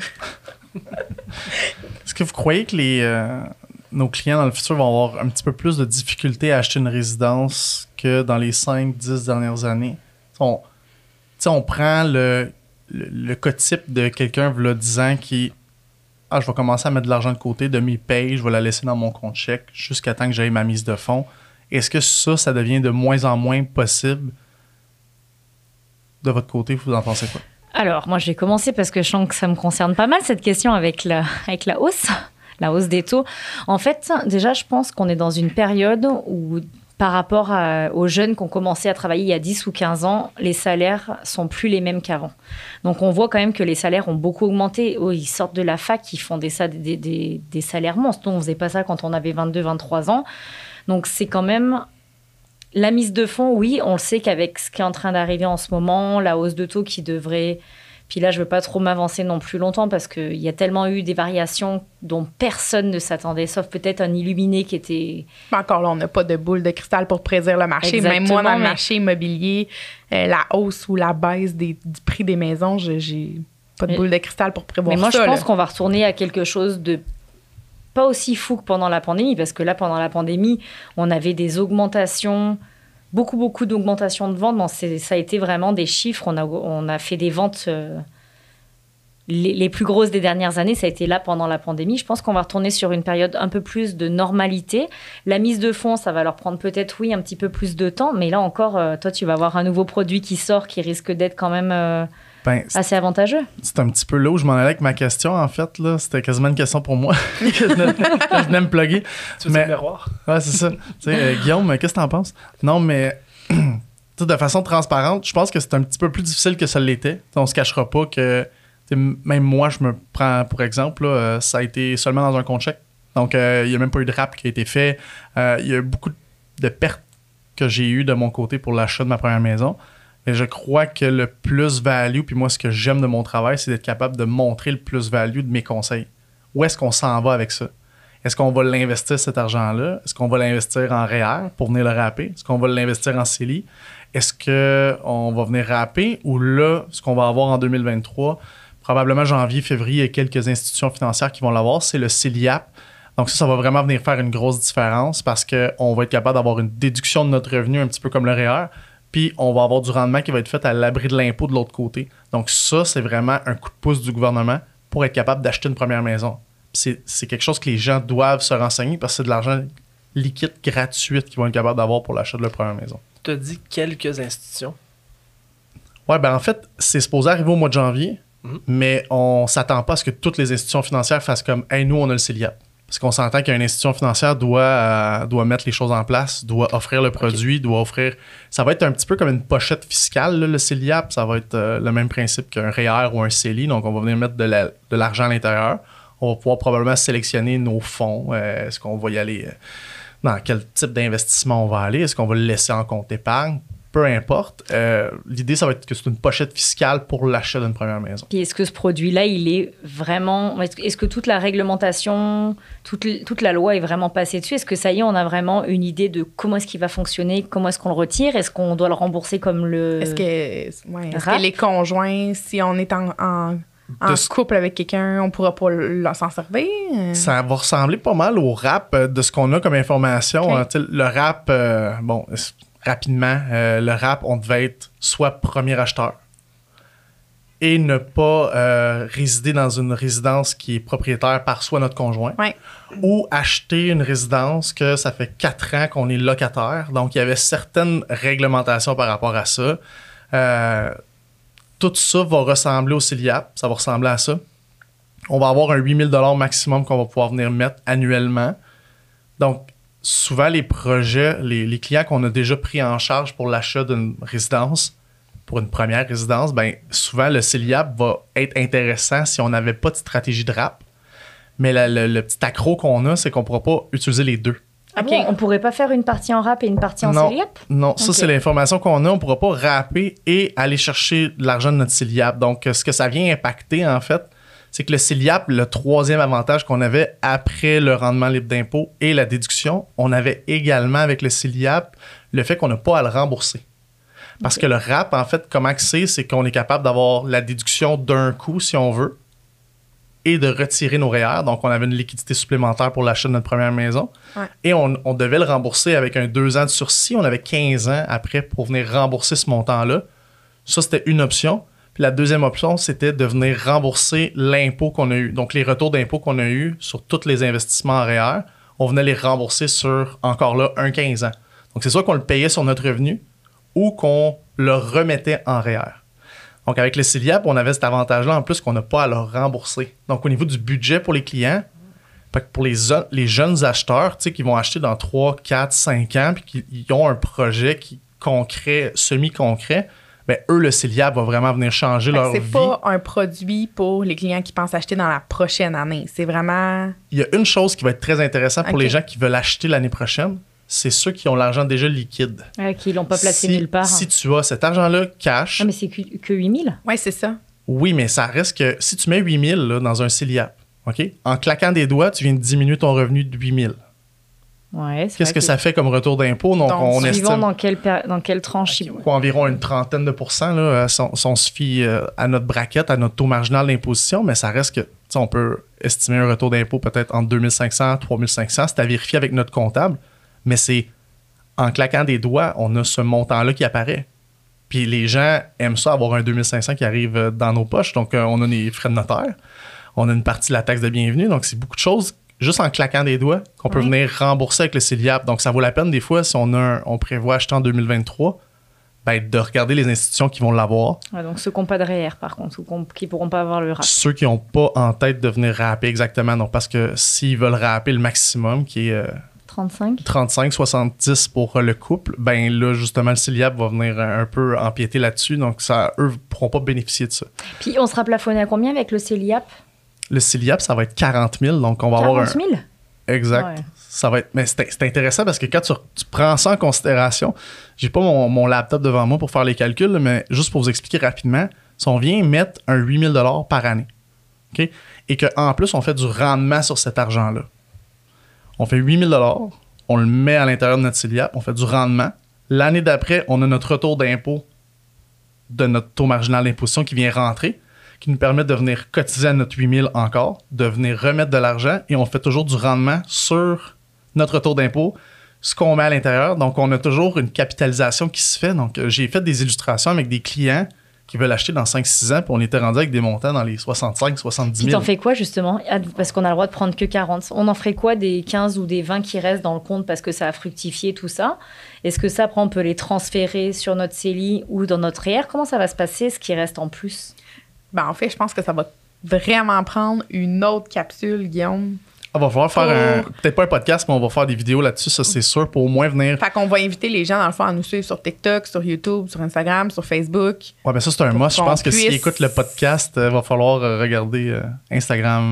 Est-ce que vous croyez que les, euh, nos clients dans le futur vont avoir un petit peu plus de difficultés à acheter une résidence que dans les cinq dix dernières années? On, on prend le, le, le cas type de quelqu'un, v'là dix ans, qui ah, je vais commencer à mettre de l'argent de côté de mes payes, je vais la laisser dans mon compte chèque jusqu'à temps que j'aille ma mise de fonds. Est-ce que ça, ça devient de moins en moins possible? De votre côté, vous en pensez quoi? Alors, moi, je vais commencer parce que je sens que ça me concerne pas mal, cette question avec la, avec la hausse, la hausse des taux. En fait, déjà, je pense qu'on est dans une période où, par rapport à, aux jeunes qui ont commencé à travailler il y a dix ou quinze ans, les salaires sont plus les mêmes qu'avant. Donc, on voit quand même que les salaires ont beaucoup augmenté. Oh, ils sortent de la fac, ils font des, des, des, des salaires monstres. Nous, on ne faisait pas ça quand on avait vingt-deux, vingt-trois ans. Donc, c'est quand même... La mise de fonds, oui, on le sait qu'avec ce qui est en train d'arriver en ce moment, la hausse de taux qui devrait... Puis là, je ne veux pas trop m'avancer non plus longtemps parce qu'il y a tellement eu des variations dont personne ne s'attendait, sauf peut-être un illuminé qui était... Mais encore là, on n'a pas de boule de cristal pour prédire le marché. Exactement, Même moi, dans le mais- marché immobilier, euh, la hausse ou la baisse des, du prix des maisons, je j'ai pas de Mais- boule de cristal pour prévoir Mais moi, ça. je pense là. qu'on va retourner à quelque chose de pas aussi fou que pendant la pandémie, parce que là, pendant la pandémie, on avait des augmentations, beaucoup, beaucoup d'augmentations de ventes. Bon, c'est- ça a été vraiment des chiffres. On a, on a fait des ventes... euh, les, les plus grosses des dernières années, ça a été là pendant la pandémie. Je pense qu'on va retourner sur une période un peu plus de normalité. La mise de fonds, ça va leur prendre peut-être, oui, un petit peu plus de temps. Mais là encore, euh, toi, tu vas avoir un nouveau produit qui sort qui risque d'être quand même euh, Ben, c'est, assez avantageux. c'est un petit peu là où je m'en allais avec ma question, en fait. Là. C'était quasiment une question pour moi que je venais, que je venais me plugger. Tu veux Mais- dire le miroir? Ouais, c'est ça. Tu sais, euh, Guillaume, qu'est-ce que t'en penses? Non, mais tu sais, de façon transparente, je pense que c'est un petit peu plus difficile que ça l'était. On se cachera pas que tu sais, même moi, je me prends pour exemple, là, euh, ça a été seulement dans un compte chèque. Donc, euh, il n'y a même pas eu de rap qui a été fait. Euh, Il y a eu beaucoup de pertes que j'ai eues de mon côté pour l'achat de ma première maison. Mais je crois que le plus-value, puis moi, ce que j'aime de mon travail, c'est d'être capable de montrer le plus-value de mes conseils. Où est-ce qu'on s'en va avec ça? Est-ce qu'on va l'investir, cet argent-là? Est-ce qu'on va l'investir en R E E R pour venir le rapper? Est-ce qu'on va l'investir en C E L I? Est-ce qu'on va venir rapper? Ou là, ce qu'on va avoir en deux mille vingt-trois, probablement janvier, février, il y a quelques institutions financières qui vont l'avoir, c'est le C E L I A P. Donc ça, ça va vraiment venir faire une grosse différence parce qu'on va être capable d'avoir une déduction de notre revenu un petit peu comme le R E E R. Puis on va avoir du rendement qui va être fait à l'abri de l'impôt de l'autre côté. Donc ça, c'est vraiment un coup de pouce du gouvernement pour être capable d'acheter une première maison. C'est, c'est quelque chose que les gens doivent se renseigner parce que c'est de l'argent liquide, gratuit qu'ils vont être capables d'avoir pour l'achat de leur première maison. Tu as dit quelques institutions. Ouais, ben en fait, c'est supposé arriver au mois de janvier, Mhm. mais on s'attend pas à ce que toutes les institutions financières fassent comme « Hey, nous, on a le C E L I A P ». Parce qu'on s'entend qu'une institution financière doit, euh, doit mettre les choses en place, doit offrir le produit, doit offrir... Ça va être un petit peu comme une pochette fiscale, là, le C E L I A P. Ça va être euh, le même principe qu'un R E E R ou un C E L I. Donc, on va venir mettre de, la- de l'argent à l'intérieur. On va pouvoir probablement sélectionner nos fonds. Euh, est-ce qu'on va y aller... Euh, dans quel type d'investissement on va aller? Est-ce qu'on va le laisser en compte épargne? Peu importe. Euh, l'idée, ça va être que c'est une pochette fiscale pour l'achat d'une première maison. Puis est-ce que ce produit-là, il est vraiment... Est-ce que toute la réglementation, toute, toute la loi est vraiment passée dessus? Est-ce que ça y est, on a vraiment une idée de comment est-ce qu'il va fonctionner? Comment est-ce qu'on le retire? Est-ce qu'on doit le rembourser comme le... Est-ce que, ouais, est-ce que les conjoints, si on est en... en... En de couple avec quelqu'un, on ne pourra pas s'en servir? Ça va ressembler pas mal au rap de ce qu'on a comme information. Okay. Hein, le rap, euh, bon, rapidement, euh, le rap, on devait être soit premier acheteur et ne pas euh, résider dans une résidence qui est propriétaire par soit notre conjoint, ouais. ou acheter une résidence que ça fait quatre ans qu'on est locataire. Donc, il y avait certaines réglementations par rapport à ça. Euh, Tout ça va ressembler au C E L I A P. Ça va ressembler à ça. On va avoir un huit mille dollars maximum qu'on va pouvoir venir mettre annuellement. Donc, souvent, les projets, les, les clients qu'on a déjà pris en charge pour l'achat d'une résidence, pour une première résidence, ben souvent, le C E L I A P va être intéressant si on n'avait pas de stratégie de rap. Mais la, le, le petit accro qu'on a, c'est qu'on ne pourra pas utiliser les deux. Ah okay. Bon, on ne pourrait pas faire une partie en rap et une partie en non, C E L I A P? Non, ça, okay. c'est l'information qu'on a. On ne pourra pas rapper et aller chercher de l'argent de notre C E L I A P. Donc, ce que ça vient impacter, en fait, c'est que le C E L I A P, le troisième avantage qu'on avait après le rendement libre d'impôt et la déduction, on avait également avec le C E L I A P le fait qu'on n'a pas à le rembourser. Parce okay. que le rap, en fait, comment c'est, c'est qu'on est capable d'avoir la déduction d'un coup, si on veut, et de retirer nos R E E R. Donc, on avait une liquidité supplémentaire pour l'achat de notre première maison. Ouais. Et on, on devait le rembourser avec un deux ans de sursis. On avait quinze ans après pour venir rembourser ce montant-là. Ça, c'était une option. Puis la deuxième option, c'était de venir rembourser l'impôt qu'on a eu. Donc, les retours d'impôt qu'on a eu sur tous les investissements en R E E R, on venait les rembourser sur, encore là, un quinze ans. Donc, c'est soit qu'on le payait sur notre revenu ou qu'on le remettait en R E E R. Donc, avec le C E L I A P, on avait cet avantage-là en plus qu'on n'a pas à le rembourser. Donc, au niveau du budget pour les clients, pour les, les jeunes acheteurs qui vont acheter dans trois, quatre, cinq ans puis qui ont un projet qui, concret, semi-concret, bien, eux, le C E L I A P va vraiment venir changer leur c'est vie. C'est pas un produit pour les clients qui pensent acheter dans la prochaine année. C'est vraiment... Il y a une chose qui va être très intéressante pour okay. les gens qui veulent acheter l'année prochaine. C'est ceux qui ont l'argent déjà liquide. Ah, qui ne l'ont pas placé si, nulle part. Si tu as cet argent-là cash... Ah, mais c'est que, que huit mille? Oui, c'est ça. Oui, mais ça reste que si tu mets huit mille là, dans un C E L I A P, OK? En claquant des doigts, tu viens de diminuer ton revenu de huit mille. Ouais, Qu'est-ce que, que ça fait comme retour d'impôt? Donc, Donc, on estime... estime... dans quelle, dans quelle tranche? Okay, quoi, environ une trentaine de pourcents, là, si, on, si on se fie euh, à notre braquette, à notre taux marginal d'imposition, mais ça reste que, on peut estimer un retour d'impôt peut-être entre deux mille cinq cents et trois mille cinq cents. C'est à vérifier avec notre comptable, mais c'est en claquant des doigts, on a ce montant-là qui apparaît. Puis les gens aiment ça, avoir un deux mille cinq cents qui arrive dans nos poches. Donc, euh, on a des frais de notaire. On a une partie de la taxe de bienvenue. Donc, c'est beaucoup de choses, juste en claquant des doigts, qu'on peut oui. venir rembourser avec le C E L I A P. Donc, ça vaut la peine, des fois, si on, a un, on prévoit acheter en deux mille vingt-trois, ben, de regarder les institutions qui vont l'avoir. Ouais, donc, ceux qui n'ont pas de R E E R, par contre, ou qui ne pourront pas avoir le R A P. Ceux qui n'ont pas en tête de venir rapper, exactement. Donc, parce que s'ils veulent rapper le maximum, qui est... Euh, trente-cinq trente-cinq soixante-dix pour le couple, ben là, justement, le C E L I A P va venir un peu empiéter là-dessus. Donc, ça, eux ne pourront pas bénéficier de ça. Puis, on sera plafonné à combien avec le C E L I A P? Le C E L I A P, ça va être quarante mille. Donc, on va avoir un... quarante mille? Exact. Ouais. Ça va être... Mais c'est, c'est intéressant parce que quand tu, tu prends ça en considération, j'ai pas mon, mon laptop devant moi pour faire les calculs, mais juste pour vous expliquer rapidement, si on vient mettre un huit mille dollars par année, OK? Et qu'en plus, on fait du rendement sur cet argent-là. On fait huit mille dollars, on le met à l'intérieur de notre C E L I A P, on fait du rendement. L'année d'après, on a notre retour d'impôt de notre taux marginal d'imposition qui vient rentrer, qui nous permet de venir cotiser à notre huit mille encore, de venir remettre de l'argent et on fait toujours du rendement sur notre retour d'impôt, ce qu'on met à l'intérieur. Donc, on a toujours une capitalisation qui se fait. Donc, j'ai fait des illustrations avec des clients qui veulent acheter dans cinq six ans, puis on était rendu avec des montants dans les soixante-cinq soixante-dix mille. Tu t'en fais quoi, justement? Parce qu'on a le droit de prendre que quarante. On en ferait quoi des quinze ou des vingt qui restent dans le compte parce que ça a fructifié, tout ça? Est-ce que ça, après, on peut les transférer sur notre C E L I ou dans notre R E E R? Comment ça va se passer, ce qui reste en plus? Ben, en fait, je pense que ça va vraiment prendre une autre capsule, Guillaume. On va falloir faire un, peut-être pas un podcast, mais on va faire des vidéos là-dessus, ça c'est sûr, pour au moins venir... Fait qu'on va inviter les gens, dans le fond, à nous suivre sur TikTok, sur YouTube, sur Instagram, sur Facebook. Ouais, ben ça c'est un must. Je pense que s'ils écoutent le podcast, il euh, va falloir euh, regarder euh, Instagram,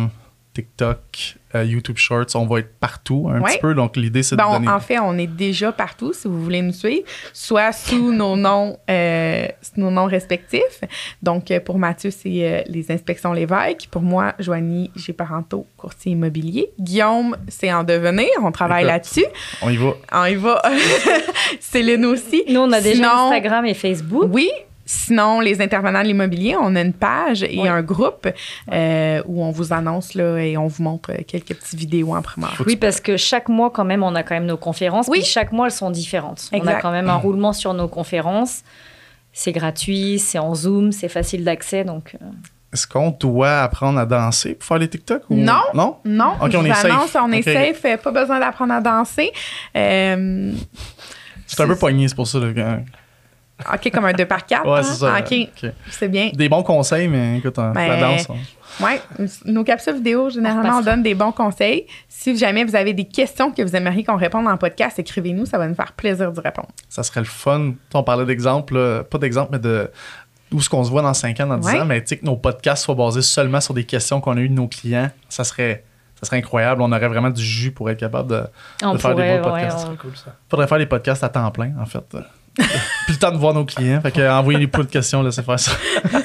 TikTok, euh, YouTube Shorts, on va être partout un Ouais. petit peu. Donc, l'idée, c'est de Ben, on- donner... en fait, on est déjà partout si vous voulez nous suivre, soit sous nos noms, euh, sous nos noms respectifs. Donc, euh, pour Mathieu, c'est euh, les inspections Lévesque. Pour moi, Joanie G. Parenteau, courtier immobilier. Guillaume, c'est en devenir. On travaille Écoute. là-dessus. On y va. On y va. Céline aussi. Nous, on a déjà Sinon- Instagram et Facebook. Oui. Sinon, les intervenants de l'immobilier, on a une page et Oui. un groupe euh, où on vous annonce là, et on vous montre quelques petites vidéos en primaire. Oui, parce que chaque mois, quand même, on a quand même nos conférences. Oui. Puis chaque mois, elles sont différentes. On Exact. a quand même un roulement sur nos conférences. C'est gratuit, c'est en Zoom, c'est facile d'accès. Donc, euh, Est-ce qu'on doit apprendre à danser pour faire les TikTok? Ou... Non. Non? Non, Ok, je on vous est safe. annonce, on est Ok. safe, euh, pas besoin d'apprendre à danser. Euh, C'est un peu poigné, c'est pour ça. Là, quand- OK, comme un deux par quatre. Ouais, hein? c'est ça. OK, Ok. c'est bien. Des bons conseils, mais écoute, hein, Ben, la danse... on- Oui, nos capsules vidéo, généralement, on repassera. donne des bons conseils. Si jamais vous avez des questions que vous aimeriez qu'on réponde en podcast, écrivez-nous, ça va nous faire plaisir d'y répondre. Ça serait le fun. On parlait d'exemple, là, pas d'exemple, mais de où est-ce qu'on se voit dans cinq ans, dans dix Ouais. ans, mais tu sais que nos podcasts soient basés seulement sur des questions qu'on a eues de nos clients, ça serait, ça serait incroyable. On aurait vraiment du jus pour être capable de, on de faire des pourrait, bons ouais, podcasts. on- C'est cool, ça. Faudrait faire des podcasts à temps plein, en fait. Plus le temps de voir nos clients. Fait que euh, envoyez-les pas de questions, laissez faire ça.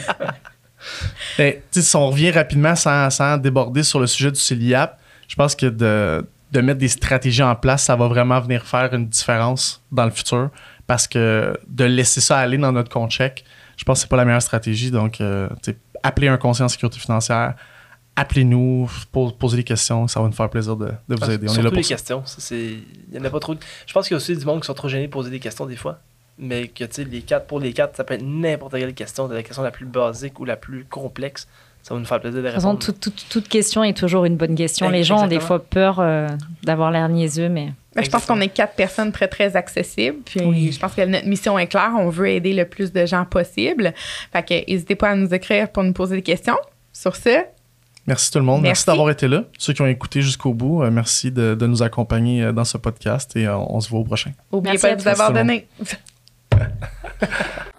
Mais, tu sais, si on revient rapidement sans, sans déborder sur le sujet du C E L I A P, je pense que de, de mettre des stratégies en place, ça va vraiment venir faire une différence dans le futur. Parce que de laisser ça aller dans notre compte chèque, je pense que c'est pas la meilleure stratégie. Donc, euh, tu sais, appelez un conseiller en sécurité financière, appelez-nous, pose- posez des questions, ça va nous faire plaisir de, de vous Ah, aider. On est surtout là pour les ça. questions. Ça, c'est... Il y en a pas trop. de- Je pense qu'il y a aussi du monde qui sont trop gênés de poser des questions des fois. Mais que, tu sais, les quatre, pour les quatre, ça peut être n'importe quelle question, de la question la plus basique ou la plus complexe. Ça va nous faire plaisir de De toute façon, répondre. toute, toute, toute question est toujours une bonne question. Ouais, Les gens ont des exactement. fois peur euh, d'avoir l'air niaiseux, mais Ben, je pense Exactement. qu'on est quatre personnes très, très accessibles. Puis Oui. je pense que notre mission est claire. On veut aider le plus de gens possible. Fait que n'hésitez pas à nous écrire pour nous poser des questions. Sur ce, Merci tout le monde. Merci, Merci. d'avoir été là. Ceux qui ont écouté jusqu'au bout, euh, merci de, de nous accompagner euh, dans ce podcast et euh, on se voit au prochain. n'oubliez Merci pas à de vous tous. avoir Merci tout le donné.